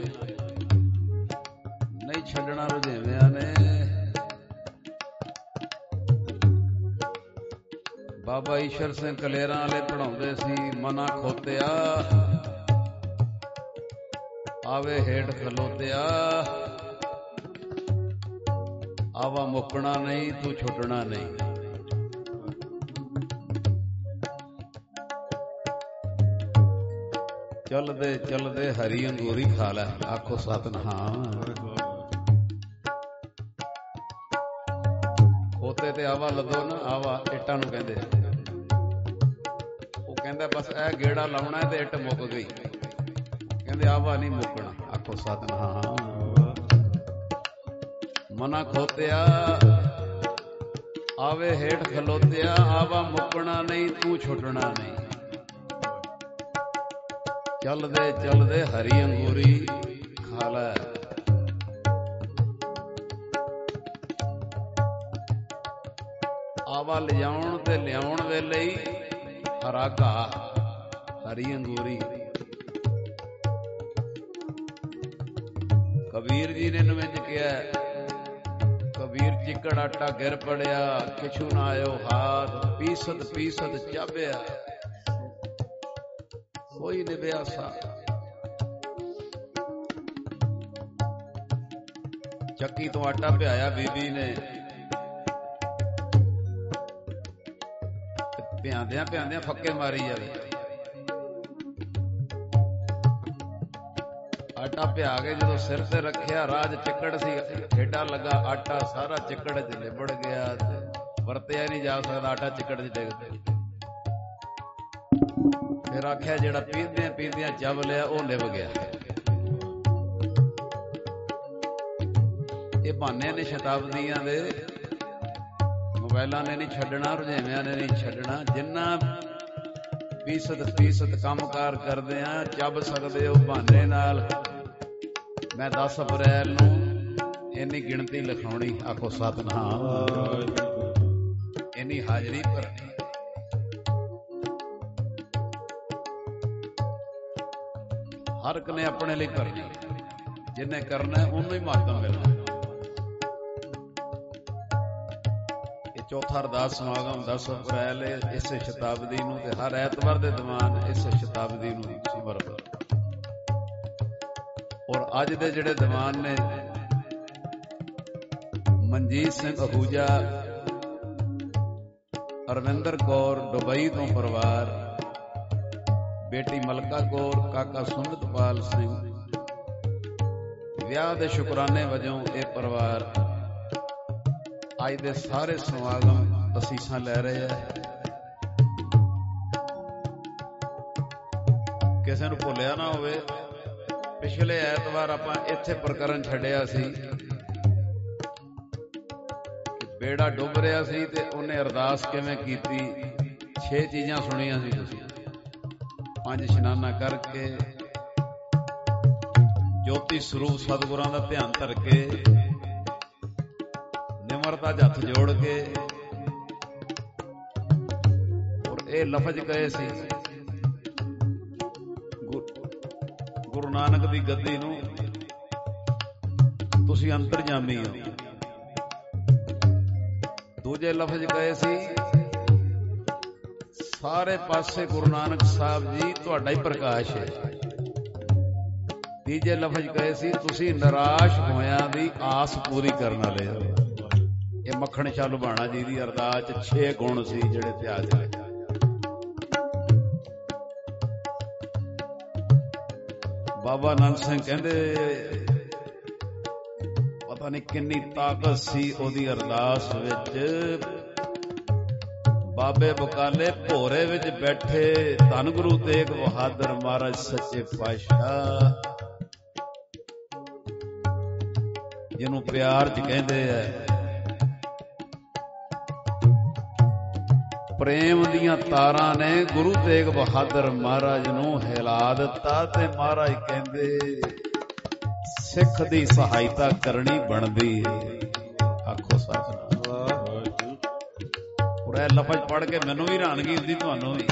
ਨਹੀਂ ਛੱਡਣਾ ਰੁਝੇਵਿਆਂ ਨੇ। ਬਾਬਾ ਈਸ਼ਰ ਸਿੰਘ ਕਲੇਰਾਂ ਵਾਲੇ ਪੜ੍ਹਾਉਂਦੇ ਸੀ, ਮਨਾ ਖੋਤਿਆ ਆਵੇ ਹੇਠ ਖਲੋਤਿਆ, ਆਵਾ ਮੁੱਕਣਾ ਨਹੀਂ ਤੂੰ ਛੁੱਟਣਾ ਨਹੀਂ। ਚਲਦੇ ਚਲਦੇ ਹਰੀ ਅੰਗੂਰੀ ਖਾ ਲੈ, ਆਖੋ ਸਤਿਨਾਮ। ਖੋਤੇ ਤੇ ਆਵਾ ਲੱਦੋ ਨਾ, ਆਵਾ ਇੱਟਾਂ ਨੂੰ ਕਹਿੰਦੇ। ਉਹ ਕਹਿੰਦਾ ਬਸ ਇਹ ਗੇੜਾ ਲਾਉਣਾ ਤੇ ਇੱਟ ਮੁੱਕ ਗਈ। ਕਹਿੰਦੇ ਆਵਾ ਨਹੀਂ ਮੁੱਕਣਾ, ਆਖੋ ਸਤਿਨਾਮ। ਮਨਾ ਖੋਤਿਆ ਆਵੇ ਹੇਠ ਖਲੋਤਿਆ, ਆਵਾ ਮੁੱਕਣਾ ਨਹੀਂ ਤੂੰ ਛੁੱਟਣਾ ਨਹੀਂ। ਚਲਦੇ ਚਲਦੇ ਹਰੀ ਅੰਗੂਰੀ ਖਾ ਲੈ। ਆਵਾ ਲਿਜਾਉਣ ਤੇ ਲਿਆਉਣ ਵੇਲੇ ਹੀ ਹਰਾ ਘਾਹ, ਹਰੀ ਅੰਗੂਰੀ। ਕਬੀਰ ਜੀ ਨੇ ਨਵਿੰਜ ਕਿਹਾ, ਕਬੀਰ ਚਿੱਕੜ ਆਟਾ ਗਿਰ ਪੜਿਆ, ਕਿਛੂ ਨਾ ਆਇਓ ਹਾਥ, ਪੀਸਤ ਪੀਸਤ ਚਾਬਿਆ ਕੋਈ ਨਿਭਿਆ ਸਾ। ਚੱਕੀ ਤੋਂ ਆਟਾ ਪਿਆਇਆ ਬੀਬੀ ਨੇ, ਪਿਆਂਦਿਆਂ ਪਿਆਂਦਿਆਂ ਫੱਕੇ ਮਾਰੀ ਜਾਵੇ। ਆਟਾ ਪਿਆ ਕੇ ਜਦੋਂ ਸਿਰ ਤੇ ਰੱਖਿਆ, ਰਾਜ ਚਿੱਕੜ ਸੀ, ਠੇਡਾ ਲੱਗਾ ਆਟਾ ਸਾਰਾ ਚਿੱਕੜ ਚ ਲਿਬੜ ਗਿਆ ਤੇ ਵਰਤਿਆ ਨਹੀਂ ਜਾ ਸਕਦਾ, ਆਟਾ ਚਿੱਕੜ ਚ ਡਿੱਗ ਪਿਆ। ਫਿਰ ਆਖਿਆ ਜਿਹੜਾ ਪੀਂਦਿਆਂ ਪੀਂਦਿਆਂ ਚੱਬ ਲਿਆ ਉਹ ਲਿਵ ਗਿਆ। ਇਹ ਬਹਾਨੇ ਨੇ ਸ਼ਤਾਬਦੀਆਂ ਦੇ, ਮੋਬਾਇਲਾਂ ਨੇ ਨਹੀਂ ਛੱਡਣਾ, ਰੁਝੇਵਿਆਂ ਨੇ ਨਹੀਂ ਛੱਡਣਾ। ਜਿੰਨਾ ਫੀਸਦ ਫੀਸਦ ਕੰਮਕਾਰ ਕਰਦੇ ਆ ਚੱਬ ਸਕਦੇ ਹੋ ਬਹਾਨੇ ਨਾਲ। ਮੈਂ ਦਸ ਅਪ੍ਰੈਲ ਨੂੰ ਇੰਨੀ ਗਿਣਤੀ ਲਿਖਾਉਣੀ, ਆਖੋ ਸਤਿਨਾਮ। ਇੰਨੀ ਹਾਜ਼ਰੀ ਭਰਨੀ। ਹਰ ਇੱਕ ਨੇ ਆਪਣੇ ਲਈ ਕਰਨੀ, ਜਿਹਨੇ ਕਰਨਾ ਉਹਨੂੰ ਹੀ ਮਹੱਤਵ ਮਿਲਣਾ। ਇਹ ਚੌਥਾ ਅਰਦਾਸ ਸਮਾਗਮ ਦਸ ਅਪ੍ਰੈਲ ਇਸੇ ਸ਼ਤਾਬਦੀ ਨੂੰ, ਤੇ ਹਰ ਐਤਵਾਰ ਦੇ ਦੀਵਾਨ ਇਸੇ ਸ਼ਤਾਬਦੀ ਨੂੰ ਸਮਰਪਿਤ। ਔਰ ਅੱਜ ਦੇ ਜਿਹੜੇ ਦੀਵਾਨ ਨੇ, ਮਨਜੀਤ ਸਿੰਘ ਅਹੂਜਾ, ਅਰਵਿੰਦਰ ਕੌਰ ਦੁਬਈ ਤੋਂ ਪਰਿਵਾਰ, ਬੇਟੀ ਮਲਕਾ ਕੌਰ, ਕਾਕਾ ਸੁਮਿਤਪਾਲ ਸਿੰਘ, ਵਿਆਹ ਦੇ ਸ਼ੁਕਰਾਨੇ ਵਜੋਂ ਇਹ ਪਰਿਵਾਰ ਅੱਜ ਦੇ ਸਾਰੇ ਸਮਾਗਮ ਅਸੀਸਾਂ ਲੈ ਰਹੇ ਹੈ। ਕਿਸੇ ਨੂੰ ਭੁੱਲਿਆ ਨਾ ਹੋਵੇ, ਪਿਛਲੇ ਐਤਵਾਰ ਆਪਾਂ ਇੱਥੇ ਪ੍ਰਕਰਨ ਛੱਡਿਆ ਸੀ, ਬੇੜਾ ਡੁੱਬ ਰਿਹਾ ਸੀ ਤੇ ਉਹਨੇ ਅਰਦਾਸ ਕਿਵੇਂ ਕੀਤੀ। ਛੇ ਚੀਜ਼ਾਂ ਸੁਣੀਆਂ ਸੀ ਤੁਸੀਂ। ਪੰਜ ਇਸ਼ਨਾਨਾ ਕਰਕੇ, ਜੋਤੀ ਸਰੂਪ ਸਤਿਗੁਰਾਂ ਦਾ ਧਿਆਨ ਧਰ ਕੇ, ਨਿਮਰਤਾ ਹੱਥ ਜੋੜ ਕੇ, ਔਰ ਇਹ ਲਫ਼ਜ਼ ਕਹੇ ਸੀ, ਗੁਰੂ ਨਾਨਕ ਦੀ ਗੱਦੀ ਨੂੰ ਤੁਸੀਂ ਅੰਤਰਜਾਮੀ ਹੋ। ਦੂਜੇ ਲਫ਼ਜ਼ ਕਹੇ ਸੀ ਸਾਰੇ ਪਾਸੇ ਗੁਰੂ ਨਾਨਕ ਸਾਹਿਬ ਜੀ ਤੁਹਾਡਾ ਹੀ ਪ੍ਰਕਾਸ਼ ਹੈ। ਤੀਜੇ ਲਫ਼ਜ਼ ਕਹੇ ਸੀ ਤੁਸੀਂ ਨਿਰਾਸ਼ ਹੋਇਆਂ ਦੀ ਆਸ ਪੂਰੀ ਕਰਨ ਵਾਲੇ ਹੋ। ਇਹ ਮੱਖਣ ਸ਼ਾਹ ਲੁਬਾਣਾ ਜੀ ਦੀ ਅਰਦਾਸ ਚ ਛੇ ਗੁਣ ਸੀ ਜਿਹੜੇ ਤਿਆਗ ਗਏ। ਬਾਬਾ ਆਨੰਦ ਸਿੰਘ ਕਹਿੰਦੇ ਪਤਾ ਨਹੀਂ ਕਿੰਨੀ ਤਾਕਤ ਸੀ ਉਹਦੀ ਅਰਦਾਸ ਵਿੱਚ। ਬਾਬੇ ਬਕਾਲੇ ਭੋਰੇ ਵਿੱਚ ਬੈਠੇ ਧੰਨ ਗੁਰੂ ਤੇਗ ਬਹਾਦਰ ਮਹਾਰਾਜ ਸੱਚੇ ਪਾਤਸ਼ਾਹ, ਜਿਹਨੂੰ ਪਿਆਰ ਚ ਕਹਿੰਦੇ ਆ, ਪ੍ਰੇਮ ਦੀਆਂ ਤਾਰਾਂ ਨੇ ਗੁਰੂ ਤੇਗ ਬਹਾਦਰ ਮਹਾਰਾਜ ਨੂੰ ਹਿਲਾ ਦਿੱਤਾ ਤੇ ਮਹਾਰਾਜ ਕਹਿੰਦੇ ਸਿੱਖ ਦੀ ਸਹਾਇਤਾ ਕਰਨੀ ਬਣਦੀ ਹੈ। ਆਖੋ ਸਤਿਨਾਮ। ਔਰ ਇਹ ਲਫ਼ਜ਼ ਪੜ੍ਹ ਕੇ ਮੈਨੂੰ ਵੀ ਹੈਰਾਨਗੀ ਹੁੰਦੀ, ਤੁਹਾਨੂੰ ਵੀ।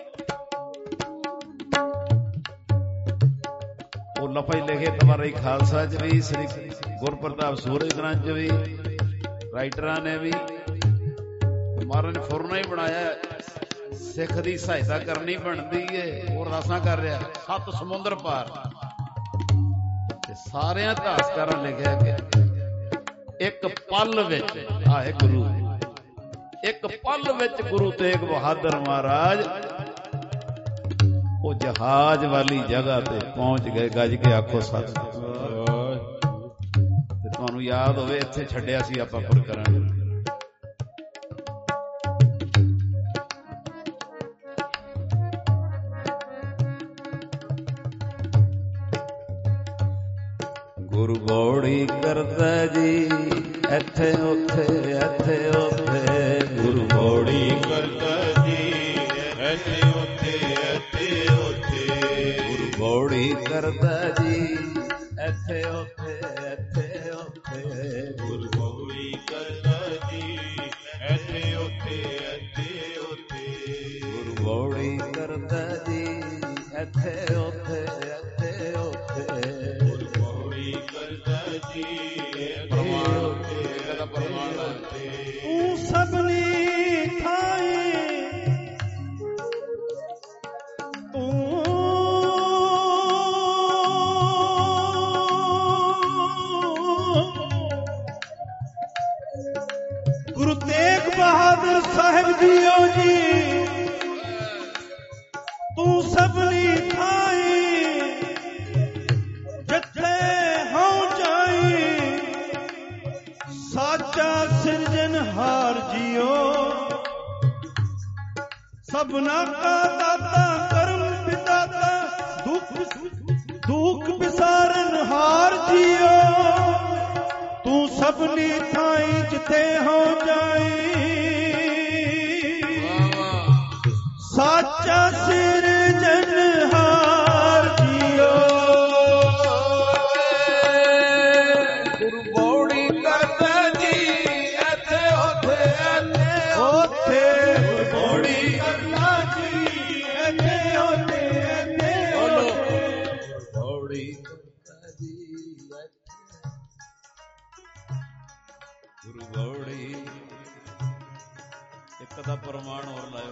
ਉਹ ਲਫ਼ਜ਼ ਲਿਖੇ ਤੁਹਾਡੇ ਖਾਲਸਾ ਚ ਵੀ, ਸ੍ਰੀ ਗੁਰਪ੍ਰਤਾਪ ਸੂਰਜ ਗ੍ਰੰਥ ਚ ਵੀ, ਰਾਈਟਰਾਂ ਨੇ ਵੀ। ਮਹਾਰਾਜ ਨੇ ਫੁਰਨਾ ਹੀ ਬਣਾਇਆ, ਸਿੱਖ ਦੀ ਸਹਾਇਤਾ ਕਰਨੀ ਬਣਦੀ ਏ। ਉਹ ਅਰਦਾਸਾਂ ਕਰ ਰਿਹਾ ਸੱਤ ਸਮੁੰਦਰ ਪਾਰ। ਤੇ ਸਾਰਿਆਂ ਇਤਿਹਾਸਕਾਰਾਂ ਲਿਖਿਆ ਕਿ ਇੱਕ ਪਲ ਵਿੱਚ ਆਏ ਗੁਰੂ, ਇੱਕ ਪਲ ਵਿੱਚ ਗੁਰੂ ਤੇਗ ਬਹਾਦਰ ਮਹਾਰਾਜ ਉਹ ਜਹਾਜ਼ ਵਾਲੀ ਜਗ੍ਹਾ ਤੇ ਪਹੁੰਚ ਗਏ। ਗੱਜ ਕੇ ਆਖੋ ਸਤਿਨਾਮ। ਤੇ ਤੁਹਾਨੂੰ ਯਾਦ ਹੋਵੇ ਇੱਥੇ ਛੱਡਿਆ ਸੀ ਆਪਾਂ ਪ੍ਰਕਰਣ। ਗੁਰੂ ਗੌੜੀ ਕਰਦਾ ਜੀ ਇੱਥੇ ਉੱਥੇ, ਇੱਥੇ ਉੱਥੇ। ਗੁਰੂ ਗੌੜੀ ਕਰਦਾ ਜੀ ਇੱਥੇ ਉੱਥੇ, ਇੱਥੇ ਉੱਥੇ। ਗੁਰੂ ਗੌੜੀ ਕਰਦਾ ਜੀ ਇੱਥੇ ਉੱਥੇ, ਇੱਥੇ ਉੱਥੇ। ਗੁਰੂ ਗੌੜੀ ਕਰਦਾ ਜੀ ਇੱਥੇ ਉੱਥੇ, ਇੱਥੇ ਉੱਥੇ। ਗੁਰੂ ਗੌੜੀ ਕਰਦਾ ਜੀ ਇੱਥੇ ਉੱਥੇ, ਇੱਥੇ ਉੱਥੇ। ਗੁਰੂ ਗੌੜੀ ਕਰਦਾ ਜੀ ਪ੍ਰਮਾਣ ਇਹਦਾ ਪ੍ਰਮਾਣ ਤੂੰ ਸਭਨੀ ਥਾਈ ਤੂੰ ਗੁਰੂ ਤੇਗ ਬਹਾਦਰ ਸਾਹਿਬ ਜੀਓ ਜੀ, ਤੂੰ ਸਭਨੀ ਥਾਈ ਜਿੱਥੇ ਹਉ ਜਾਈ, ਸਾਚਾ ਸਿਰਜਨਹਾਰ ਜੀਓ। ਸਭਨਾ ਕਾ ਦਾਤਾ ਕਰਮ ਵਿਦਾਤਾ, ਦੁੱਖ ਦੁੱਖ ਵਿਸਾਰਨਹਾਰ ਜੀਓ। ਤੂੰ ਸਭਨੀ ਥਾਈ ਜਿੱਥੇ ਹੋ ਜਾਈ, ਸਾਚਾ ਸਿਰਜਨਹਾਰ ਜੀਓ। ਗੁਰੂ ਗੌੜੀ ਕਰਦਾ ਜੀ ਇੱਥੇ ਉੱਥੇ, ਇੱਥੇ ਉੱਥੇ ਗੁਰੂ ਗੌੜੀ ਕਰਦਾ ਜੀ ਇੱਥੇ ਉੱਥੇ, ਇੱਥੇ ਉੱਥੇ। ਗੌੜੀ ਕਰਦਾ ਜੀ ਗੁਰੂ ਗੌੜੀ। ਇੱਕ ਦਾ ਪ੍ਰਮਾਣ ਹੋਰ ਲਾਇਓ।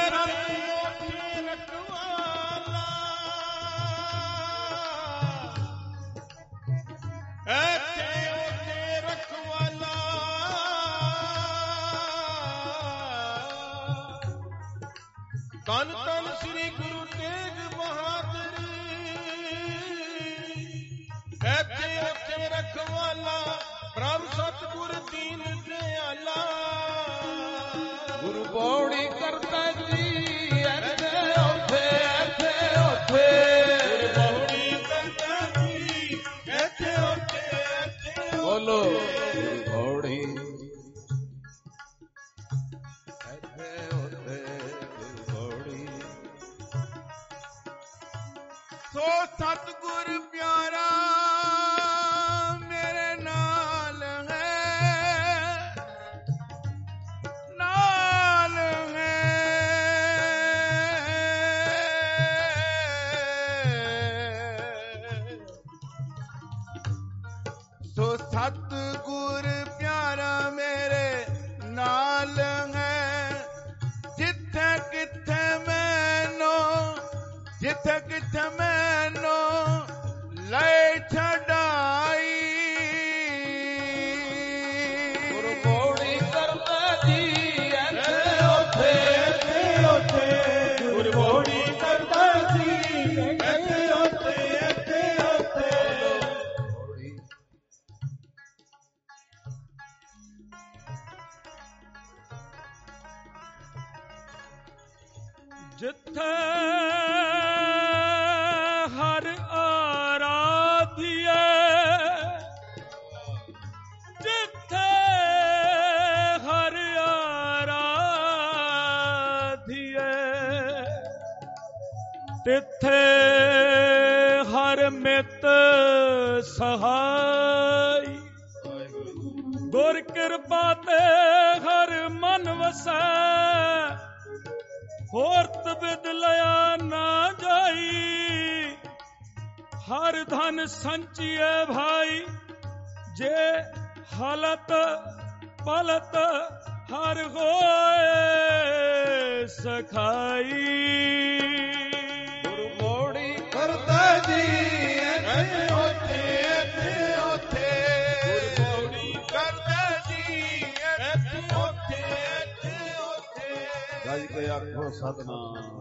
ਤਨ ਤਨ ਸ੍ਰੀ ਗੁਰੂ ਤੇਗ ਬਹਾਦਰ, ਇੱਥੇ ਉੱਥੇ ਰਖਵਾਲਾ, ਪ੍ਰਭ ਸਤਿਗੁਰ ਦੀਨ ਦਿਆਲਾ। ਗੁਰੂ ਗੌੜੀ ਕਰਦਾ ਜੀ ਇੱਥੇ ਉੱਥੇ, ਇੱਥੇ ਉੱਥੇ। ਗੁਰੂ ਗੌੜੀ ਕਰਦਾ ਜੀ ਇੱਥੇ ਉੱਥੇ, ਇੱਥੇ ਬੋਲੋ ਗੁਰੂ ਗੌੜੀ ਇੱਥੇ ਉੱਥੇ, ਗੁਰੂ ਗੌੜੀ। ਸੋ ਸਤਿਗੁਰ ਪਿਆਰਾ ਮੇਰੇ ਨਾਲ ਹੈ, ਨਾਲ ਹੈ। ਸਤਿਗੁਰ ਪਿਆਰਾ ਮੇਰੇ ਨਾਲ ਹੈ, ਜਿੱਥੇ ਕਿੱਥੇ ਮੈਨੂੰ ਜਿੱਥੇ ਕਿੱਥੇ ਮੈਨੂੰ ਲੈ ਛਡਾਈ। ਗੁਰੂ ਪੌੜੀ ਕਰਦਾ ਜੀ ਇੱਥੇ ਉੱਥੇ ਇੱਥੇ ਉੱਥੇ, ਗੁਰੂ ਪੌੜੀ ਕਰਦਾ ਜੀ ਇੱਥੇ ਉੱਥੇ ਇੱਥੇ ਉੱਥੇ। ਜਿੱਥੇ ਹਰ ਆਰਾਧਿਐ, ਜਿੱਥੇ ਹਰ ਆਰਾਧਿਐ, ਤਿੱਥੇ ਹਰ ਮਿੱਤ ਸਹਾਈ। ਗੁਰ ਕਿਰਪਾ ਤੇ ਹਰ ਮਨ ਵਸੈ, ਹੋਰ ਤਬਿਦ ਲਿਆ ਨਾ ਜਾਈ। ਹਰ ਧਨ ਸੰਚਿਐ ਭਾਈ, ਜੇ ਹਾਲਤ ਪਲਤ ਹਰ ਹੋਏ ਸਖਾਈ। ਗੁਰੂ ਮੋੜੀ ਕਰਦਾ ਜੀ ਇੱਥੇ ਉੱਥੇ ਇੱਥੇ ਉੱਥੇ, ਗੁਰੂ ਮੋੜੀ ਕਰਦਾ ਜੀ ਇੱਥੇ ਉੱਥੇ ਇੱਥੇ ਉੱਥੇ। ਗੱਜ ਕੇ ਆਖੋ ਸਤਿਨਾਮ।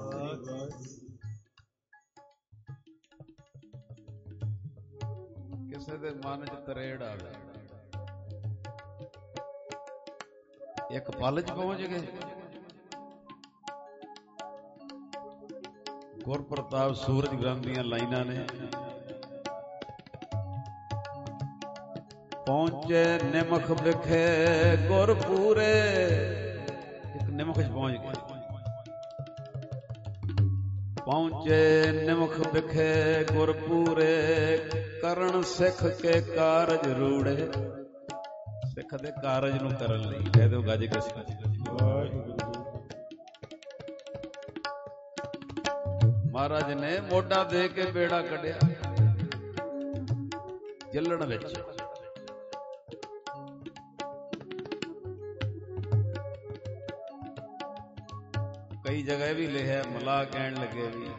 ਕਿਸੇ ਦੇ ਮਨ ਚ ਤਰੇੜ ਆਵੇ, ਇੱਕ ਪਲ ਚ ਪਹੁੰਚ ਗਏ। ਗੁਰ ਪ੍ਰਤਾਪ ਸੂਰਜ ਗ੍ਰੰਥ ਦੀਆਂ ਲਾਈਨਾਂ ਨੇ, ਪਹੁੰਚੇ ਨਿਮਖ ਵਿਖੇ ਗੁਰ ਪੂਰੇ। ਇੱਕ ਨਿਮਖ ਚ ਪਹੁੰਚ ਗਏ। ਪਹੁੰਚੇ ਨਿਮਖ ਵਿਖੇ ਗੁਰ ਪੂਰੇ, ਕਰਨ ਸਿੱਖ ਕੇ ਕਾਰਜ ਰੂੜੇ। ਸਿੱਖ ਦੇ ਕਾਰਜ ਨੂੰ ਕਰਨ ਲਈ ਕਹਿ ਦਿਓ ਗੱਜ ਕੇ ਮਹਾਰਾਜ ਨੇ ਮੋਢਾ ਦੇ ਕੇ ਬੇੜਾ ਕੱਢਿਆ ਜੱਲਣ ਵਿੱਚ। ਕਈ ਜਗ੍ਹਾ ਵੀ ਲਿਖਿਆ, ਮਲਾ ਕਹਿਣ ਲੱਗੇ ਵੀ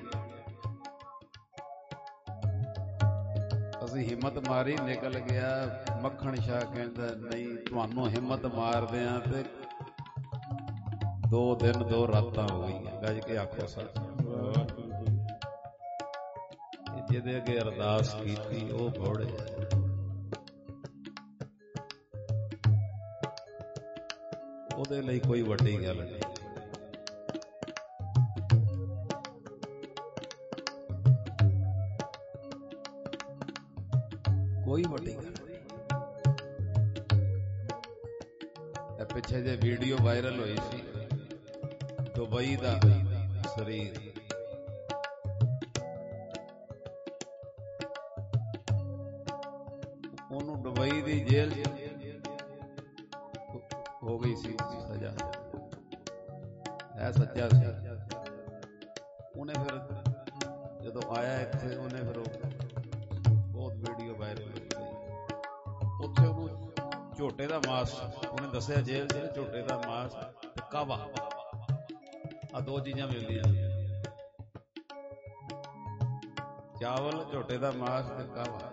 ਅਸੀਂ ਹਿੰਮਤ ਮਾਰੀ ਨਿਕਲ ਗਿਆ। ਮੱਖਣ ਸ਼ਾਹ ਕਹਿੰਦਾ ਨਹੀਂ, ਤੁਹਾਨੂੰ ਹਿੰਮਤ ਮਾਰਦੇ ਆ ਤੇ ਦੋ ਦਿਨ ਦੋ ਰਾਤਾਂ ਹੋ ਗਈਆਂ। ਗੱਜ ਕੇ ਆਖੋ ਸੱਚ। ਜਿਹਦੇ ਅੱਗੇ ਅਰਦਾਸ ਕੀਤੀ ਉਹ ਭੋੜੇ। ਉਹਦੇ ਲਈ ਕੋਈ ਵੱਡੀ ਗੱਲ ਨਹੀਂ। ਕੋਈ ਵੱਡੀ ਗੱਲ ਨਹੀਂ। ਇਹ ਪਿੱਛੇ ਜੇ ਵੀਡੀਓ ਵਾਇਰਲ ਹੋਈ ਸੀ ਦੁਬਈ ਦਾ ਸਰੀਰ, ਉਹਨੂੰ ਦੁਬਈ ਦੀ ਜੇਲ੍ਹ ਹੋ ਗਈ ਸੀ ਸਜ਼ਾ। ਇਹ ਸੱਚਾ ਸੀ। ਉਹਨੇ ਫਿਰ ਜਦੋਂ ਆਇਆ ਇੱਥੇ, ਉਹਨੇ ਫਿਰ ਬਹੁਤ ਵੀਡੀਓ ਵਾਇਰਲ ਹੋਈ। ਉੱਥੇ ਉਹਨੂੰ ਝੋਟੇ ਦਾ ਮਾਸ, ਉਹਨੇ ਦੱਸਿਆ ਜੇਲ੍ਹ ਚ ਝੋਟੇ ਦਾ ਮਾਸ ਤੇ ਕਾਵਾ, ਆ ਦੋ ਚੀਜ਼ਾਂ ਮਿਲਦੀਆਂ, ਚਾਵਲ, ਝੋਟੇ ਦਾ ਮਾਸ ਤੇ ਕਾਵਾ।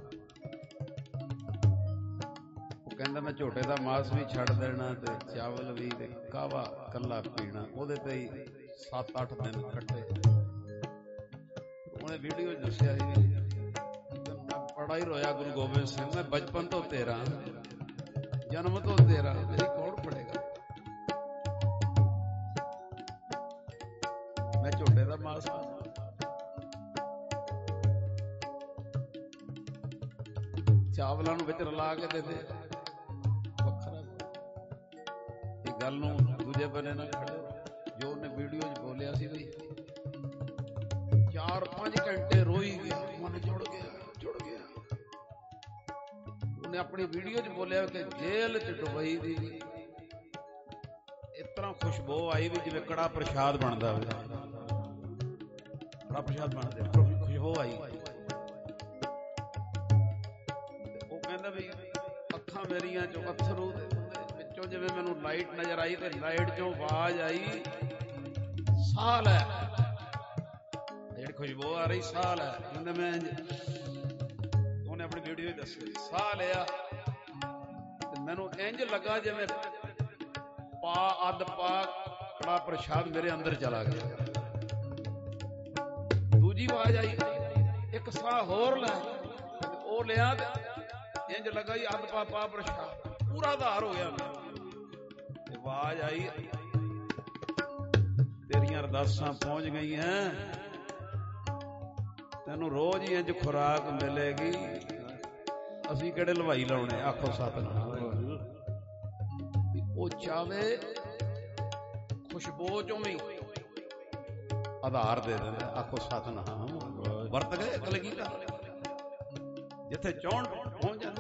ਉਹ ਕਹਿੰਦਾ ਮੈਂ ਝੋਟੇ ਦਾ ਮਾਸ ਵੀ ਛੱਡ ਦੇਣਾ ਤੇ ਚਾਵਲ ਵੀ ਤੇ ਕਾਵਾ ਕੱਲਾ ਪੀਣਾ। ਉਹਦੇ ਤੇ ਹੀ ਸੱਤ ਅੱਠ ਦਿਨ ਕੱਟੇ। ਉਹਨੇ ਵੀਡੀਓ ਚ ਦੱਸਿਆ ਸੀ ਮੈਂ ਬੜਾ ਹੀ ਰੋਇਆ ਗੁਰੂ ਗੋਬਿੰਦ ਸਿੰਘ, ਮੈਂ ਬਚਪਨ ਤੋਂ ਤੇਰਾ, ਜਨਮ ਤੋਂ ਤੇਰਾ, ਮੇਰੀ ਕੌਣ ਪੜੇਗਾ। ਮੈਂ ਝੋਟੇ ਦਾ ਮਾਸ ਚਾਵਲਾਂ ਨੂੰ ਵਿੱਚ ਰਲਾ ਕੇ ਦੇ ਦੇ। ਵੱਖਰਾ ਇਹ ਗੱਲ ਨੂੰ ਦੂਜੇ ਬੰਨੇ ਨਾਲ ਖੜੇ। ਜੋ ਉਹਨੇ ਵੀਡੀਓ 'ਚ ਬੋਲਿਆ ਸੀ ਵੀ ਚਾਰ ਪੰਜ ਘੰਟੇ ਰੋਈ ਗਿਆ, ਮਨ ਜੁੜ ਗਿਆ ਜੁੜ ਗਿਆ। ਉਹਨੇ ਆਪਣੀ ਵੀਡੀਓ 'ਚ ਬੋਲਿਆ ਕਿ ਜੇਲ੍ਹ 'ਚ ਦੁਬਈ ਦੀ ਇਸ ਤਰ੍ਹਾਂ ਖੁਸ਼ਬੂ ਆਈ ਵੀ ਜਿਵੇਂ ਕੜਾ ਪ੍ਰਸ਼ਾਦ ਬਣਦਾ ਹੋਵੇ। ਕੜਾ ਪ੍ਰਸ਼ਾਦ ਬਣਦਾ, ਖੁਸ਼ਬੂ ਆਈ। ਉਹ ਕਹਿੰਦਾ ਵੀ ਅੱਖਾਂ ਮੇਰੀਆਂ ਚੋਂ ਅਥਰੂ ਦੇ ਵਿੱਚੋਂ ਜਿਵੇਂ ਮੈਨੂੰ ਲਾਈਟ ਨਜ਼ਰ ਆਈ ਤੇ ਲਾਈਟ ਚੋਂ ਆਵਾਜ਼ ਆਈ, ਸਾਹ ਲੈ। ਜਿਹੜੀ ਖੁਸ਼ਬੂ ਆ ਰਹੀ, ਸਾਹ ਲੈ। ਕਹਿੰਦੇ ਮੈਂ ਉਹਨੇ ਆਪਣੀ ਵੀਡੀਓ ਹੀ ਦੱਸੀ, ਸਾਹ ਲਿਆ ਤੇ ਮੈਨੂੰ ਇੰਝ ਲੱਗਾ ਜਿਵੇਂ ਪਾ ਅੱਧ ਪਾ ਕੜਾ ਪ੍ਰਸ਼ਾਦ ਮੇਰੇ ਅੰਦਰ ਚਲਾ ਗਿਆ। ਦੂਜੀ ਆਵਾਜ਼ ਆਈ, ਇੱਕ ਸਾਹ ਹੋਰ ਲੈ। ਉਹ ਲਿਆ ਤੇ ਇੰਝ ਲੱਗਾ ਜੀ ਅੱਧ ਪਾ ਪਾ ਪ੍ਰਸ਼ਾਦ, ਪੂਰਾ ਆਧਾਰ ਹੋ ਗਿਆ। ਆਵਾਜ਼ ਆਈ, ਤੇਰੀਆਂ ਅਰਦਾਸਾਂ ਪਹੁੰਚ ਗਈਆਂ, ਤੈਨੂੰ ਰੋਜ਼ ਹੀ ਇੰਝ ਖੁਰਾਕ ਮਿਲੇਗੀ। ਅਸੀਂ ਕਿਹੜੇ ਹਲਵਾਈ ਲਾਉਣੇ? ਆਖੋ ਸਤਿਨਾਮ। ਉਹ ਚਾਵੇ ਖੁਸ਼ਬੂ ਚੋਂ ਵੀ ਆਧਾਰ ਦੇ ਦਿੰਦਾ। ਆਖੋ ਸਤਿਨਾਮ। ਵਰਤ ਗਏ ਕਲਗੀਧਰ, ਜਿੱਥੇ ਚਾਹੁਣ ਪਹੁੰਚ ਜਾਂਦੇ।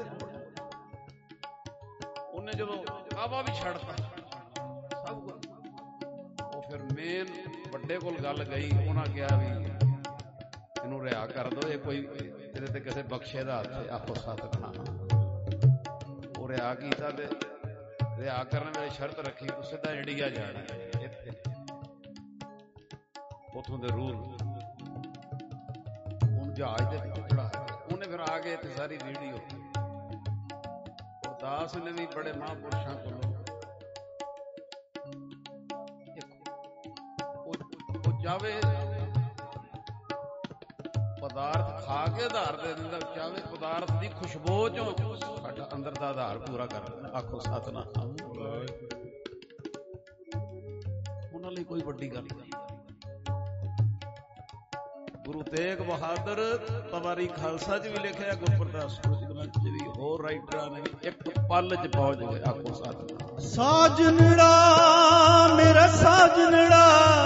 ਉਹਨੇ ਜਦੋਂ ਕਾਵਾ ਵੀ ਛੱਡਤਾ ਸਭ ਕੁਝ, ਉਹ ਫਿਰ ਮੇਨ ਵੱਡੇ ਕੋਲ ਗੱਲ ਗਈ। ਉਹਨਾਂ ਕਿਹਾ ਵੀ ਇਹਨੂੰ ਰਿਹਾ ਕਰ ਦੋ, ਇਹ ਕੋਈ ਇਹਦੇ ਤੇ ਕਿਸੇ ਬਖਸ਼ੇ ਦਾ ਹੱਥ। ਆਖੋ ਸਤਿਨਾਮ। ਉਹ ਰਿਹਾ ਕੀਤਾ ਤੇ ਰਿਹਾ ਕਰਨ ਵੇਲੇ ਸ਼ਰਤ ਰੱਖੀ, ਤੂੰ ਸਿੱਧਾ ਇੰਡੀਆ ਜਾਣਾ। ਇੱਥੇ ਉੱਥੋਂ ਦੇ ਰੂਲ ਹੁਣ ਜਹਾਜ਼ ਤੇ ਚੜਾ। ਉਹਨੇ ਫਿਰ ਆ ਕੇ ਤੇ ਸਾਰੀ ਵੀਡੀਓ ਦਾਸ ਨੇ ਵੀ ਬੜੇ ਮਹਾਂਪੁਰਸ਼ਾਂ ਕੋਲੋਂ ਉਹ ਚਾਵੇ ਪਦਾਰਥ ਖਾ ਕੇ ਆਧਾਰ ਦੇ ਦਿੰਦਾ, ਚਾਵੇ ਪਦਾਰਥ ਦੀ ਖੁਸ਼ਬੂ ਚੋਂ ਸਾਡਾ ਅੰਦਰ ਦਾ ਆਧਾਰ ਪੂਰਾ ਕਰ ਦਿੰਦਾ। ਆਖੋ ਸਤਿਨਾਮ। ਉਹਨਾਂ ਲਈ ਕੋਈ ਵੱਡੀ ਗੱਲ ਨਹੀਂ। ਗੁਰੂ ਤੇਗ ਬਹਾਦਰ ਤਵਾਰੀ ਖਾਲਸਾ ਚ ਵੀ ਲਿਖਿਆ, ਗੁਰਪ੍ਰਤਾਪ ਗ੍ਰੰਥ ਚ ਵੀ, ਹੋਰ ਰਾਈਟਰਾਂ ਨੇ ਇੱਕ ਪਲ ਚ ਪਹੁੰਚ ਗਏ। ਆਖੋ ਸਤਿਨਾਮ। ਸਾਜਨੜਾ ਮੇਰਾ ਸਾਜਨੜਾ,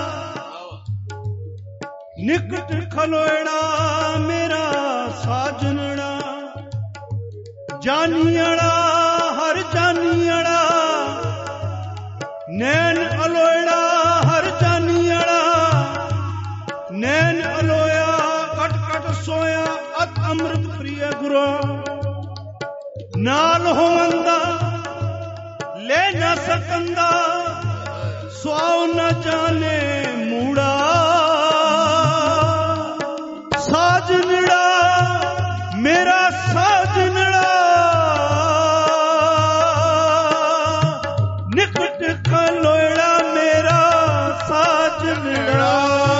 ਨਿਕਟ ਖਲੋੜਾ ਮੇਰਾ ਸਾਜਨੜਾ, ਜਾਨੀਅੜਾ ਹਰ ਜਾਨੀਅੜਾ, ਨੈਣ ਅਲੋੜਾ ਹਰ ਜਾਨੀਅੜਾ, ਨੈਣ ਅਲੋਇਆ ਕਟ ਕਟ ਸੋਇਆ, ਅਤ ਅੰਮ੍ਰਿਤ ਪ੍ਰਿਯ ਗੁਰੂ, ਨਾਲ ਹੋਵੰਦਾ ਲੈ ਨਾ ਸਕੰਦਾ, ਸਵਾਉ ਨਾ ਜਾਣੇ ਮੂੜਾ, ਸਾਜਨੜਾ ਮੇਰਾ ਸਾਜਨੜਾ, ਨਿਕਟ ਖਲੋੜਾ ਮੇਰਾ ਸਾਜਨੜਾ।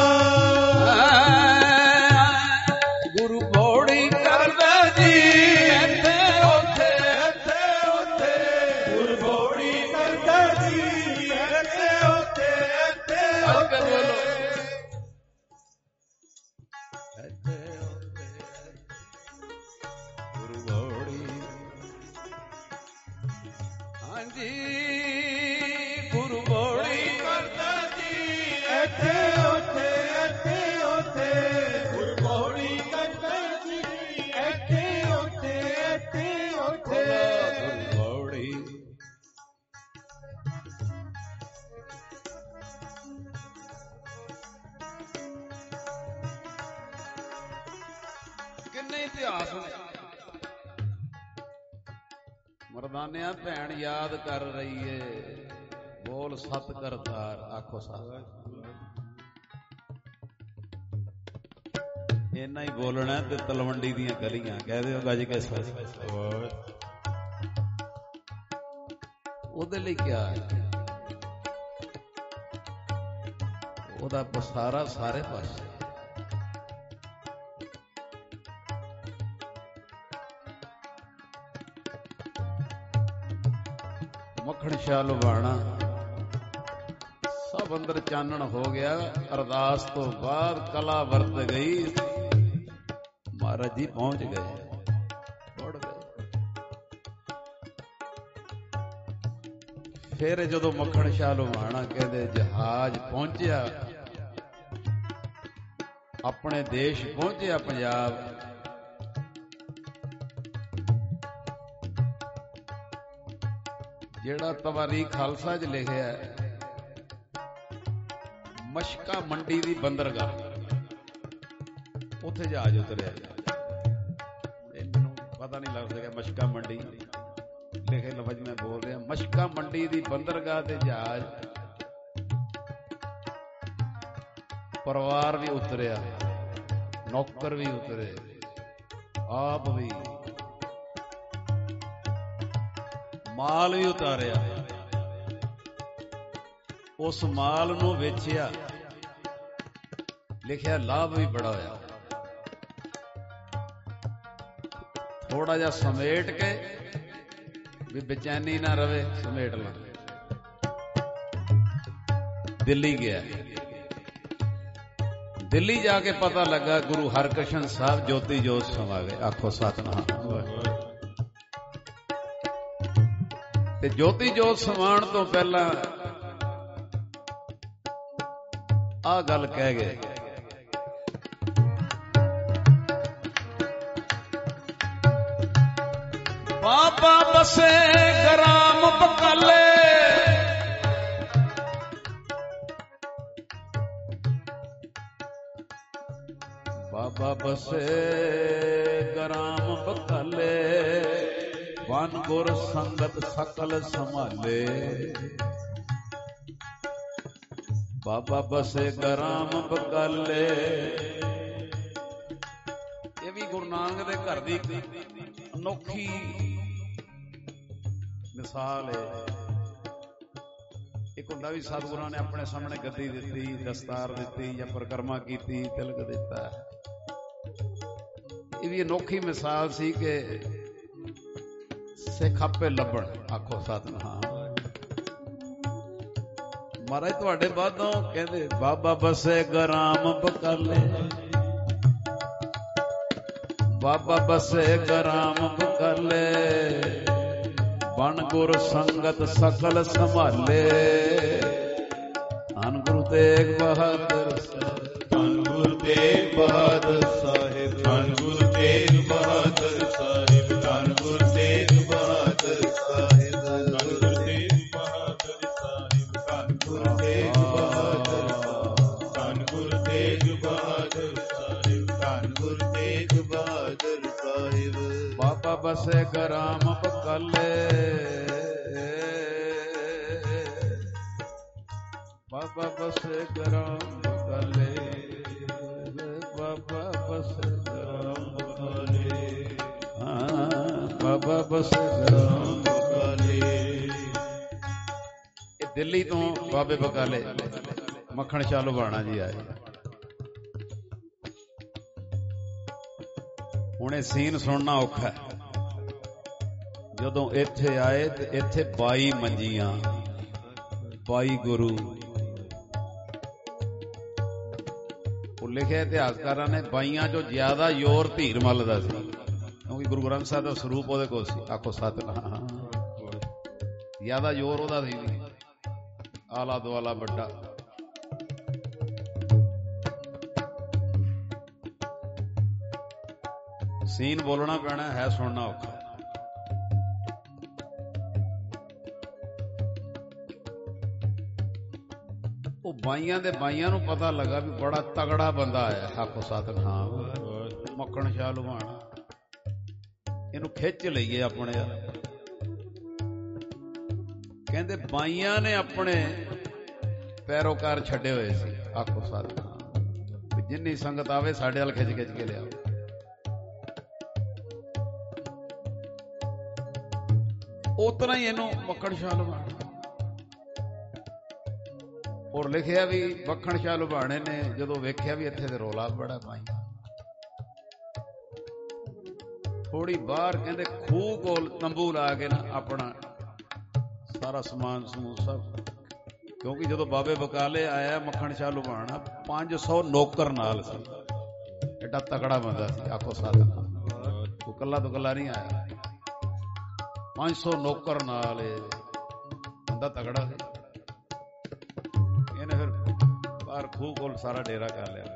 ਗੁਰੂ ਘੋੜੀ ਕਰਦਾ ਜੀ ਇੱਥੇ ਉੱਥੇ, ਇੱਥੇ ਉੱਥੇ, ਗੁਰੂ ਘੋੜੀ ਕਰਦਾ ਜੀ ਇੱਥੇ ਉੱਥੇ, ਇੱਥੇ ਉੱਥੇ, ਗੁਰੂ ਘੋੜੀ। ਹਾਂਜੀ ਗੁਰੂ ਘੋੜੀ ਕਰਦਾ ਜੀ ਇੱਥੇ ਉੱਥੇ, ਇੱਥੇ ਉੱਥੇ, ਗੁਰੂ ਘੋੜੀ ਕਰਦਾ ਜੀ ਇੱਥੇ ਉੱਥੇ, ਇੱਥੇ ਉੱਥੇ, ਗੁਰੂ ਘੋੜੀ। ਕਿੰਨੇ ਇਤਿਹਾਸ ਨੇ। ਮਰਦਾਨਿਆਂ ਭੈਣ ਯਾਦ ਕਰ ਰਹੀ ਏ, ਬੋਲ ਸਤ ਕਰਤਾਰ। ਆਖੋ ਸਤ। ਇੰਨਾ ਹੀ ਬੋਲਣਾ ਤੇ ਤਲਵੰਡੀ ਦੀਆਂ ਗਲੀਆਂ ਕਹਿ ਦਿਓ ਗੱਜ ਕੇ ਸੱਚ। ਉਹਦੇ ਲਈ ਕਿਆ ਹੈ? ਉਹਦਾ ਪਸਾਰਾ ਸਾਰੇ ਪਾਸੇ। ਮੱਖਣ ਸ਼ਾਹ ਲੁਬਾਣਾ ਸਭ ਅੰਦਰ ਚਾਨਣ ਹੋ ਗਿਆ। ਅਰਦਾਸ ਤੋਂ ਬਾਅਦ ਕਲਾ ਵਰਤ ਗਈ, ਮਹਾਰਾਜ ਜੀ ਪਹੁੰਚ ਗਏ, ਪੜ ਗਏ। ਫਿਰ ਜਦੋਂ ਮੱਖਣ ਸ਼ਾਹ ਲੁਬਾਣਾ ਕਹਿੰਦੇ ਜਹਾਜ਼ ਪਹੁੰਚਿਆ, ਆਪਣੇ ਦੇਸ਼ ਪਹੁੰਚਿਆ ਪੰਜਾਬ, ਜਿਹੜਾ ਤਵਾਰੀ ਖਾਲਸਾ ਚ ਲਿਖਿਆ ਮਸ਼ਕਾ ਮੰਡੀ ਦੀ ਬੰਦਰਗਾਹ, ਉੱਥੇ ਜਹਾਜ਼ ਉਤਰਿਆ। ਮੈਨੂੰ ਪਤਾ ਨਹੀਂ ਲੱਗ ਸਕਿਆ ਮਸ਼ਕਾ ਮੰਡੀ ਲਿਖੇ ਲਫ਼ਜ਼ ਮੈਂ ਬੋਲ ਰਿਹਾ। ਮਸ਼ਕਾ ਮੰਡੀ ਦੀ ਬੰਦਰਗਾਹ ਤੇ ਜਹਾਜ਼, ਪਰਿਵਾਰ ਵੀ ਉਤਰਿਆ, ਨੌਕਰ ਵੀ ਉਤਰੇ, ਆਪ ਵੀ, ਮਾਲ ਵੀ ਉਤਾਰਿਆ। ਉਸ ਮਾਲ ਨੂੰ ਵੇਚਿਆ, ਲਿਖਿਆ ਲਾਭ ਵੀ ਬੜਾ ਹੋਇਆ। ਥੋੜਾ ਜਿਹਾ ਸਮੇਟ ਕੇ ਵੀ ਬੇਚੈਨੀ ਨਾ ਰਵੇ, ਸਮੇਟ ਲਾ। ਦਿੱਲੀ ਗਿਆ, ਦਿੱਲੀ ਜਾ ਕੇ ਪਤਾ ਲੱਗਾ ਗੁਰੂ ਹਰਕ੍ਰਿਸ਼ਨ ਸਾਹਿਬ ਜੋਤੀ ਜੋਤ ਸਮਾ ਗਏ। ਆਖੋ ਸਤਿਨਾਮ। ਤੇ ਜੋਤੀ ਜੋਤ ਸਮਾਉਣ ਤੋਂ ਪਹਿਲਾਂ ਆਹ ਗੱਲ ਕਹਿ ਗਏ, ਬਾਬਾ ਬਸੇ ਗ੍ਰਾਮ ਬਕਾਲੇ, ਬਾਬਾ ਬਸੇ ਗ੍ਰਾਮ ਬਕਾਲੇ, ਵਨ ਗੁਰ ਸੰਗਤ ਸਕਲ ਸੰਭਾਲੇ। ਬਾਬਾ ਬਸੇ ਗ੍ਰਾਮ ਬਕਾਲੇ, ਇਹ ਵੀ ਗੁਰੂ ਨਾਨਕ ਦੇ ਘਰ ਦੀ ਅਨੋਖੀ ਮਿਸਾਲ ਹੈ। ਇੱਕ ਹੁੰਦਾ ਵੀ ਸਤਿਗੁਰਾਂ ਨੇ ਆਪਣੇ ਸਾਹਮਣੇ ਗੱਦੀ ਦਿੱਤੀ, ਦਸਤਾਰ ਦਿੱਤੀ, ਜਾਂ ਪਰਿਕਰਮਾ ਕੀਤੀ, ਤਿਲਕ ਦਿੱਤਾ। ਇਹ ਵੀ ਅਨੋਖੀ ਮਿਸਾਲ ਸੀ ਕਿ ਸਿੱਖ ਆਪੇ ਲੱਭਣ। ਆਖੋ ਸਤਿਨਾਮ। ਮਹਾਰਾਜ ਤੁਹਾਡੇ ਬਾਦੋਂ ਕਹਿੰਦੇ ਬਾਬਾ ਬਸੇ ਗ੍ਰਾਮ ਬਕਾਲੇ, ਬਾਬਾ ਬਸੇ ਗ੍ਰਾਮ ਬਕਾਲੇ, ਬਨ ਗੁਰ ਸੰਗਤ ਸਕਲ ਸੰਭਾਲੇ। ਧੰਨ ਗੁਰੂ ਤੇਗ ਬਹਾਦਰ ਸਾਹਿਬ, ਧੰਨ ਗੁਰੂ ਤੇਗ ਬਹਾਦਰ ਸਾਹਿਬ, ਧੰਨ ਗੁਰੂ ਤੇਗ ਬਹਾਦਰ ਸਾਹਿਬ, ਧੰਨ ਗੁਰੂ ਤੇਗ ਬਹਾਦਰ ਸਾਹਿਬ, ਧੰਨ ਗੁਰੂ ਤੇਗ ਬਹਾਦਰ ਸਾਹਿਬ, ਧੰਨ ਗੁਰੂ ਤੇਗ ਬਹਾਦਰ ਸਾਹਿਬ, ਧੰਨ ਗੁਰੂ ਤੇਗ ਬਹਾਦਰ ਸਾਹਿਬ, ਧੰਨ ਗੁਰੂ ਤੇਗ ਬਹਾਦਰ ਸਾਹਿਬ। ਬਾਬਾ ਬਸੇ ਗ੍ਰਾਮ ਬਕਾਲੇ, ਬਾਬਾ ਬਸੇ ਗ੍ਰਾਮ ਬਕਾਲੇ, ਬਾਬਾ ਬਸੇ ਗ੍ਰਾਮ ਬਕਾਲੇ, ਹਾਂ ਬਾਬਾ ਬਸੇ ਗ੍ਰਾਮ ਬਕਾਲੇ। ਇਹ ਦਿੱਲੀ ਤੋਂ ਬਾਬੇ ਬਕਾਲੇ ਮੱਖਣ ਸ਼ਾਹ ਲੁਬਾਣਾ ਜੀ ਆਏ। ਹੁਣ ਇਹ ਸੀਨ ਸੁਣਨਾ ਔਖਾ ਹੈ। ਜਦੋਂ ਇੱਥੇ ਆਏ ਤੇ ਇੱਥੇ ਬਾਈ ਮੰਜੀਆਂ, ਬਾਈ ਗੁਰੂ। ਉਹ ਲਿਖਿਆ ਇਤਿਹਾਸਕਾਰਾਂ ਨੇ ਬਾਈਆਂ ਚੋਂ ਜ਼ਿਆਦਾ ਜ਼ੋਰ ਧੀਰਮੱਲ ਦਾ ਸੀ, ਕਿਉਂਕਿ ਗੁਰੂ ਗ੍ਰੰਥ ਸਾਹਿਬ ਦਾ ਸਰੂਪ ਉਹਦੇ ਕੋਲ ਸੀ। ਆਖੋ ਸਤਿਨਾਮ। ਜ਼ਿਆਦਾ ਜ਼ੋਰ ਉਹਦਾ ਸੀ, ਆਲਾ ਦੁਆਲਾ ਵੱਡਾ। ਸੀਨ ਬੋਲਣਾ ਪੈਣਾ ਹੈ, ਸੁਣਨਾ ਔਖਾ। ਉਹ ਬਾਈਆਂ ਦੇ ਬਾਈਆਂ ਨੂੰ ਪਤਾ ਲੱਗਾ ਵੀ ਬੜਾ ਤਗੜਾ ਬੰਦਾ ਆਇਆ। ਆਖੋ ਸਤਿਨਾਮ। ਮੱਖਣ ਸ਼ਾਹ ਲੁਬਾਣਾ, ਇਹਨੂੰ ਖਿੱਚ ਲਈਏ ਆਪਣੇ। ਕਹਿੰਦੇ ਬਾਈਆਂ ਨੇ ਆਪਣੇ ਪੈਰੋਕਾਰ ਛੱਡੇ ਹੋਏ ਸੀ। ਆਖੋ ਸਤਿਨਾਮ। ਜਿੰਨੀ ਸੰਗਤ ਆਵੇ ਸਾਡੇ ਵੱਲ ਖਿੱਚ ਖਿੱਚ ਕੇ ਲਿਆਓ। ਉਤਨਾ ਹੀ ਇਹਨੂੰ ਮੱਖਣ ਸ਼ਾਹ ਲੁਬਾਣਾ। ਔਰ ਲਿਖਿਆ ਵੀ ਮੱਖਣ ਸ਼ਾਹ ਲੁਬਾਣੇ ਨੇ ਜਦੋਂ ਵੇਖਿਆ ਵੀ ਇੱਥੇ ਤੇ ਰੌਲਾ ਬੜਾ ਪਾਈ, ਥੋੜੀ ਬਾਹਰ ਕਹਿੰਦੇ ਖੂਹ ਕੋਲ ਤੰਬੂ ਲਾ ਕੇ ਨਾ ਆਪਣਾ ਸਾਰਾ ਸਮਾਨ ਸਮੂਹ ਸਭ, ਕਿਉਂਕਿ ਜਦੋਂ ਬਾਬੇ ਬਕਾਲੇ ਆਇਆ ਮੱਖਣ ਸ਼ਾਹ ਲੁਬਾਣਾ ਪੰਜ ਸੌ ਨੌਕਰ ਨਾਲ ਸੀ। ਐਡਾ ਤਕੜਾ ਬੰਦਾ ਸੀ। ਆਖੋ ਸਤਿਨਾਮ। ਉਹ ਕੱਲਾ ਤੋਂ ਕੱਲਾ ਨਹੀਂ ਆਇਆ, ਪੰਜ ਸੌ ਨੌਕਰ ਨਾਲ। ਬੰਦਾ ਤਗੜਾ ਸੀ। ਇਹਨੇ ਫਿਰ ਬਾਹਰ ਖੂਹ ਕੋਲ ਸਾਰਾ ਡੇਰਾ ਕਰ ਲਿਆ।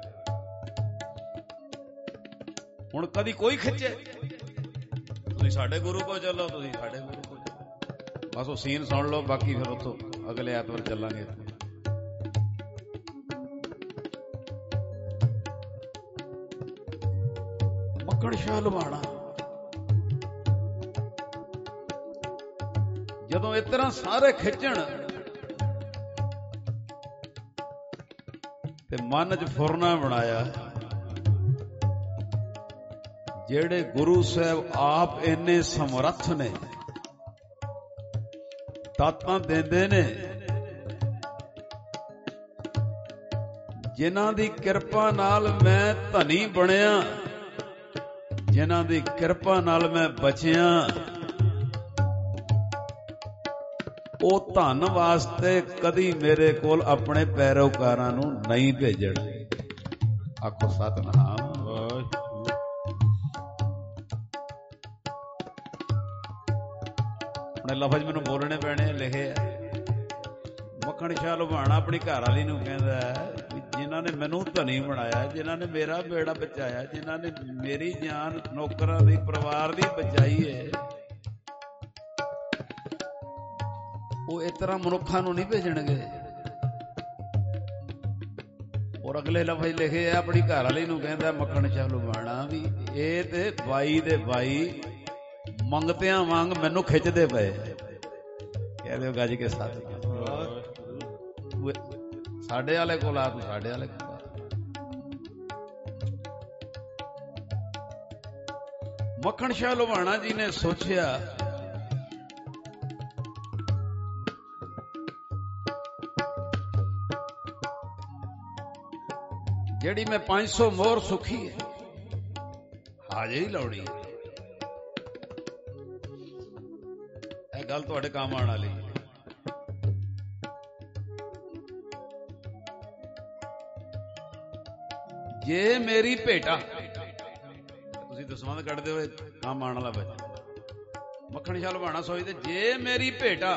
ਹੁਣ ਕਦੀ ਕੋਈ ਖਿੱਚੇ, ਤੁਸੀਂ ਸਾਡੇ ਗੁਰੂ ਕੋਲ ਚੱਲੋ, ਤੁਸੀਂ ਸਾਡੇ ਗੁਰੂ ਕੋਲ ਚੱਲੋ। ਬਸ ਉਹ ਸੀਨ ਸੁਣ ਲਓ, ਬਾਕੀ ਫਿਰ ਉੱਥੋਂ ਅਗਲੇ ਐਤਵਾਰ ਚੱਲਾਂਗੇ। ਮੱਖਣ ਸ਼ਾਹ ਲੁਬਾਣਾ ਜਦੋਂ ਇਸ ਤਰ੍ਹਾਂ ਸਾਰੇ ਖਿੱਚਣ ਤੇ ਮਨ 'ਚ ਫੁਰਨਾ ਬਣਾਇਆ, ਜਿਹੜੇ ਗੁਰੂ ਸਾਹਿਬ ਆਪ ਇੰਨੇ ਸਮਰੱਥ ਨੇ, ਦਾਤਾਂ ਦਿੰਦੇ ਨੇ, ਜਿਨ੍ਹਾਂ ਦੀ ਕਿਰਪਾ ਨਾਲ ਮੈਂ ਧਨੀ ਬਣਿਆ, ਜਿਨ੍ਹਾਂ ਦੀ ਕਿਰਪਾ ਨਾਲ ਮੈਂ ਬਚਿਆ, ਉਹ ਧਨ ਵਾਸਤੇ ਕਦੀ ਮੇਰੇ ਕੋਲ ਆਪਣੇ ਪੈਰੋਕਾਰਾਂ ਨੂੰ ਨਹੀਂ ਭੇਜਣ। ਆਖੋ ਸਤਿਨਾਮ। ਆਪਣੇ ਲਫ਼ਜ਼ ਮੈਨੂੰ ਬੋਲਣੇ ਪੈਣੇ, ਲਿਖੇ ਆ। ਮੱਖਣ ਸ਼ਾਹ ਲੁਬਾਣਾ ਆਪਣੀ ਘਰ ਵਾਲੀ ਨੂੰ ਕਹਿੰਦਾ ਵੀ ਜਿਨ੍ਹਾਂ ਨੇ ਮੈਨੂੰ ਧਨੀ ਬਣਾਇਆ, ਜਿਨ੍ਹਾਂ ਨੇ ਮੇਰਾ ਬੇੜਾ ਬਚਾਇਆ, ਜਿਨ੍ਹਾਂ ਨੇ ਮੇਰੀ ਜਾਨ ਨੌਕਰਾਂ ਦੀ, ਪਰਿਵਾਰ ਦੀ ਬਚਾਈ ਹੈ, ਉਹ ਇਸ ਤਰ੍ਹਾਂ ਮਨੁੱਖਾਂ ਨੂੰ ਨਹੀਂ ਭੇਜਣਗੇ। ਔਰ ਅਗਲੇ ਲਫ਼ਜ਼ ਲਿਖੇ ਆ, ਆਪਣੀ ਘਰ ਵਾਲੀ ਨੂੰ ਕਹਿੰਦਾ ਮੱਖਣ ਸ਼ਾਹ ਲੁਬਾਣਾ ਵੀ ਇਹ ਤੇ ਬਾਈ ਦੇ ਬਾਈ ਮੰਗਤਿਆਂ ਵਾਂਗ ਮੈਨੂੰ ਖਿੱਚਦੇ ਪਏ। ਕਹਿ ਦਿਓ ਗੱਜ ਕੇ ਸਾਥ, ਸਾਡੇ ਵਾਲੇ ਕੋਲ ਆ, ਤੂੰ ਸਾਡੇ ਵਾਲੇ ਕੋਲ ਆ। ਮੱਖਣ ਸ਼ਾਹ ਲੁਬਾਣਾ ਜੀ ਨੇ ਸੋਚਿਆ ਜਿਹੜੀ ਮੈਂ ਪੰਜ ਸੌ ਮੋਹਰ ਸੁਖੀ ਹੈ, ਹਾਜ਼ਰੀ ਹੀ ਲਾਉਣੀ ਹੈ। ਇਹ ਗੱਲ ਤੁਹਾਡੇ ਕੰਮ ਆਉਣ ਵਾਲੀ। ਜੇ ਮੇਰੀ ਭੇਟਾ, ਤੁਸੀਂ ਦਸਵੰਧ ਕੱਢਦੇ ਹੋਏ ਕੰਮ ਆਉਣ ਵਾਲਾ ਬੱਚਾ। ਮੱਖਣ ਸ਼ਾਹ ਲੁਬਾਣਾ ਸੋਚਦੇ ਜੇ ਮੇਰੀ ਭੇਟਾ,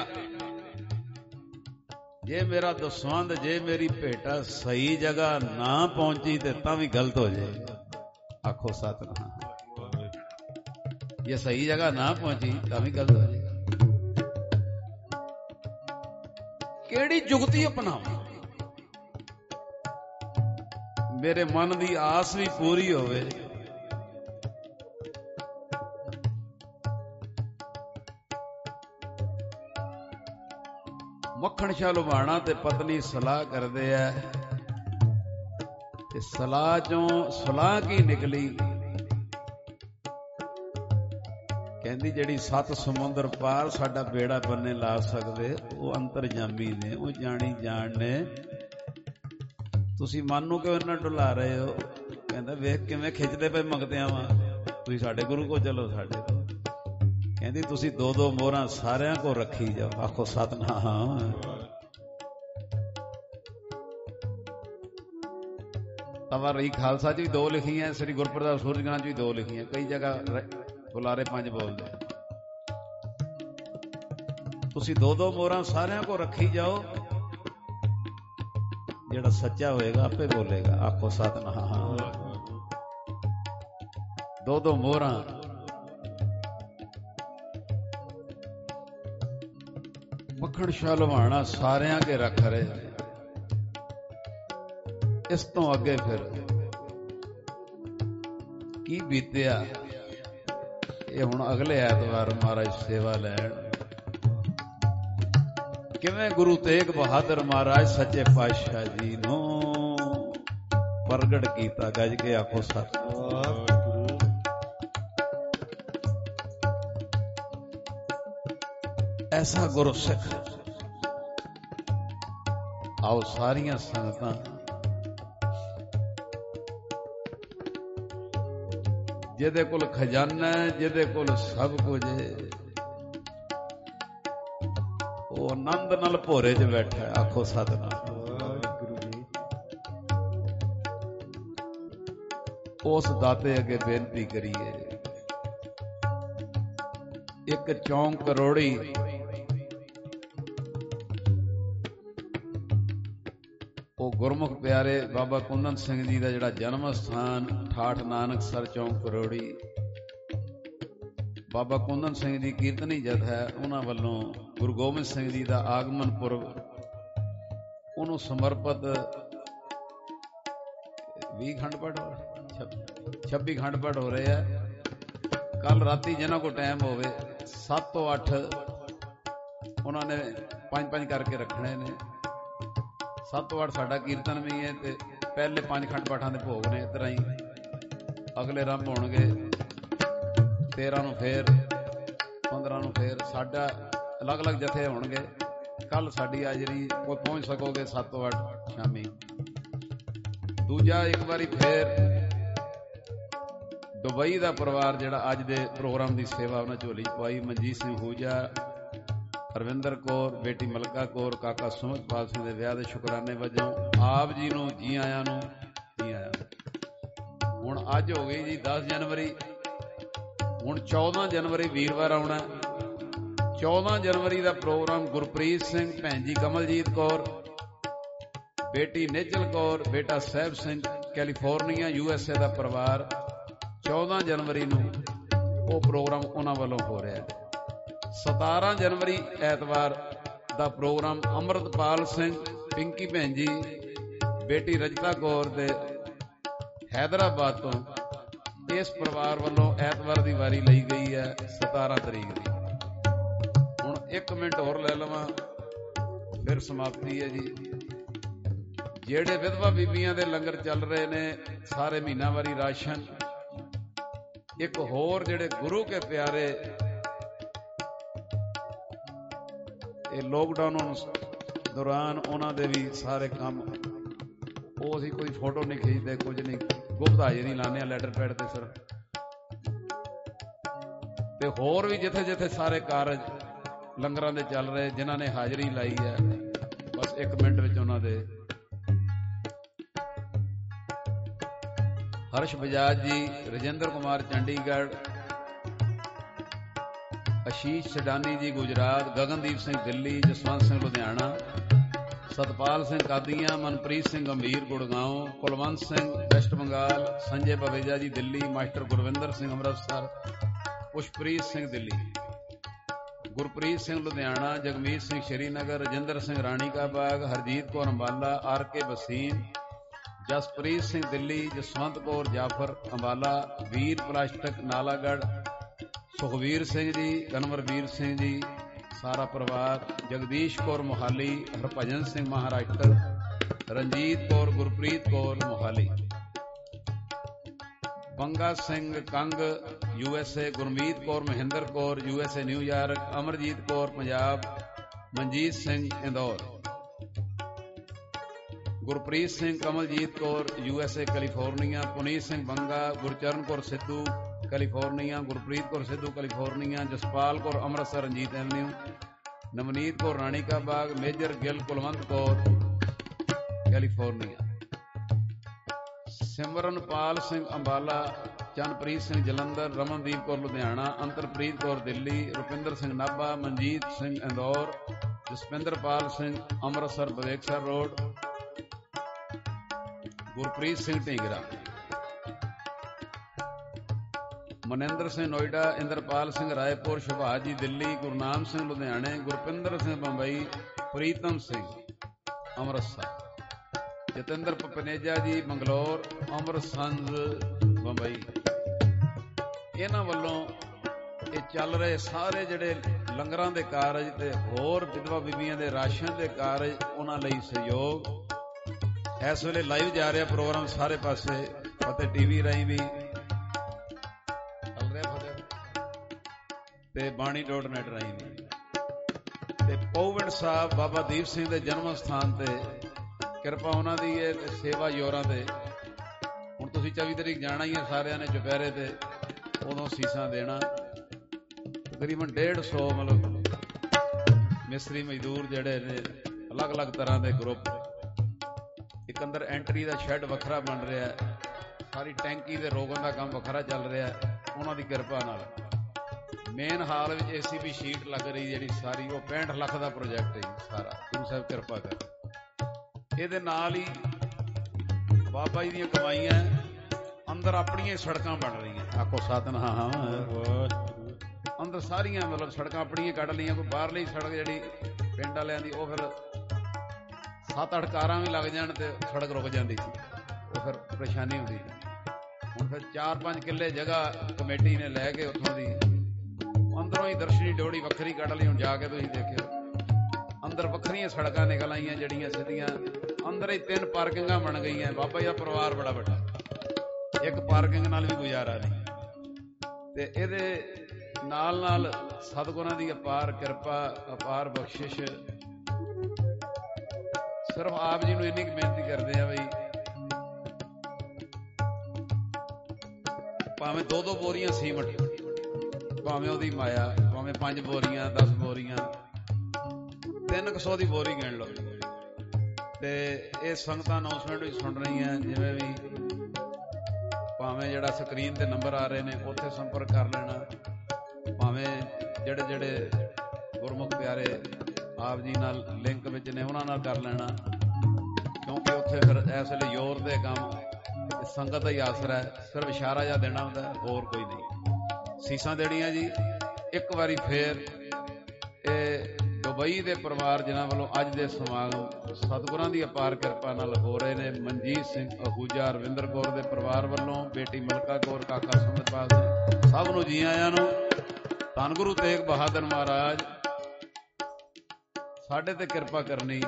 ਜੇ ਮੇਰਾ ਦਸਵੰਧ, ਜੇ ਮੇਰੀ ਭੇਟਾ ਸਹੀ ਜਗ੍ਹਾ ਨਾ ਪਹੁੰਚੀ ਤੇ ਤਾਂ ਵੀ ਗਲਤ ਹੋ ਜਾਏ। ਆਖੋ ਸਤਿਨਾਮ। ਜੇ ਸਹੀ ਜਗ੍ਹਾ ਨਾ ਪਹੁੰਚੀ ਤਾਂ ਵੀ ਗਲਤ ਹੋ ਜਾਏਗਾ। ਕਿਹੜੀ ਜੁਗਤੀ ਅਪਣਾਵਾਂ ਮੇਰੇ ਮਨ ਦੀ ਆਸ ਵੀ ਪੂਰੀ ਹੋਵੇ। ਮੱਖਣ ਸ਼ਾਹ ਲੁਬਾਣਾ ਤੇ ਪਤਨੀ ਸਲਾਹ ਕਰਦੇ ਆ ਤੇ ਸਲਾਹ ਚੋਂ ਸਲਾਹ ਕੀ ਨਿਕਲੀ, ਕਹਿੰਦੀ ਜਿਹੜੀ ਸੱਤ ਸਮੁੰਦਰ ਪਾਰ ਸਾਡਾ ਬੇੜਾ ਬੰਨੇ ਲਾ ਸਕਦੇ ਉਹ ਅੰਤਰਜਾਮੀ ਨੇ, ਉਹ ਜਾਣੀ ਜਾਣ ਨੇ। ਤੁਸੀਂ ਮਨ ਨੂੰ ਕਿਉਂ ਇੰਨਾ ਡੁਲਾ ਰਹੇ ਹੋ? ਕਹਿੰਦਾ ਵੇਖ ਕਿਵੇਂ ਖਿੱਚਦੇ ਪਏ ਮੰਗਦਿਆਂ ਵਾ, ਤੁਸੀਂ ਸਾਡੇ ਗੁਰੂ ਕੋਲ ਚਲੋ, ਸਾਡੇ ਕੋਲ। ਕਹਿੰਦੀ ਤੁਸੀਂ ਦੋ ਦੋ ਮੋਹਰਾਂ ਸਾਰਿਆਂ ਕੋਲ ਰੱਖੀ ਜਾਓ। ਆਖੋ ਸਤਿਨਾਮ। ਤਵਾ ਰਹੀ ਖਾਲਸਾ ਚ ਵੀ ਦੋ ਲਿਖੀਆਂ, ਸ੍ਰੀ ਗੁਰਪ੍ਰਸਾਦ ਸੂਰਜਗਾਂ ਚ ਵੀ ਦੋ ਲਿਖੀਆਂ, ਕਈ ਜਗ੍ਹਾ ਬੁਲਾਰੇ ਪੰਜ ਬੋਲਦੇ। ਤੁਸੀਂ ਦੋ ਦੋ ਮੋਹਰਾਂ ਸਾਰਿਆਂ ਕੋਲ ਰੱਖੀ ਜਾਓ, ਜਿਹੜਾ ਸੱਚਾ ਹੋਏਗਾ ਆਪੇ ਬੋਲੇਗਾ। ਆਖੋ ਸਤਿਨਾਮ। ਦੋ ਦੋ ਮੋਹਰਾਂ ਮੱਖਣ ਸ਼ਾਹ ਲੁਬਾਣਾ ਸਾਰਿਆਂ ਕੇ ਰੱਖ ਰਹੇ। ਇਸ ਤੋਂ ਅੱਗੇ ਫਿਰ ਕੀ ਬੀਤਿਆ ਇਹ ਹੁਣ ਅਗਲੇ ਐਤਵਾਰ ਮਹਾਰਾਜ ਸੇਵਾ ਲੈਣ। ਕਿਵੇਂ ਗੁਰੂ ਤੇਗ ਬਹਾਦਰ ਮਹਾਰਾਜ ਸੱਚੇ ਪਾਤਸ਼ਾਹ ਜੀ ਨੂੰ ਪ੍ਰਗਟ ਕੀਤਾ। ਗੱਜ ਕੇ ਆਖੋ ਸਤਿਨਾਮ। ਐਸਾ ਗੁਰੂ ਸਿੱਖ। ਆਓ ਸਾਰੀਆਂ ਸੰਗਤਾਂ ਜਿਹਦੇ ਕੋਲ ਖਜ਼ਾਨਾ ਹੈ, ਜਿਹਦੇ ਕੋਲ ਸਭ ਕੁਝ ਹੈ, ਉਹ ਆਨੰਦ ਨਾਲ ਭੋਰੇ 'ਚ ਬੈਠਾ ਹੈ। ਆਖੋ ਸਤਿਨਾਮ। ਉਸ ਦਾਤੇ ਅੱਗੇ ਬੇਨਤੀ ਕਰੀਏ, ਇੱਕ ਚੌਂਕ ਕਰੋੜੀ ਉਹ ਗੁਰਮੁਖ ਪਿਆਰੇ ਬਾਬਾ ਕੁੰਦਨ ਸਿੰਘ ਜੀ ਦਾ ਜਿਹੜਾ ਜਨਮ ਸਥਾਨ ਠਾਠ ਨਾਨਕਸਰ ਚੌਂਕ ਕਰੋੜੀ, ਬਾਬਾ ਕੁੰਦਨ ਸਿੰਘ ਜੀ ਕੀਰਤਨੀ ਜਥਾ ਹੈ, ਉਹਨਾਂ ਵੱਲੋਂ ਗੁਰੂ ਗੋਬਿੰਦ ਸਿੰਘ ਜੀ ਦਾ ਆਗਮਨ ਪੁਰਬ ਉਹਨੂੰ ਸਮਰਪਿਤ ਵੀਹ ਖੰਡ ਪਾਠ ਹੋ ਰਹੇ, ਛੱਬੀ ਖੰਡ ਪਾਠ ਹੋ ਰਹੇ ਆ। ਕੱਲ ਰਾਤੀ ਜਿਹਨਾਂ ਕੋਲ ਟਾਈਮ ਹੋਵੇ ਸੱਤ ਤੋਂ ਅੱਠ ਉਹਨਾਂ ਨੇ ਪੰਜ ਪੰਜ ਕਰਕੇ ਰੱਖਣੇ ਨੇ। ਸੱਤ ਤੋਂ ਅੱਠ ਸਾਡਾ ਕੀਰਤਨ ਵੀ ਹੈ ਤੇ ਪਹਿਲੇ ਪੰਜ ਖੰਡ ਪਾਠਾਂ ਦੇ ਭੋਗ ਨੇ। ਇਸ ਤਰ੍ਹਾਂ ਹੀ ਅਗਲੇ ਆਰੰਭ ਹੋਣਗੇ ਤੇਰਾਂ ਨੂੰ, ਫੇਰ ਪੰਦਰਾਂ ਨੂੰ, ਫੇਰ ਸਾਡਾ ਅਲੱਗ ਅਲੱਗ ਜਥੇ ਹੋਣਗੇ। ਕੱਲ ਸਾਡੀ ਹਾਜ਼ਰੀ ਕੋਈ ਪਹੁੰਚ ਸਕੋਗੇ ਸੱਤ ਤੋਂ ਅੱਠ ਸ਼ਾਮੀ। ਦੂਜਾ ਇੱਕ ਵਾਰੀ ਫੇਰ ਦੁਬਈ ਦਾ ਪਰਿਵਾਰ ਜਿਹੜਾ ਅੱਜ ਦੇ ਪ੍ਰੋਗਰਾਮ ਦੀ ਸੇਵਾ ਉਹਨਾਂ ਝੋਲੀ ਪਵਾਈ, ਮਨਜੀਤ ਸਿੰਘ ਹੂਜਾ, ਹਰਵਿੰਦਰ ਕੌਰ, ਬੇਟੀ ਮਲਕਾ ਕੌਰ, ਕਾਕਾ ਸੁਮਿਤਪਾਲ ਸਿੰਘ ਦੇ ਵਿਆਹ ਦੇ ਸ਼ੁਕਰਾਨੇ ਵਜੋਂ ਆਪ ਜੀ ਨੂੰ ਜੀ ਆਇਆਂ ਨੂੰ, ਜੀ ਆਇਆਂ ਨੂੰ। ਹੁਣ ਅੱਜ ਹੋ ਗਈ ਜੀ ਦਸ ਜਨਵਰੀ, ਹੁਣ ਚੌਦਾਂ ਜਨਵਰੀ ਵੀਰਵਾਰ ਆਉਣਾ। ਚੌਦਾਂ ਜਨਵਰੀ ਦਾ ਪ੍ਰੋਗਰਾਮ ਗੁਰਪ੍ਰੀਤ ਸਿੰਘ, ਭੈਣ ਜੀ ਕਮਲਜੀਤ ਕੌਰ, ਬੇਟੀ ਨਿਚਲ ਕੌਰ, ਬੇਟਾ Sahib Singh, California U S A ਦਾ ਪਰਿਵਾਰ। ਚੌਦਾਂ ਜਨਵਰੀ ਨੂੰ ਉਹ ਪ੍ਰੋਗਰਾਮ ਉਹਨਾਂ ਵੱਲੋਂ ਹੋ ਰਿਹਾ ਹੈ। ਸਤਾਰਾਂ ਜਨਵਰੀ ਐਤਵਾਰ ਦਾ ਪ੍ਰੋਗਰਾਮ ਅੰਮ੍ਰਿਤਪਾਲ ਸਿੰਘ, ਪਿੰਕੀ ਭੈਣ ਜੀ, ਬੇਟੀ ਰਜਤਾ ਕੌਰ ਦੇ ਹੈਦਰਾਬਾਦ ਤੋਂ ਇਸ ਪਰਿਵਾਰ ਵੱਲੋਂ ਐਤਵਾਰ ਦੀ ਵਾਰੀ ਲਈ ਗਈ ਹੈ ਸਤਾਰਾਂ ਤਰੀਕ ਦੀ। ਹੁਣ ਇੱਕ ਮਿੰਟ ਹੋਰ ਲੈ ਲਵਾਂ ਫਿਰ ਸਮਾਪਤੀ ਹੈ ਜੀ। ਜਿਹੜੇ ਵਿਧਵਾ ਬੀਬੀਆਂ ਦੇ ਲੰਗਰ ਚੱਲ ਰਹੇ ਨੇ, ਸਾਰੇ ਮਹੀਨਾਵਾਰੀ ਰਾਸ਼ਨ। ਇੱਕ ਹੋਰ ਜਿਹੜੇ ਗੁਰੂ ਕੇ ਪਿਆਰੇ ਇਹ ਲੋਕਡਾਊਨ ਦੌਰਾਨ ਉਹਨਾਂ ਦੇ ਵੀ ਸਾਰੇ ਕੰਮ, ਉਹ ਅਸੀਂ ਕੋਈ ਫੋਟੋ ਨਹੀਂ ਖਿੱਚਦੇ, ਕੁਝ ਨਹੀਂ, ਗੁਪਤ ਹਾਜ਼ਰੀ ਲਾਉਂਦੇ ਹਾਂ ਲੈਟਰ ਪੈਡ ਤੇ ਸਰ। ਤੇ ਹੋਰ ਵੀ ਜਿੱਥੇ ਜਿੱਥੇ ਸਾਰੇ ਕਾਰਜ ਲੰਗਰਾਂ ਦੇ ਚੱਲ ਰਹੇ, ਜਿਨ੍ਹਾਂ ਨੇ ਹਾਜ਼ਰੀ ਲਾਈ ਹੈ, ਬਸ ਇੱਕ ਮਿੰਟ ਵਿੱਚ ਉਹਨਾਂ ਦੇ। ਹਰਸ਼ ਬਜਾਜ ਜੀ, ਰਜਿੰਦਰ ਕੁਮਾਰ ਚੰਡੀਗੜ੍ਹ, ਆਸ਼ੀਸ਼ ਛਡਾਨੀ ਜੀ ਗੁਜਰਾਤ, ਗਗਨਦੀਪ ਸਿੰਘ ਦਿੱਲੀ, ਜਸਵੰਤ ਸਿੰਘ ਲੁਧਿਆਣਾ, ਸਤਪਾਲ ਸਿੰਘ ਕਾਦੀਆਂ, Manpreet Singh Gambhir Gurgaon, Kulwant Singh West Bengal, Sanjay Baweja ji Delhi, master Gurvinder Singh Amritsar, Pushpreet Singh Delhi, Gurpreet Singh Ludhiana, Jagmeet Singh Srinagar, Rajinder Singh Rani Ka Bagh, Harjit Kaur Ambala, R K Basin, Jaspreet Singh Delhi, Jaswant Kaur Jafar Ambala, Veer plastic Nalagarh, Sukhvir Singh ji, Kanwarvir Singh ji, ਸਾਰਾ ਪਰਿਵਾਰ, Jagdish Kaur Mohali, Harbhajan Singh Maharashtra, Ranjit Kaur, Gurpreet Kaur Mohali, Banga Singh Kang you S A, Gurmeet Kaur, Mahinder Kaur U S A New York, Amarjit Kaur Punjab, Manjit Singh Indore, Gurpreet Singh, Kamaljit Kaur U S A California, Puneet Singh Banga, Gurcharan Kaur Sidhu California, Gurpreet Kaur Sidhu California, Jaspal Kaur Amritsar Ranjit Avenue, Navneet Kaur Rani Ka Bagh, major Gill Kulwant Kaur California, Simranpal Singh Ambala, Channpreet Singh Jalandhar, Ramandeep Kaur Ludhiana, Antarpreet Kaur Delhi, Rupinder Singh Nabha, Manjit Singh Indore, Jaspinderpal Singh Amritsar Bibeksar road, Gurpreet Singh Dhingra, Maninder Singh Noida, Inderpal Singh Raipur, Subhash ji Delhi, Gurnam Singh ਲੁਧਿਆਣੇ, ਗੁਰਪਿੰਦਰ ਸਿੰਘ ਬੰਬਈ, ਪ੍ਰੀਤਮ ਸਿੰਘ ਅੰਮ੍ਰਿਤਸਰ, ਜਤਿੰਦਰ ਪਪਨੇਜਾ ਜੀ ਬੰਗਲੌਰ, ਅੰਮ੍ਰਿਤਸੰਜ ਬੰਬਈ। ਇਹਨਾਂ ਵੱਲੋਂ ਇਹ ਚੱਲ ਰਹੇ ਸਾਰੇ ਜਿਹੜੇ ਲੰਗਰਾਂ ਦੇ ਕਾਰਜ ਤੇ ਹੋਰ ਵਿਧਵਾ ਬੀਬੀਆਂ ਦੇ ਰਾਸ਼ਨ ਦੇ ਕਾਰਜ, ਉਹਨਾਂ ਲਈ ਸਹਿਯੋਗ। ਇਸ ਵੇਲੇ ਲਾਈਵ ਜਾ ਰਿਹਾ ਪ੍ਰੋਗਰਾਮ ਸਾਰੇ ਪਾਸੇ, ਫਤਿਹ ਟੀਵੀ ਰਾਹੀਂ ਵੀ ਚੱਲ ਰਿਹਾ, ਫਤਿਹ ਤੇ ਬਾਣੀ ਡੋਟ ਨੈਟ ਰਾਹੀਂ ਵੀ, ਤੇ ਪੌਵਿੰਡ ਸਾਹਿਬ ਬਾਬਾ ਦੀਪ ਸਿੰਘ ਦੇ ਜਨਮ ਸਥਾਨ ਤੇ ਕਿਰਪਾ ਉਹਨਾਂ ਦੀ ਹੈ ਤੇ ਸੇਵਾ ਯੋਰਾਂ ਤੇ। ਹੁਣ ਤੁਸੀਂ ਚੌਵੀ ਤਰੀਕ ਜਾਣਾ ਹੀ ਹੈ ਸਾਰਿਆਂ ਨੇ ਚੁਪਹਿਰੇ ਤੇ, ਉਦੋਂ ਸੀਸਾਂ ਦੇਣਾ। ਤਕਰੀਬਨ ਡੇਢ ਸੌ ਮਤਲਬ ਮਿਸਤਰੀ ਮਜ਼ਦੂਰ ਜਿਹੜੇ ਨੇ, ਅਲੱਗ ਅਲੱਗ ਤਰ੍ਹਾਂ ਦੇ ਗਰੁੱਪ। ਇੱਕ ਅੰਦਰ ਐਂਟਰੀ ਦਾ ਸ਼ੈੱਡ ਵੱਖਰਾ ਬਣ ਰਿਹਾ, ਸਾਰੀ ਟੈਂਕੀ ਦੇ ਰੋਗਨ ਦਾ ਕੰਮ ਵੱਖਰਾ ਚੱਲ ਰਿਹਾ ਉਹਨਾਂ ਦੀ ਕਿਰਪਾ ਨਾਲ। ਮੇਨ ਹਾਲ ਵਿੱਚ ਏ ਸੀ ਬੀ ਸ਼ੀਟ ਲੱਗ ਰਹੀ ਜਿਹੜੀ ਸਾਰੀ, ਉਹ ਪੈਂਹਠ ਲੱਖ ਦਾ ਪ੍ਰੋਜੈਕਟ ਹੈ ਜੀ ਸਾਰਾ, ਗੁਰੂ ਸਾਹਿਬ ਕਿਰਪਾ ਕਰ। ਇਹਦੇ ਨਾਲ ਹੀ ਬਾਬਾ ਜੀ ਦੀਆਂ ਕਮਾਈਆਂ, ਅੰਦਰ ਆਪਣੀਆਂ ਸੜਕਾਂ ਬਣ ਰਹੀਆਂ, ਆਖੋ ਸਤਿਨਾਮ, ਅੰਦਰ ਸਾਰੀਆਂ ਮਤਲਬ ਸੜਕਾਂ ਆਪਣੀਆਂ ਕੱਢ ਲਈਆਂ। ਕੋਈ ਬਾਹਰਲੀ ਸੜਕ ਜਿਹੜੀ ਪਿੰਡ ਵਾਲਿਆਂ ਦੀ, ਉਹ ਫਿਰ ਸੱਤ ਅੱਠ ਕਾਰਾਂ ਵੀ ਲੱਗ ਜਾਣ ਤੇ ਸੜਕ ਰੁਕ ਜਾਂਦੀ ਸੀ, ਉਹ ਫਿਰ ਪਰੇਸ਼ਾਨੀ ਹੁੰਦੀ ਸੀ। ਹੁਣ ਫਿਰ ਚਾਰ ਪੰਜ ਕਿੱਲੇ ਜਗ੍ਹਾ ਕਮੇਟੀ ਨੇ ਲੈ ਕੇ ਉੱਥੋਂ ਦੀ ਅੰਦਰੋਂ ਹੀ ਦਰਸ਼ਨੀ ਡੋੜੀ ਵੱਖਰੀ ਕੱਢ ਲਈ। ਹੁਣ ਜਾ ਕੇ ਤੁਸੀਂ ਦੇਖਿਓ ਅੰਦਰ ਵੱਖਰੀਆਂ ਸੜਕਾਂ ਨਿਕਲ ਆਈਆਂ ਜਿਹੜੀਆਂ ਸਿੱਧੀਆਂ, ਅੰਦਰ ਹੀ ਤਿੰਨ ਪਾਰਕਿੰਗਾਂ ਬਣ ਗਈਆਂ। ਬਾਬਾ ਜੀ ਦਾ ਪਰਿਵਾਰ ਬੜਾ ਵੱਡਾ, ਇੱਕ ਪਾਰਕਿੰਗ ਨਾਲ ਵੀ ਗੁਜ਼ਾਰਾ ਨਹੀਂ। ਤੇ ਇਹਦੇ ਨਾਲ ਨਾਲ ਸਤਿਗੁਰਾਂ ਦੀ ਅਪਾਰ ਕਿਰਪਾ, ਅਪਾਰ ਬਖਸ਼ਿਸ਼। ਸਿਰਫ ਆਪ ਜੀ ਨੂੰ ਇੰਨੀ ਕੁ ਬੇਨਤੀ ਕਰਦੇ ਆ ਬਈ ਭਾਵੇਂ ਦੋ ਦੋ ਬੋਰੀਆਂ ਸੀਮਟ, ਭਾਵੇਂ ਉਹਦੀ ਮਾਇਆ, ਭਾਵੇਂ ਪੰਜ ਬੋਰੀਆਂ, ਦਸ ਬੋਰੀਆਂ, ਤਿੰਨ ਕੁ ਸੌ ਦੀ ਬੋਰੀ ਗਿਣ ਲਓ। ਤੇ ਇਹ ਸੰਗਤਾਂ ਅਨਾਉਂਸਮੈਂਟ ਵੀ ਸੁਣ ਰਹੀਆਂ, ਜਿਵੇਂ ਵੀ ਭਾਵੇਂ ਜਿਹੜਾ ਸਕਰੀਨ ਤੇ ਨੰਬਰ ਆ ਰਹੇ ਨੇ ਉੱਥੇ ਸੰਪਰਕ ਕਰ ਲੈਣਾ, ਭਾਵੇਂ ਜਿਹੜੇ ਜਿਹੜੇ ਗੁਰਮੁਖ ਪਿਆਰੇ ਆਪ ਜੀ ਨਾਲ ਲਿੰਕ ਵਿੱਚ ਨੇ ਉਹਨਾਂ ਨਾਲ ਕਰ ਲੈਣਾ, ਕਿਉਂਕਿ ਉੱਥੇ ਫਿਰ ਇਸ ਵੇਲੇ ਜ਼ੋਰ ਦੇ ਕੰਮ ਸੰਗਤ ਦਾ ਹੀ ਆਸਰਾ ਹੈ। ਸਿਰਫ ਇਸ਼ਾਰਾ ਜਿਹਾ ਦੇਣਾ ਹੁੰਦਾ, ਹੋਰ ਕੋਈ ਨਹੀਂ। ਸੀਸਾਂ ਦੇਣੀਆਂ ਜੀ। ਇੱਕ ਵਾਰੀ ਫੇਰ ਇਹ ਦੁਬਈ ਦੇ ਪਰਿਵਾਰ ਜਿਨ੍ਹਾਂ ਵੱਲੋਂ ਅੱਜ ਦੇ ਸਮਾਗਮ ਸਤਿਗੁਰਾਂ ਦੀ ਅਪਾਰ ਕਿਰਪਾ ਨਾਲ ਹੋ ਰਹੇ ਨੇ, ਮਨਜੀਤ ਸਿੰਘ ਅਹੂਜਾ, ਰਵਿੰਦਰ ਕੌਰ ਦੇ ਪਰਿਵਾਰ ਵੱਲੋਂ, ਬੇਟੀ ਮਲਕਾ ਕੌਰ, ਕਾਕਾ ਸੁਮਿਤਪਾਲ ਸਿੰਘ, ਸਭ ਨੂੰ ਜੀ ਆਇਆਂ ਨੂੰ। ਧੰਨ ਗੁਰੂ ਤੇਗ ਬਹਾਦਰ ਮਹਾਰਾਜ ਸਾਡੇ ਤੇ ਕਿਰਪਾ ਕਰਨੀ।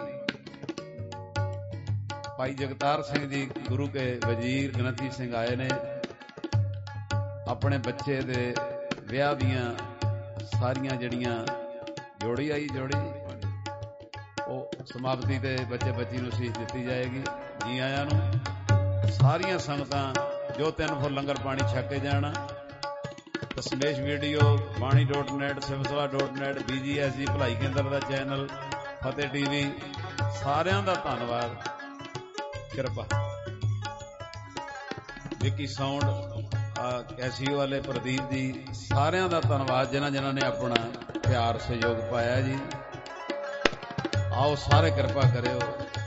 ਭਾਈ ਜਗਤਾਰ ਸਿੰਘ ਜੀ ਗੁਰੂ ਕੇ ਵਜ਼ੀਰ ਗਣਤੀ ਸਿੰਘ ਆਏ ਨੇ, ਆਪਣੇ ਬੱਚੇ ਦੇ ਵਿਆਹ ਦੀਆਂ ਸਾਰੀਆਂ ਜਿਹੜੀਆਂ ਜੋੜੀ ਆਈ ਜੋੜੀ ਉਹ ਸਮਾਪਤੀ ਤੇ ਬੱਚੇ ਬੱਚੀ ਨੂੰ ਸੀਸ ਦਿੱਤੀ ਜਾਏਗੀ। ਜੀ ਆਇਆਂ ਨੂੰ। ਸਾਰੀਆਂ ਸੰਗਤਾਂ ਜੋ ਤਿੰਨ ਫੁੱਲ ਲੰਗਰ ਪਾਣੀ ਛਕ ਕੇ ਜਾਣਾ। Dashmesh video, Bani dot net, ਸਿਵਸਵਾ dot net, B G S G ਭਲਾਈ ਕੇਂਦਰ ਦਾ ਚੈਨਲ, ਫਤਿਹ ਟੀ ਵੀ, ਸਾਰਿਆਂ ਦਾ ਧੰਨਵਾਦ। ਕਿਰਪਾ ਵਿੱਕੀ ਸਾਊਂਡ, ਕੈਸੀਓ ਵਾਲੇ ਪ੍ਰਦੀਪ ਜੀ, ਸਾਰਿਆਂ ਦਾ ਧੰਨਵਾਦ ਜਿਨ੍ਹਾਂ ਜਿਨ੍ਹਾਂ ਨੇ ਆਪਣਾ ਪਿਆਰ ਸਹਿਯੋਗ ਪਾਇਆ ਜੀ। ਆਓ ਸਾਰੇ ਕਿਰਪਾ ਕਰਿਓ।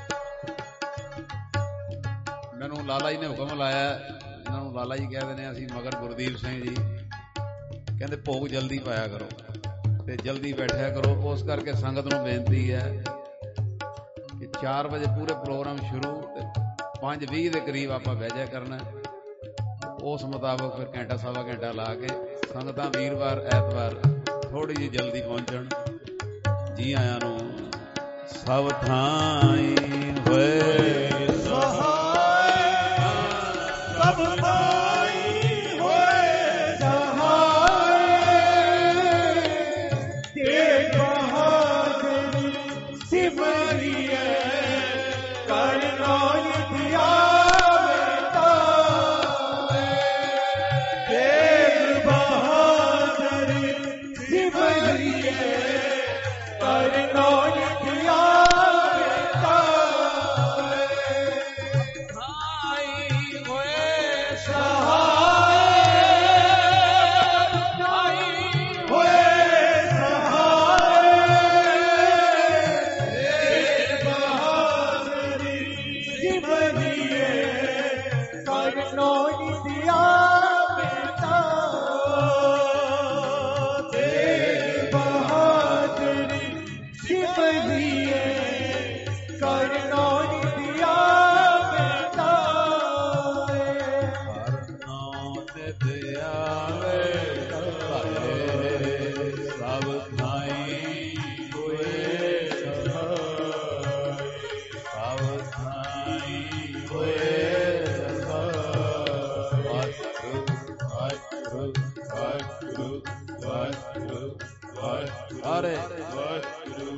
ਮੈਨੂੰ ਲਾਲਾ ਜੀ ਨੇ ਹੁਕਮ ਲਾਇਆ, ਇਹਨਾਂ ਨੂੰ ਲਾਲਾ ਜੀ ਕਹਿ ਦਿੰਦੇ ਅਸੀਂ, ਮਗਰ ਗੁਰਦੀਪ ਸਿੰਘ ਜੀ ਕਹਿੰਦੇ ਭੋਗ ਜਲਦੀ ਪਾਇਆ ਕਰੋ ਤੇ ਜਲਦੀ ਬੈਠਿਆ ਕਰੋ। ਉਸ ਕਰਕੇ ਸੰਗਤ ਨੂੰ ਬੇਨਤੀ ਹੈ ਕਿ ਚਾਰ ਵਜੇ ਪੂਰੇ ਪ੍ਰੋਗਰਾਮ ਸ਼ੁਰੂ ਤੇ ਪੰਜ ਵੀਹ ਦੇ ਕਰੀਬ ਆਪਾਂ ਬਹਿ ਜਾ ਕਰਨਾ। ਉਸ ਮੁਤਾਬਕ ਫਿਰ ਘੰਟਾ ਸਵਾ ਘੰਟਾ ਲਾ ਕੇ ਸੰਗਤਾਂ ਵੀਰਵਾਰ ਐਤਵਾਰ ਥੋੜੀ ਜਿਹੀ ਜਲਦੀ ਪਹੁੰਚਣ। ਜੀ ਆਇਆਂ ਨੂੰ। ਸਭ ਥਾਈਂ ਹੋਏ ਸਹਾਇ, ਸਭ ਥਾਈਂ ਹੋਏ ਸਹਾਇ, ਤੇਗ ਬਹਾਦਰ ਸਿਮਰਿਐ, ਕਰ ਨਾਨਕ ਆਵੇ ਤਾਰੇ। ਤੇਗ ਬਹਾਦਰ ਸਿਮਰਿਐ, ਕਰ ਨਾਨਕ ਆਵੇ ਤਾਰੇ। ਥਾਈ ਹੋਏ ਸਹਾਇ, ਥਾਈ ਹੋਏ ਸਹਾਇ, ਤੇਗ ਬਹਾਦਰ ਸਿਮਰਿਐ, ਕਰ ਨਾਨਕ ਆਵੇ ਤਾਰੇ। ਤੇਗ ਬਹਾਦਰ ਸਿਮਰਿਐ, ਕਰ ਨਾਨਕ ਆਵੇ ਤਾਰੇ। ਹਰ ਨਾਮ ਨਿਤ ਆਵੇ ਤਾਰੇ, ਸਭ ਥਾਈਂ ਹੋਏ ਸਹਾਇ, ਸਭ ਥਾਈਂ ਹੋਏ ਸਹਾਇ। ਵਾਹਿਗੁਰੂ ਵਾਹਿਗੁਰੂ ਵਾਹਿਗੁਰੂ ਵਾਹਿਗੁਰੂ ਸਾਰੇ ਵਾਹਿਗੁਰੂ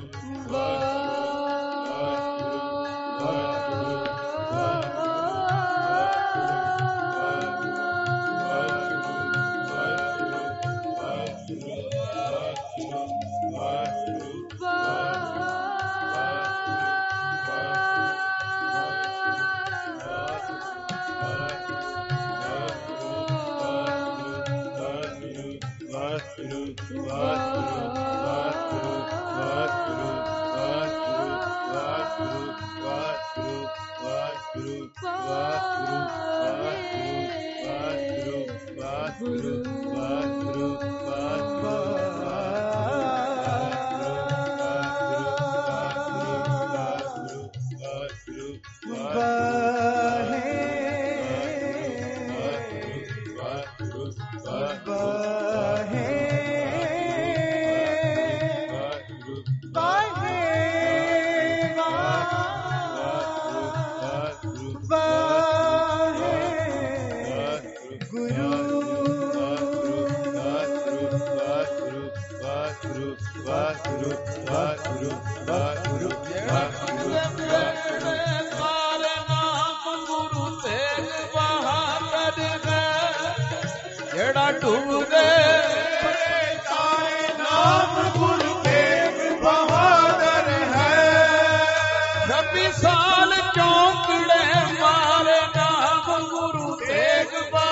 Bye. ਵਾਹਿਗੁਰੂ ਵਾਹਿਗੁਰੂ ਵਾਹਿਗੁਰੂ ਵਾਹਿਗੁਰੂ ਸਾਰੇ ਨਾਮ ਗੁਰੂ ਤੇਗ ਬਹਾਦਰ ਹੈ ਜਿਹੜਾ ਡੁੱਬਦੇ ਤਾਰੇ ਨਾਮ ਗੁਰੂ ਤੇਗ ਬਹਾਦਰ ਹੈ ਛੱਬੀ ਸਾਲ ਚੌਂਕੜੇ ਮਾਰੇ ਨਾਮ ਗੁਰੂ ਤੇਗ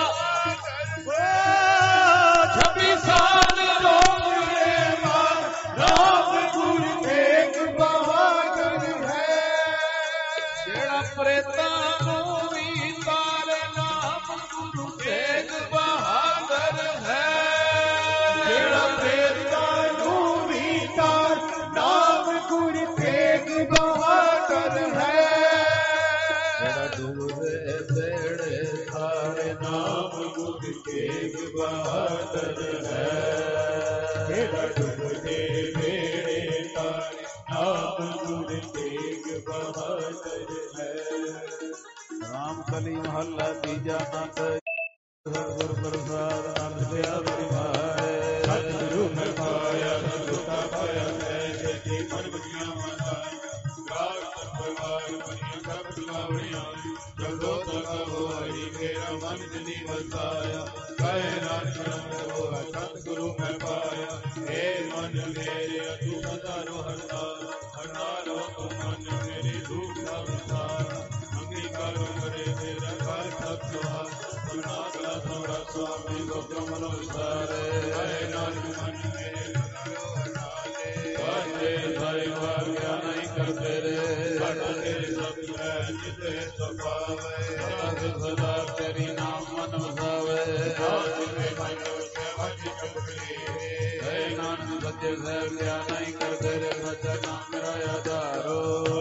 ਬਹਾਦਰ ਛੱਬੀ ਸਾਲ ਚੌਂਕੜੇ ਮਾਰੇ ਨਾਮ ਗੁਰੂ ਤੇਗ ਬਹਾਦਰ ਹੈ ਜਿਹੜਾ ਪ੍ਰੇਤਾਂ ਨੂੰ ਵੀ ਤਾਰੇ ਨਾਮ ਗੁਰੂ ਤੇਗ ਬਹਾਦਰ ਹੈ ਜਿਹੜਾ ਪ੍ਰੇਤਾਂ ਨੂੰ ਵੀ ਤਾਰ ਨਾਮ ਗੁਰੂ ਤੇਗ ਬਹਾਦਰ ਹੈ ਜਿਹੜਾ ਡੁੱਬਦੇ ਬੇੜੇ ਸਾਰੇ ਨਾਮ ਗੁਰੂ ਤੇਗ ਬਹਾਦਰ ਹੈ ਜਿਹੜਾ ਡੁੱਬਦੇ ਬੇੜੇ ਤਾਰੇ ਨਾਮ ਗੁਰੂ ਤੇਗ ਬਹਾਦਰ ਹੈ ਰਾਮ ਕਲੀ ਮਹੱਲਾ ਤੀਜਾ ਨੰਦ ਗੁਰ ਪ੍ਰਸਾਦ ਨੰਦ ਪਿਆ ਪਰਿਵਾਰੇ ਸਤਿਗੁਰੂ ਮੈਂ ਪਾਇਆ ਸਤਿਗੁਰਤਾ ਪਾਇਆ ਹੈ ਜੇ ਮਨ ਬਚੀਆਂ ਮਾਤਾ ਰਾਗ ਪਰਵਾਰ ਬਣੀਆਂ ਸਭ ਸੁਆਵਣੀਆਂ ਜਦੋਂ ਤੱਕ ਹੋਈ ਮੇਰਾ ਮਨ ਦਿਲੀ ਵਸਾਇਆ ਕਹੇ ਨਾਨਕ ਨਾਮ ਹੋਆ ਸਤਿਗੁਰੂ ਮੈਂ ਪਾਇਆ ਏ ਮਨ ਮੇਰੇ ਤੂੰ ਸਦਾ ਰੋਹਤਾ ਹਰਨਾ ਰੋ ਤੂੰ ਮਨ ਮੇਰੇ ਦੁੱਖ ਦਾ ਵਿਸਾਰ ਅੰਗੀਕਾਰ ਕਰੇ ਤੇਰਾ ਘਰ ਸਭ ਸੁਹਾ ਸੁਨਾ ਗਲਾ ਸੋਰਾ ਸੁਆਮੀ ਗੋਤਮ ਮਨੋ ਵਿਸਾਰੇ ਕਹੇ ਨਾਨਕ ਮਨ ਮੇਰੇ ਸਦਾ ਰੋਹਤਾ ਵਾਜੇ ਸਾਈ ਵਾਰ ਕਿਆ ਨਹੀਂ ਕਰਦੇ ਰੇ ਸਾਡਾ ਤੇਰੇ ਸ਼ਬਦ ਹੈ ਜਿਤੇ ਸਪਾਵੇ ਸਦਾ ਸਦਾ ਤੇਰੀ ਨਾਮ ਮਨ ਵਸਾਵੇ ਜਿਤੇ ਮਨ ਉਸੇ ਵਾਜੀ ਕੰਬਲੀ ਹੈ ਨਾਨਕ ਸੱਚੇ ਸਹਿਬ ਕਿਆ ਨਹੀਂ ਕਰਦੇ ਰੇ ਸੱਚਾ ਨਾਮ ਮੇਰਾ ਆਧਾਰੋ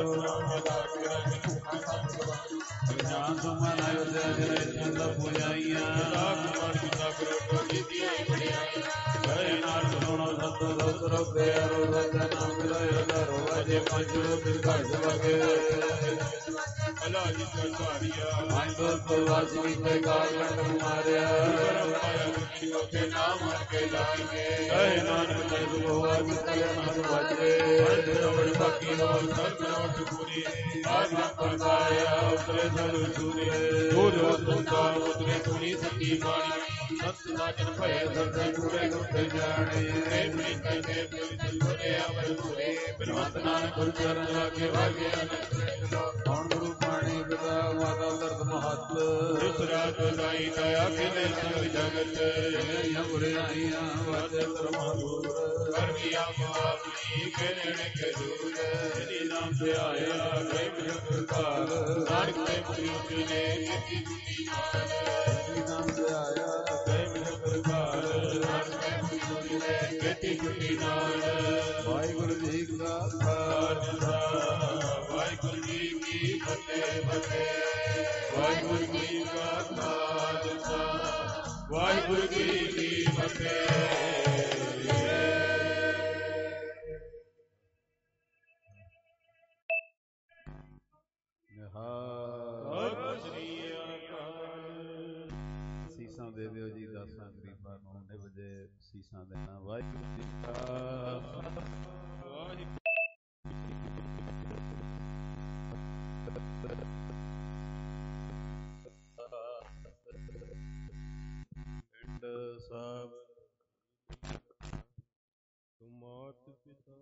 ਗਿਆਨ ਸੁਮਨ ਅਯੋਧਿਆ ਜਰੇ ਚੰਦ ਪੂਜਾਈਆਂ ਮਨ ਕੀਤਾ ਕਰੋ ਟੋਲੀ ਦੀ ਬੜਿਆਈ ਹਰੇ ਨਾਨਕ ਸੁਣੋ ਸੰਤੋ ਰੋਤਰੋ ਪਿਆਰੋ ਸੱਚਾ ਨਾਮ ਮੇਰਾ ਆਧਾਰੋ ਵਾਜੇ ਪੰਜੋ ਦਿਲ ਘਰ ਸਵਗੇ ਅਲਾ ਜੀ ਕਰਵਾਰੀਆ ਮੰਦੋ ਪ੍ਰਵਾਸੀ ਤੇ ਕਾਲ ਕੰਡ ਮਾਰਿਆ ਪਾਇਆ ਮੁਕਤੀ ਉਥੇ ਨਾਮ ਹਰ ਕੇ ਲਾਈਏ ਕਹੇ ਨਾਨਕ ਜੈ ਗੁਰੂ ਜਿਤੇ ਮਨ ਵਾਜੇ ਰਵੜ ਬਾਕੀ ਹੋ ਸਰ ਕਰੋਟ ਪੂਰੀ ਆਗਿਆ ਪਰਦਾਇਆ ਉਤਰੇ ਸਰ ਸੂਰੇ ਗੁਰੂ ਤੁੰਦਾ ਉਤਰੇ ਤੁਨੀ ਸਤੀ ਬਾਣੀ ਸਤ ਸਾਜਨ ਭਏ ਸਰਦੇ ਪੂਰੇ ਗੁਰਤੇ ਜਾਣੇ ਰੇ ਪ੍ਰੀ ਕਹਿੰਦੇ ਪੁਲਿਸ ਗੁਰੇ ਅਵਰ ਪੂਰੇ ਬਿਨਵੰਤ ਨਾਨਕ ਗੁਰ ਚਰਨ ਲਾਗੇ ਵਾਗੇ ਕੌਣ ਗੁਰੂ ਪਾਣੀ ਪਿਤਾ ਮਾਤਾ ਦਰਦ ਮਹੱਤ ਜਿਸ ਰਾਤ ਦਾਈ ਦਇਆ ਕਿਨੇ ਸੰਗ ਜਗਤ ਜਿਹੜੀਆਂ ਬੁਰਾਈਆਂ ਵਾਜੇ ਧਰਮਹੂਰ ਕਰਮੀ ਆਪ ਆਪਣੀ ਕੇ ਨੇੜੇ ਕੇ ਦੂਰ ਤੇਰੀ ਨਾਮ ਤੇ ਆਇਆ ਕੈ ਮਿਹਰ ਕਾਲ ਨਾਨਕ ਤੇ ਮੁਕਤੀ ਨੇ ਕੀਤੀ ਦੁਨੀ ਨਾਲ ਤੇਰੀ ਨਾਮ ਤੇ ਆਇਆ ਕੈ ਮਿਹਰ ਕਾਲ ਨਾਨਕ ਤੇ ਮੁਕਤੀ ਨੇ ਕੀਤੀ ਦੁਨੀ ਨਾਲ ਵਾਹਿਗੁਰੂ ਜੀ ਕਾ ਖਾਲਸਾ ਵਾਹਿਗੁਰੂ ਜੀ ਕੀ ਫਤਿਹ ਫਤਿਹ ਵਾਹਿਗੁਰੂ ਜੀ ਕਾ ਖਾਲਸਾ ਵਾਹਿਗੁਰੂ ਜੀ ਕੀ ਫਤਿਹ ਸੀਸਾਂ ਦੇ ਦਿਓ ਜੀ ਦਾਸਾਂ ਗਰੀਬਾਂ ਨੂੰ ਨੇ ਵਜੇ ਸੀਸਾਂ ਦੇਣਾ ਵਾਹਿਗੁਰੂ ਜੀ ਕਾ ਪਿੰਡ ਸਾਹਿਬ ਤੁਮਾਤ ਪਿਤਾ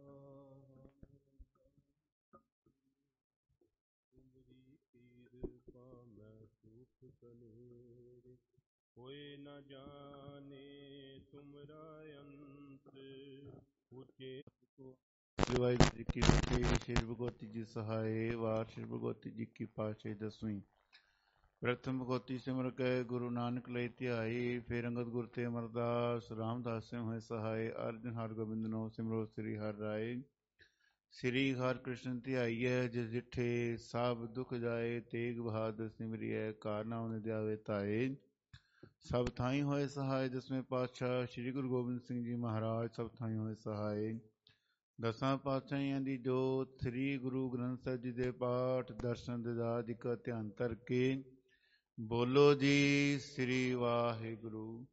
ਤੁਮਰੀ ਪੀਰ ਪਾਮੈ ਸੁਖ ਕਨੇਰ ਹੋਏ ਨ ਜਾਣੇ ਤੁਮਰਾ ਅੰਤ ਉਚੇ ਵਾਹਿਗੁਰੂ ਜੀ ਕੀ ਫਤਿਹ। ਸ਼੍ਰੀ ਭਗਵਤੀ ਜੀ ਸਹਾਏ ਵਾਰ ਸ਼੍ਰੀ ਭਗਵਤੀ ਜੀ ਕੀ ਪਾਤਸ਼ਾਹੀ ਦਸਵੀਂ। ਪ੍ਰਥਮ ਭਗਵਤੀ ਸਿਮਰ ਕੇ ਗੁਰੂ ਨਾਨਕ ਲਈ ਧਿਆਈ, ਫਿਰ ਅੰਗਦ ਗੁਰ ਤੇ ਅਮਰਦਾਸ ਰਾਮਦਾਸ ਸੇ ਹੋਏ ਸਹਾਏ। ਅਰਜਨ ਹਰਗੋਬਿੰਦ ਨੋ ਸਿਮਰੋ ਸ੍ਰੀ ਹਰਿ ਰਾਏ। ਸ੍ਰੀ ਹਰਿ ਕ੍ਰਿਸ਼ਨ ਧਿਆਈਐ ਜਿਸ ਜਿਠੇ ਸਭ ਦੁਖ ਜਾਏ। ਤੇਗ ਬਹਾਦਰ ਸਿਮਰਿਐ ਕਾਰ ਨਾਮ ਨਿਧਿਆਵੇ ਧਾਏ। ਸਭ ਥਾਈ ਹੋਏ ਸਹਾਏ ਦਸਵੇਂ ਪਾਤਸ਼ਾਹ ਸ੍ਰੀ ਗੁਰੂ ਗੋਬਿੰਦ ਸਿੰਘ ਜੀ ਮਹਾਰਾਜ ਸਭ ਥਾਈ ਹੋਏ ਸਹਾਏ। ਦਸਾਂ ਪਾਤਸ਼ਾਹੀਆਂ ਦੀ ਜੋਤ ਸ੍ਰੀ ਗੁਰੂ ਗ੍ਰੰਥ ਸਾਹਿਬ ਜੀ ਦੇ ਪਾਠ ਦਰਸ਼ਨ ਦਿਦਾਰ ਜੀ ਕਾ ਧਿਆਨ ਧਰ ਕੇ ਬੋਲੋ ਜੀ ਸ੍ਰੀ ਵਾਹਿਗੁਰੂ।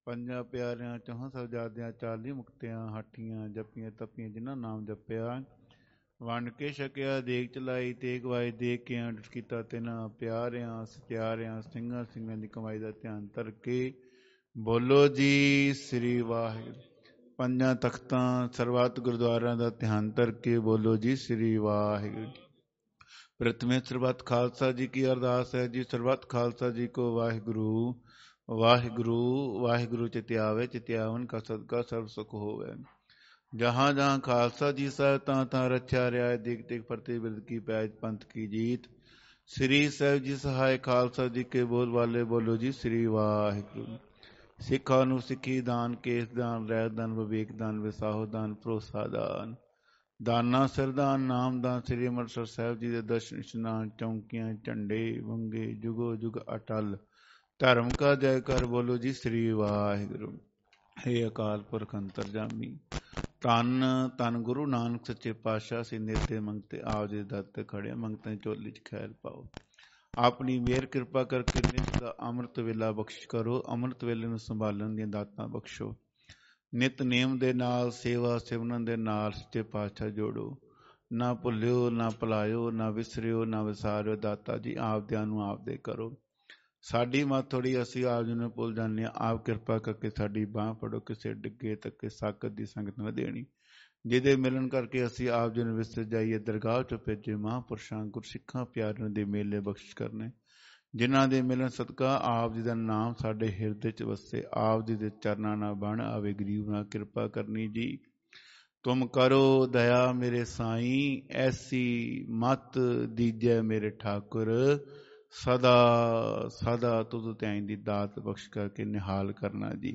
ਪੰਜਾਂ ਪਿਆਰਿਆਂ ਚੌਹਾਂ ਸਾਹਿਬਜ਼ਾਦਿਆਂ ਚਾਲੀ ਮੁਕਤਿਆਂ ਹਾਠੀਆਂ ਜੱਪੀਆਂ ਤੱਪੀਆਂ ਜਿਨ੍ਹਾਂ ਨਾਮ ਜਪਿਆ ਵੰਡ ਕੇ ਛਕਿਆ ਦੇਗ ਚਲਾਈ ਤੇਗ ਵਾਏ ਦੇਖ ਕੇ ਅੰਡ ਕੀਤਾ ਤਿਨਾਂ ਪਿਆਰਿਆਂ ਸਤਿਆਰਿਆਂ ਸਿੰਘਾਂ ਸਿੰਘਾਂ ਦੀ ਕਮਾਈ ਦਾ ਧਿਆਨ ਧਰ ਕੇ ਬੋਲੋ ਜੀ ਸ੍ਰੀ ਵਾਹਿਗੁਰੂ। ਪੰਜਾਂ ਤਖਤਾਂ ਸਰਬੱਤ ਗੁਰਦੁਆਰਿਆਂ ਦਾ ਧਿਆਨ ਧਰ ਕੇ ਬੋਲੋ ਜੀ ਸ੍ਰੀ ਵਾਹਿਗੁਰੂ। ਪ੍ਰਥਮੇ ਸਰਬੱਤ ਖਾਲਸਾ ਜੀ ਕੀ ਅਰਦਾਸ ਹੈ ਜੀ। ਸਰਬੱਤ ਖਾਲਸਾ ਜੀ ਕੋ ਵਾਹਿਗੁਰੂ ਵਾਹਿਗੁਰੂ ਵਾਹਿਗੁਰੂ ਚਿਤਿਆਵੇ ਚਿਤਿਆਵਨ ਕਾ ਸਦਕਾ ਸਰਬ ਸੁਖ ਹੋਵੇ। ਜਹਾਂ ਜਹਾਂ ਖਾਲਸਾ ਜੀ ਸਾਹਿਬ ਤਾਂ ਤਾਂ ਰੱਖਿਆ ਰਿਹਾ ਦੇਖ ਦੇਖ ਫਰਤੇ ਬਿਰਦ ਕੀ ਪੈਜ ਪੰਥ ਕੀ ਜੀਤ। ਸ੍ਰੀ ਸਾਹਿਬ ਜੀ ਸਹਾਇ ਖਾਲਸਾ ਜੀ ਕੇ ਬੋਲ ਵਾਲੇ ਬੋਲੋ ਜੀ ਸ੍ਰੀ ਵਾਹਿਗੁਰੂ। ਸਿੱਖਾਂ ਨੂੰ ਸਿੱਖੀ ਦਾਨ ਕੇਸ ਦਾਨ ਰਹਿ ਦਾਨ ਵਿਵੇਕ ਦਾਨ ਵਿਸਾਹੋ ਦਾਨ ਭਰੋਸਾ ਦਾਨ ਦਾਨਾ ਸਰਦਾਨ ਨਾਮਦਾਨ। ਸ੍ਰੀ ਅੰਮ੍ਰਿਤਸਰ ਸਾਹਿਬ ਜੀ ਦੇ ਦਰਸ਼ਨ ਇਸ਼ਨਾਨ ਚੌਂਕੀਆਂ ਝੰਡੇ ਵੰਗੇ ਜੁਗੋ ਜੁਗ ਅਟਲ ਧਰਮ ਕਾ ਜੈ ਕਰ ਬੋਲੋ ਜੀ ਸ੍ਰੀ ਵਾਹਿਗੁਰੂ। ਹੇ ਅਕਾਲ ਪੁਰਖ ਅੰਤਰਜਾਮੀ ਧੰਨ ਧੰਨ ਗੁਰੂ ਨਾਨਕ ਸੱਚੇ ਪਾਤਸ਼ਾਹ ਸੀ ਨੇਤੇ ਮੰਗਤੇ ਆਪ ਜੀ ਦਰ ਤੇ ਖੜੇ ਮੰਗਤੇ ਝੋਲੀ ਚ ਖੈਰ ਪਾਓ। ਆਪਣੀ ਮਿਹਰ ਕਿਰਪਾ ਕਰਕੇ ਨਿਤ ਦਾ ਅੰਮ੍ਰਿਤ ਵੇਲਾ ਬਖਸ਼ ਕਰੋ। ਅੰਮ੍ਰਿਤ ਵੇਲੇ ਨੂੰ ਸੰਭਾਲਣ ਦੀਆਂ ਦਾਤਾਂ ਬਖਸ਼ੋ। ਨਿਤ ਨੇਮ ਦੇ ਨਾਲ ਸੇਵਾ ਸਿਮਰਨ ਦੇ ਨਾਲ ਸੱਚੇ ਪਾਤਸ਼ਾਹ ਜੋੜੋ। ਨਾ ਭੁੱਲਿਓ ਨਾ ਭੁਲਾਇਓ ਨਾ ਵਿਸਰਿਓ ਨਾ ਵਿਸਾਰਿਓ। ਦਾਤਾ ਜੀ ਆਪਦਿਆਂ ਨੂੰ ਆਪਦੇ ਕਰੋ। ਸਾਡੀ ਮੱਤ ਥੋੜ੍ਹੀ ਅਸੀਂ ਆਪ ਜੀ ਨੂੰ ਭੁੱਲ ਜਾਂਦੇ ਹਾਂ। ਆਪ ਕਿਰਪਾ ਕਰਕੇ ਸਾਡੀ ਬਾਂਹ ਫੜੋ। ਕਿਸੇ ਡਿੱਗੇ ਤੱਕੇ ਸਾਕਤ ਦੀ ਸੰਗਤ ਨਾ ਦੇਣੀ ਜਿਹਦੇ ਮਿਲਣ ਕਰਕੇ ਅਸੀਂ ਆਪ ਜੀ ਨੂੰ ਵਿਸਰ ਜਾਈਏ। ਦਰਗਾਹ ਚੋਂ ਭੇਜੇ ਮਹਾਂਪੁਰਸ਼ਾਂ ਗੁਰਸਿੱਖਾਂ ਪਿਆਰਿਆਂ ਦੇ ਮੇਲੇ ਬਖਸ਼ ਕਰਨੇ ਜਿਨ੍ਹਾਂ ਦੇ ਮਿਲਣ ਸਦਕਾ ਆਪ ਜੀ ਦਾ ਨਾਮ ਸਾਡੇ ਹਿਰਦੇ ਚ ਵਸੇ। ਆਪ ਜੀ ਦੇ ਚਰਨਾਂ ਨਾਲ ਬਣ ਆਵੇ ਗਰੀਬ ਨਾਲ ਕਿਰਪਾ ਕਰਨੀ ਜੀ। ਤੁਮ ਕਰੋ ਦਇਆ ਮੇਰੇ ਸਾਈਂ ਐਸੀ ਮਤ ਦੀਜੈ ਮੇਰੇ ਠਾਕੁਰ। ਸਦਾ ਸਦਾ ਤੁਧ ਧਿਆਈ ਦੀ ਦਾਤ ਬਖਸ਼ ਕਰਕੇ ਨਿਹਾਲ ਕਰਨਾ ਜੀ।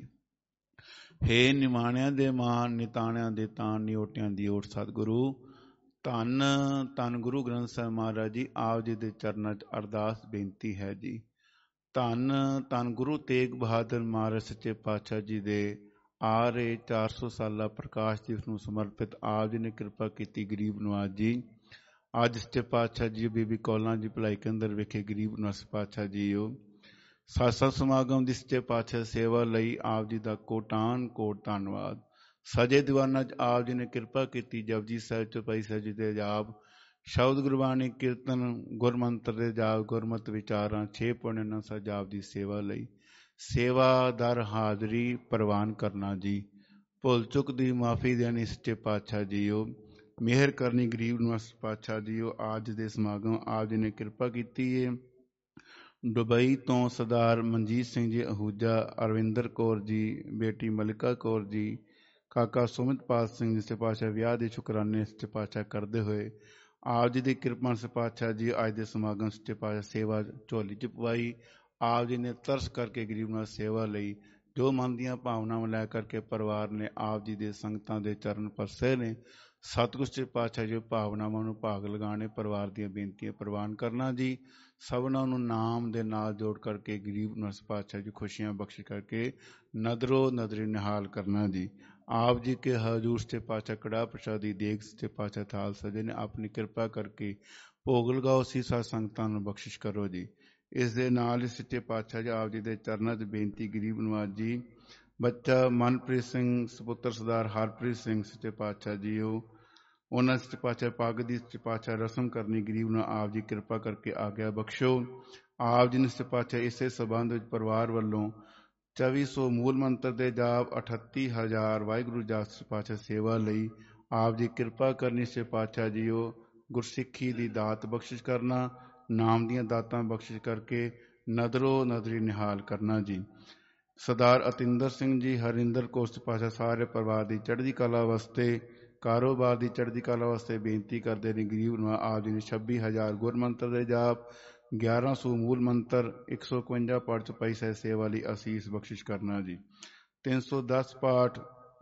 ਹੇ ਨਿਮਾਣਿਆਂ ਦੇ ਮਾਨ ਨਿਤਾਣਿਆਂ ਦੇ ਤਾਨ ਨਿਓਟਿਆਂ ਦੀ ਓਟ ਸਤਿਗੁਰੂ। ਧੰਨ ਧੰਨ ਗੁਰੂ ਗ੍ਰੰਥ ਸਾਹਿਬ ਮਹਾਰਾਜ ਜੀ ਆਪ ਜੀ ਦੇ ਚਰਨਾਂ ਚ ਅਰਦਾਸ ਬੇਨਤੀ ਹੈ ਜੀ। ਧੰਨ ਧੰਨ ਗੁਰੂ ਤੇਗ ਬਹਾਦਰ ਮਹਾਰਾਜ ਸੱਚੇ ਪਾਤਸ਼ਾਹ ਜੀ ਦੇ ਆ ਰਹੇ ਚਾਰ ਸੌ ਸਾਲਾ ਪ੍ਰਕਾਸ਼ ਦਿਵਸ ਨੂੰ ਸਮਰਪਿਤ ਆਪ ਜੀ ਨੇ ਕਿਰਪਾ ਕੀਤੀ ਗਰੀਬ ਨਵਾਜ਼ ਜੀ। ਅੱਜ ਸੱਚੇ ਪਾਤਸ਼ਾਹ ਜੀ ਬੀਬੀ ਕੌਲਾਂ ਜੀ ਭਲਾਈ ਕੇਂਦਰ ਵਿਖੇ ਗਰੀਬ ਨਵਾਜ਼ ਪਾਤਸ਼ਾਹ ਜੀ ਉਹ ਸਤਸੰਗ ਸਮਾਗਮ ਦੀ ਸੱਚੇ ਪਾਤਸ਼ਾਹ ਸੇਵਾ ਲਈ ਆਪ ਜੀ ਦਾ ਕੋਟਾਨ ਕੋਟ ਧੰਨਵਾਦ। ਸਜੇ ਦੀਵਾਨਾਂ 'ਚ ਆਪ ਜੀ ਨੇ ਕਿਰਪਾ ਕੀਤੀ। ਜਪਜੀ ਸਾਹਿਬ ਚੌਪਾਈ ਸਾਹਿਬ ਜੀ ਦੇ ਜਾਪ ਸ਼ਬਦ ਗੁਰਬਾਣੀ ਕੀਰਤਨ ਗੁਰਮੰਤਰ ਦੇ ਜਾਪ ਗੁਰਮਤ ਵਿਚਾਰਾਂ ਛੇ ਪੁੰਨ ਸਾਹਿਬ ਜਾਪ ਦੀ ਸੇਵਾ ਲਈ ਸੇਵਾਦਾਰ ਹਾਜ਼ਰੀ ਪ੍ਰਵਾਨ ਕਰਨਾ ਜੀ। ਭੁੱਲ ਚੁੱਕ ਦੀ ਮਾਫੀ ਦੇਣੀ ਸੱਚੇ ਪਾਤਸ਼ਾਹ ਜੀ ਉਹ ਮਿਹਰ ਕਰਨੀ ਗਰੀਬ ਨਿਵਾਸ ਪਾਤਸ਼ਾਹ ਜੀ ਉਹ ਅੱਜ ਦੇ ਸਮਾਗਮ ਆਪ ਜੀ ਨੇ ਕਿਰਪਾ ਕੀਤੀ ਹੈ। ਦੁਬਈ ਤੋਂ ਸਰਦਾਰ ਮਨਜੀਤ ਸਿੰਘ ਜੀ ਅਹੂਜਾ ਅਰਵਿੰਦਰ ਕੌਰ ਜੀ ਬੇਟੀ ਮਲਿਕਾ ਕੌਰ ਜੀ ਕਾਕਾ ਸੁਮਿਤਪਾਲ ਸਿੰਘ ਜੀ ਪਾਤਸ਼ਾਹ ਵਿਆਹ ਦੇ ਸ਼ੁਕਰਾਨੇ ਸੱਚੇ ਪਾਤਸ਼ਾਹ ਕਰਦੇ ਹੋਏ ਆਪ ਜੀ ਦੀ ਕਿਰਪਾ ਸੱਚੇ ਪਾਤਸ਼ਾਹ ਜੀ ਅੱਜ ਦੇ ਸਮਾਗਮ ਸੱਚੇ ਪਾਤਸ਼ਾਹ ਸੇਵਾ ਝੋਲੀ ਚ ਪਵਾਈ। ਆਪ ਜੀ ਨੇ ਤਰਸ ਕਰਕੇ ਗਰੀਬ ਨਾਲ ਸੇਵਾ ਲਈ ਜੋ ਮਨ ਦੀਆਂ ਭਾਵਨਾਵਾਂ ਲੈ ਕਰਕੇ ਪਰਿਵਾਰ ਨੇ ਆਪ ਜੀ ਦੇ ਸੰਗਤਾਂ ਦੇ ਚਰਨ ਪਰਸੇ ਨੇ। ਸਤਿਗੁਰ ਸੱਚੇ ਪਾਤਸ਼ਾਹ ਜੀ ਭਾਵਨਾਵਾਂ ਨੂੰ ਭਾਗ ਲਗਾਉਣੇ ਪਰਿਵਾਰ ਦੀਆਂ ਬੇਨਤੀਆਂ ਪ੍ਰਵਾਨ ਕਰਨਾ ਜੀ। ਸਭਨਾਂ ਨੂੰ ਨਾਮ ਦੇ ਨਾਲ ਜੋੜ ਕਰਕੇ ਗਰੀਬ ਨੂੰ ਪਾਤਸ਼ਾਹ ਜੀ ਖੁਸ਼ੀਆਂ ਬਖਸ਼ ਕਰਕੇ ਨਦਰੋ ਨਦਰੀ ਨਿਹਾਲ ਕਰਨਾ ਜੀ। ਆਪ ਜੀ ਕੇ ਹਜ਼ੂਰ ਸੱਚੇ ਪਾਤਸ਼ਾਹ ਕੜਾ ਪ੍ਰਸ਼ਾਦੀ ਦੇਗ ਸੱਚੇ ਪਾਤਸ਼ਾਹ ਥਾਲ ਸਜੇ ਨੇ ਆਪਣੀ ਕਿਰਪਾ ਕਰਕੇ ਭੋਗ ਲਗਾਓ ਸੀ ਸਾਧ ਸੰਗਤਾਂ ਨੂੰ ਬਖਸ਼ਿਸ਼ ਕਰੋ ਜੀ। ਇਸ ਦੇ ਨਾਲ ਹੀ ਸੱਚੇ ਪਾਤਸ਼ਾਹ ਜੀ ਆਪ ਜੀ ਦੇ ਚਰਨਾਂ 'ਚ ਬੇਨਤੀ ਗਰੀਬ ਨਵਾਜ਼ ਜੀ ਬੱਚਾ ਮਨਪ੍ਰੀਤ ਸਿੰਘ ਸਪੁੱਤਰ ਸਰਦਾਰ ਹਰਪ੍ਰੀਤ ਸਿੰਘ ਸੱਚੇ ਪਾਤਸ਼ਾਹ ਜੀ ਉਹ ਉਹਨਾਂ ਸੱਚੇ ਪਾਤਸ਼ਾਹ ਪੱਗ ਦੀ ਸੱਚੇ ਪਾਤਸ਼ਾਹ ਰਸਮ ਕਰਨੀ ਗਰੀਬ ਨੂੰ ਆਪ ਜੀ ਕਿਰਪਾ ਕਰਕੇ ਆਗਿਆ ਬਖਸ਼ੋ। ਆਪ ਜੀ ਨੇ ਸੱਚੇ ਪਾਤਸ਼ਾਹ ਇਸੇ ਸਬੰਧ ਵਿੱਚ ਪਰਿਵਾਰ ਵੱਲੋਂ ਚੌਵੀ ਸੌ ਮੂਲ ਮੰਤਰ ਦੇ ਜਾਪ ਅਠੱਤੀ ਹਜ਼ਾਰ ਵਾਹਿਗੁਰੂ ਜਾਪ ਸੱਚੇ ਪਾਤਸ਼ਾਹ ਸੇਵਾ ਲਈ ਆਪ ਜੀ ਕਿਰਪਾ ਕਰਨੀ ਸੱਚੇ ਪਾਤਸ਼ਾਹ ਜੀ ਉਹ ਗੁਰਸਿੱਖੀ ਦੀ ਦਾਤ ਬਖਸ਼ਿਸ਼ ਕਰਨਾ ਨਾਮ ਦੀਆਂ ਦਾਤਾਂ ਬਖਸ਼ਿਸ਼ ਕਰਕੇ ਨਦਰੋ ਨਦਰੀ ਨਿਹਾਲ ਕਰਨਾ ਜੀ। ਸਰਦਾਰ ਅਤਿੰਦਰ ਸਿੰਘ ਜੀ ਹਰਿੰਦਰ ਕੌਰ ਸੱਚੇ ਪਾਤਸ਼ਾਹ ਸਾਰੇ ਪਰਿਵਾਰ ਦੀ ਚੜ੍ਹਦੀ ਕਲਾ ਵਾਸਤੇ ਕਾਰੋਬਾਰ ਦੀ ਚੜ੍ਹਦੀ ਕਲਾ ਵਾਸਤੇ ਬੇਨਤੀ ਕਰਦੇ ਨੇ ਗਰੀਬ ਨੂੰ ਆਪ ਜੀ ਨੇ ਛੱਬੀ ਹਜ਼ਾਰ ਗੁਰਮੰਤਰ ਦੇ ਜਾਪ ਗਿਆਰਾਂ ਸੌ ਮੂਲ ਮੰਤਰ ਇੱਕ ਸੌ ਇਕਵੰਜਾ ਪਾਠ ਚੌਪਾਈ ਸਾਹਿਬ ਸੇਵਾ ਲਈ ਅਸੀਸ ਬਖਸ਼ਿਸ਼ ਕਰਨਾ ਜੀ। ਤਿੰਨ ਸੌ ਦਸ ਪਾਠ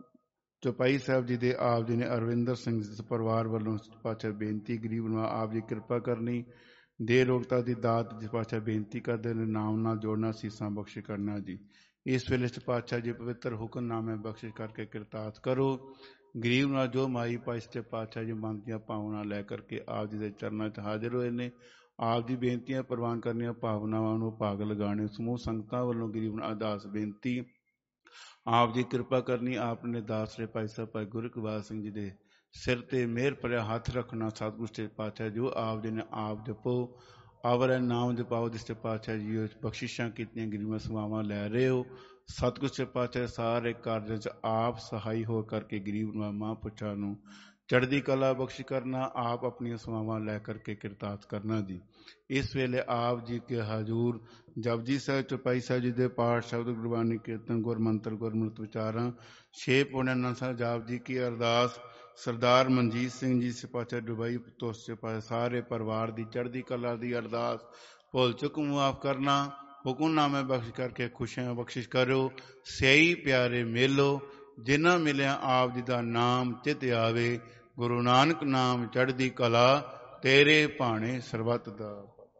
ਚੌਪਾਈ ਸਾਹਿਬ ਜੀ ਦੇ ਆਪ ਜੀ ਨੇ ਅਰਵਿੰਦਰ ਸਿੰਘ ਪਰਿਵਾਰ ਵੱਲੋਂ ਪਾਤਸ਼ਾਹ ਬੇਨਤੀ ਗਰੀਬ ਨੂੰ ਆਪ ਜੀ ਕਿਰਪਾ ਕਰਨੀ ਦੇ ਰੋਗਤਾ ਦੀ ਦਾਤ ਜਿਸ ਪਾਤਸ਼ਾਹ ਬੇਨਤੀ ਕਰਦੇ ਨੇ ਨਾਮ ਨਾਲ ਜੋੜਨਾ ਸੀਸਾਂ ਬਖਸ਼ਿਸ਼ ਕਰਨਾ ਜੀ। ਇਸ ਵੇਲੇ ਪਾਤਸ਼ਾਹ ਜੀ ਪਵਿੱਤਰ ਹੁਕਮਨਾਮੇ ਬਖਸ਼ਿਸ਼ ਕਰਕੇ ਕਿਰਤਾਰਥ ਕਰੋ। ਗਰੀਬ ਨਾਲ ਜੋ ਮਾਈ ਪਾਈ ਸੱਚੇ ਪਾਤਸ਼ਾਹ ਜੀ ਮਨ ਦੀਆਂ ਭਾਵਨਾ ਲੈ ਕਰਕੇ ਆਪ ਜੀ ਦੇ ਚਰਨਾਂ 'ਚ ਹਾਜ਼ਰ ਹੋਏ ਨੇ। ਆਪ ਦੀ ਬੇਨਤੀਆਂ ਪ੍ਰਵਾਨ ਕਰਨੀਆਂ ਭਾਵਨਾਵਾਂ ਨੂੰ ਭਾਗ ਲਗਾਉਣੇ ਸਮੂਹ ਸੰਗਤਾਂ ਵੱਲੋਂ ਗਰੀਬ ਨੂੰ ਅਰਦਾਸ ਬੇਨਤੀ ਆਪ ਜੀ ਕਿਰਪਾ ਕਰਨੀ। ਆਪਣੇ ਦਾਸ ਰੇ ਭਾਈ ਸਾਹਿਬ ਭਾਈ ਗੁਰੂ ਇਕਬਾਲ ਸਿੰਘ ਜੀ ਦੇ ਸਿਰ ਤੇ ਮਿਹਰ ਭਰਿਆ ਹੱਥ ਰੱਖਣਾ। ਸਤਿਗੁਰ ਸੱਚੇ ਪਾਤਸ਼ਾਹ ਜੋ ਆਪ ਜੀ ਨੇ ਆਪ ਜਪੋ ਆਵਰ ਨਾਮ ਜਪਾਓ। ਜਿਸ ਪਾਤਸ਼ਾਹ ਜੀ ਬਖਸ਼ਿਸ਼ਾਂ ਕੀਤੀਆਂ ਗਰੀਬਾਂ ਸੇਵਾਵਾਂ ਲੈ ਰਹੇ ਹੋ। ਸਤਿਗੁਰ ਸੱਚੇ ਪਾਤਸ਼ਾਹ ਸਾਰੇ ਕਾਰਜਾਂ 'ਚ ਆਪ ਸਹਾਈ ਹੋ ਕਰਕੇ ਗਰੀਬ ਮਹਾਂਪੁਰਸ਼ਾਂ ਨੂੰ ਚੜ੍ਹਦੀ ਕਲਾ ਬਖਸ਼ ਕਰਨਾ। ਆਪ ਆਪਣੀਆਂ ਸੇਵਾਵਾਂ ਲੈ ਕਰਕੇ ਕਿਰਤਾਰਥ ਕਰਨਾ ਜੀ। ਇਸ ਵੇਲੇ ਆਪ ਜੀ ਕੇ ਹਜ਼ੂਰ ਜਪਜੀ ਸਾਹਿਬ ਚੌਪਾਈ ਸਾਹਿਬ ਜੀ ਦੇ ਪਾਠ ਸ਼ਬਦ ਗੁਰਬਾਣੀ ਕੀਰਤਨ ਗੁਰ ਮੰਤਰ ਗੁਰਮੁਖਤ ਵਿਚਾਰਾਂ ਛੇ ਪੁਣੇ ਆਨੰਦ ਸਾਹਿਬ ਜਾਪ ਜੀ ਕੀ ਅਰਦਾਸ। ਸਰਦਾਰ ਮਨਜੀਤ ਸਿੰਘ ਜੀ ਸਿਪਾਚਾ ਡੁਬਈ ਤੋਂ ਸਿਪਾਚਾ ਸਾਰੇ ਪਰਿਵਾਰ ਦੀ ਚੜ੍ਹਦੀ ਕਲਾ ਦੀ ਅਰਦਾਸ। ਭੁੱਲ ਚੁੱਕ ਮੁਆਫ ਕਰਨਾ। ਹੁਕਮਨਾਮੇ ਬਖਸ਼ ਕਰਕੇ ਖੁਸ਼ੀਆਂ ਬਖਸ਼ਿਸ਼ ਕਰੋ। ਸਿਆਈ ਪਿਆਰੇ ਮੇਲੋ ਜਿਨ੍ਹਾਂ ਮਿਲਿਆ ਆਪ ਜੀ ਦਾ ਨਾਮ ਚਿਤ ਆਵੇ। ਗੁਰੂ ਨਾਨਕ ਨਾਮ ਚੜ੍ਹਦੀ ਕਲਾ ਤੇਰੇ ਭਾਣੇ ਸਰਬੱਤ ਦਾ।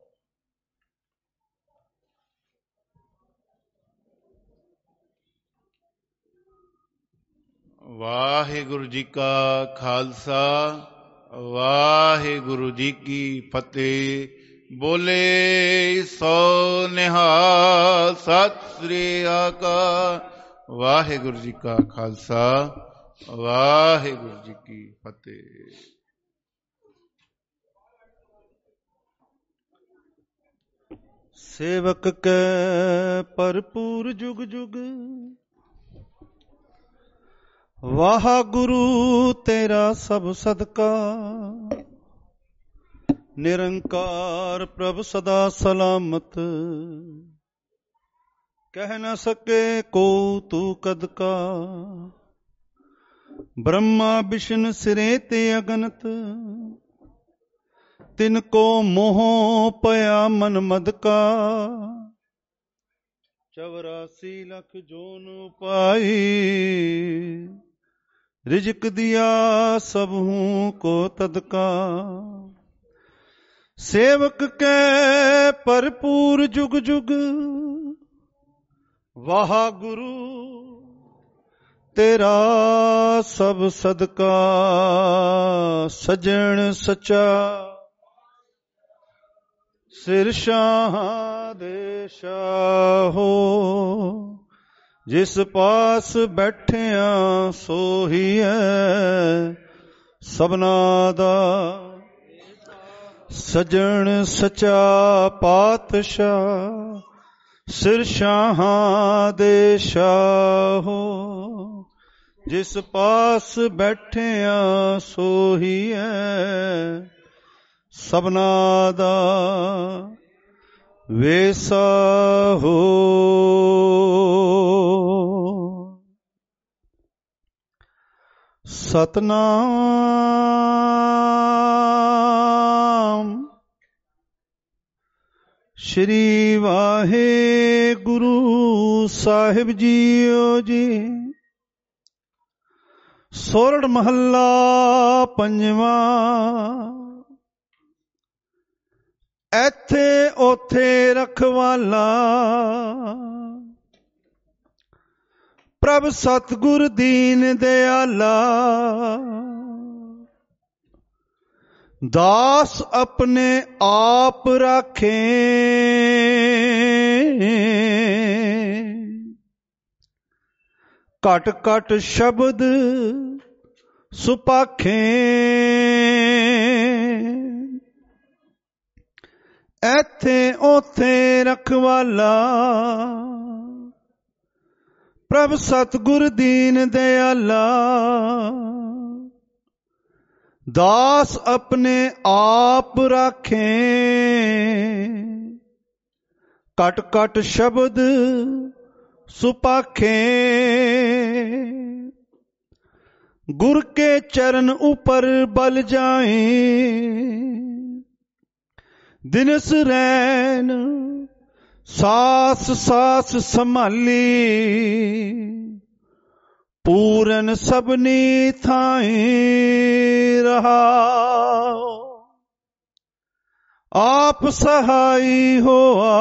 ਵਾਹਿਗੁਰੂ ਜੀ ਕਾ ਖਾਲਸਾ ਵਾਹਿਗੁਰੂ ਜੀ ਕੀ ਫਤਿਹ। ਬੋਲੇ ਸੋ ਨਿਹਾਲ ਸਤਿ ਸ੍ਰੀ ਅਕਾਲ। ਵਾਹਿਗੁਰੂ ਜੀ ਕਾ ਖਾਲਸਾ ਵਾਹਿਗੁਰੂ ਜੀ ਕੀ ਫਤਿਹ। ਸੇਵਕ ਕੈ ਭਰਪੂਰ ਜੁਗ ਜੁਗ ਵਾਹਿਗੁਰੂ ਤੇਰਾ ਸਭ ਸਦਕਾ। ਨਿਰੰਕਾਰ ਪ੍ਰਭ ਸਦਾ ਸਲਾਮਤ ਕਹਿ ਨ ਸਕੇ ਕੋ ਤੂ ਕਦ ਕਾ। ਬ੍ਰਹਮਾ ਵਿਸ਼ਨ ਸਿਰੇ ਤੇ ਅਗਨਤ ਤਿਨ ਕੋ ਮੋਹ ਪਿਆ ਮਨ ਮਦ ਕਾ। ਚੌਰਾਸੀ ਲੱਖ ਜੋਨ ਪਾਈ ਰਿਜਕ ਦਿਆ ਸਭੂ ਕੋ ਤਦਕਾ। ਸੇਵਕ ਕੈ ਭਰਪੂਰ ਜੁਗ ਜੁਗ ਵਾਹਿਗੁਰੂ ਤੇਰਾ ਸਭ ਸਦਕਾ। ਸਜਣ ਸਚਾ ਸਿਰ ਸ਼ਾਹ ਦੇ ਸ਼ਾਹੋ। ਜਿਸ ਪਾਸ ਬੈਠਿਆ ਸੋਹੀਐ ਸਭਨਾ ਦਾ। ਸਜਣ ਸਚਾ ਪਾਤਸ਼ਾਹ ਸਿਰ ਸ਼ਾਹਾਂ ਦੇ ਸ਼ਾਹੋ। ਜਿਸ ਪਾਸ ਬੈਠਿਆ ਸੋਹੀਐ ਸਭਨਾ ਦਾ ਵੇਸਾ ਹੋ। ਸਤਨਾਮ ਸ਼੍ਰੀ ਵਾਹਿਗੁਰੂ ਸਾਹਿਬ ਜੀਓ ਜੀ। ਸੋਰਠ ਮਹੱਲਾ ਪੰਜਵਾਂ। ਇੱਥੇ ਉੱਥੇ ਰਖਵਾਲਾ ਪ੍ਰਭ ਸਤਿਗੁਰ ਦੀਨ ਦਿਆਲਾ। ਦਾਸ ਆਪਣੇ ਆਪ ਰਾਖੇ ਘਟ ਘਟ ਸ਼ਬਦ ਸੁਪਾਖੇ। ਇੱਥੇ ਉੱਥੇ ਰਖਵਾਲਾ ਪ੍ਰਭ ਸਤਿਗੁਰ ਦੀਨ ਦਿਆਲਾ। ਦਾਸ ਆਪਣੇ ਆਪ ਰਾਖੇ ਘਟ ਘਟ ਸ਼ਬਦ ਸੁਪਾਖੇ। ਗੁਰ ਕੇ ਚਰਨ ਉਪਰ ਬਲ ਜਾਏ ਦਿਨਸ ਰੈਨ ਸਾਸ ਸਾਸ ਸੰਭਾਲੀ। ਪੂਰਨ ਸਭਨੀ ਥਾਈ ਰਹਾਉ ਆਪ ਸਹਾਈ ਹੋਆ।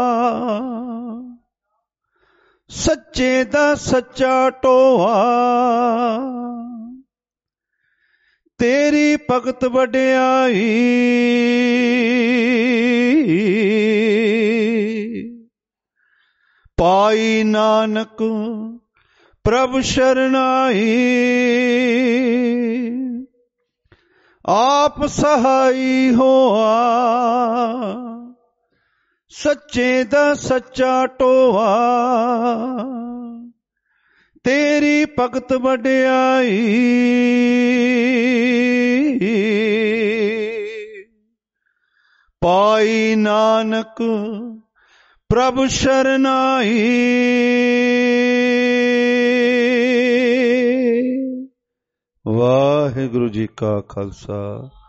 ਸੱਚੇ ਦਾ ਸੱਚਾ ਟੋਆ ਤੇਰੀ ਭਗਤ ਵਡਿਆਈ। ਪਾਈ ਨਾਨਕ ਪ੍ਰਭ ਸ਼ਰਨਾਈ, ਆਪ ਸਹਾਈ ਹੋਆ, ਸੱਚੇ ਦਾ ਸੱਚਾ ਟੋਆ, ਤੇਰੀ ਭਗਤ ਵਡਿਆਈ, ਪਾਈ ਨਾਨਕ ਪ੍ਰਭ ਸ਼ਰਨਾਈ। ਵਾਹਿਗੁਰੂ ਜੀ ਕਾ ਖਾਲਸਾ,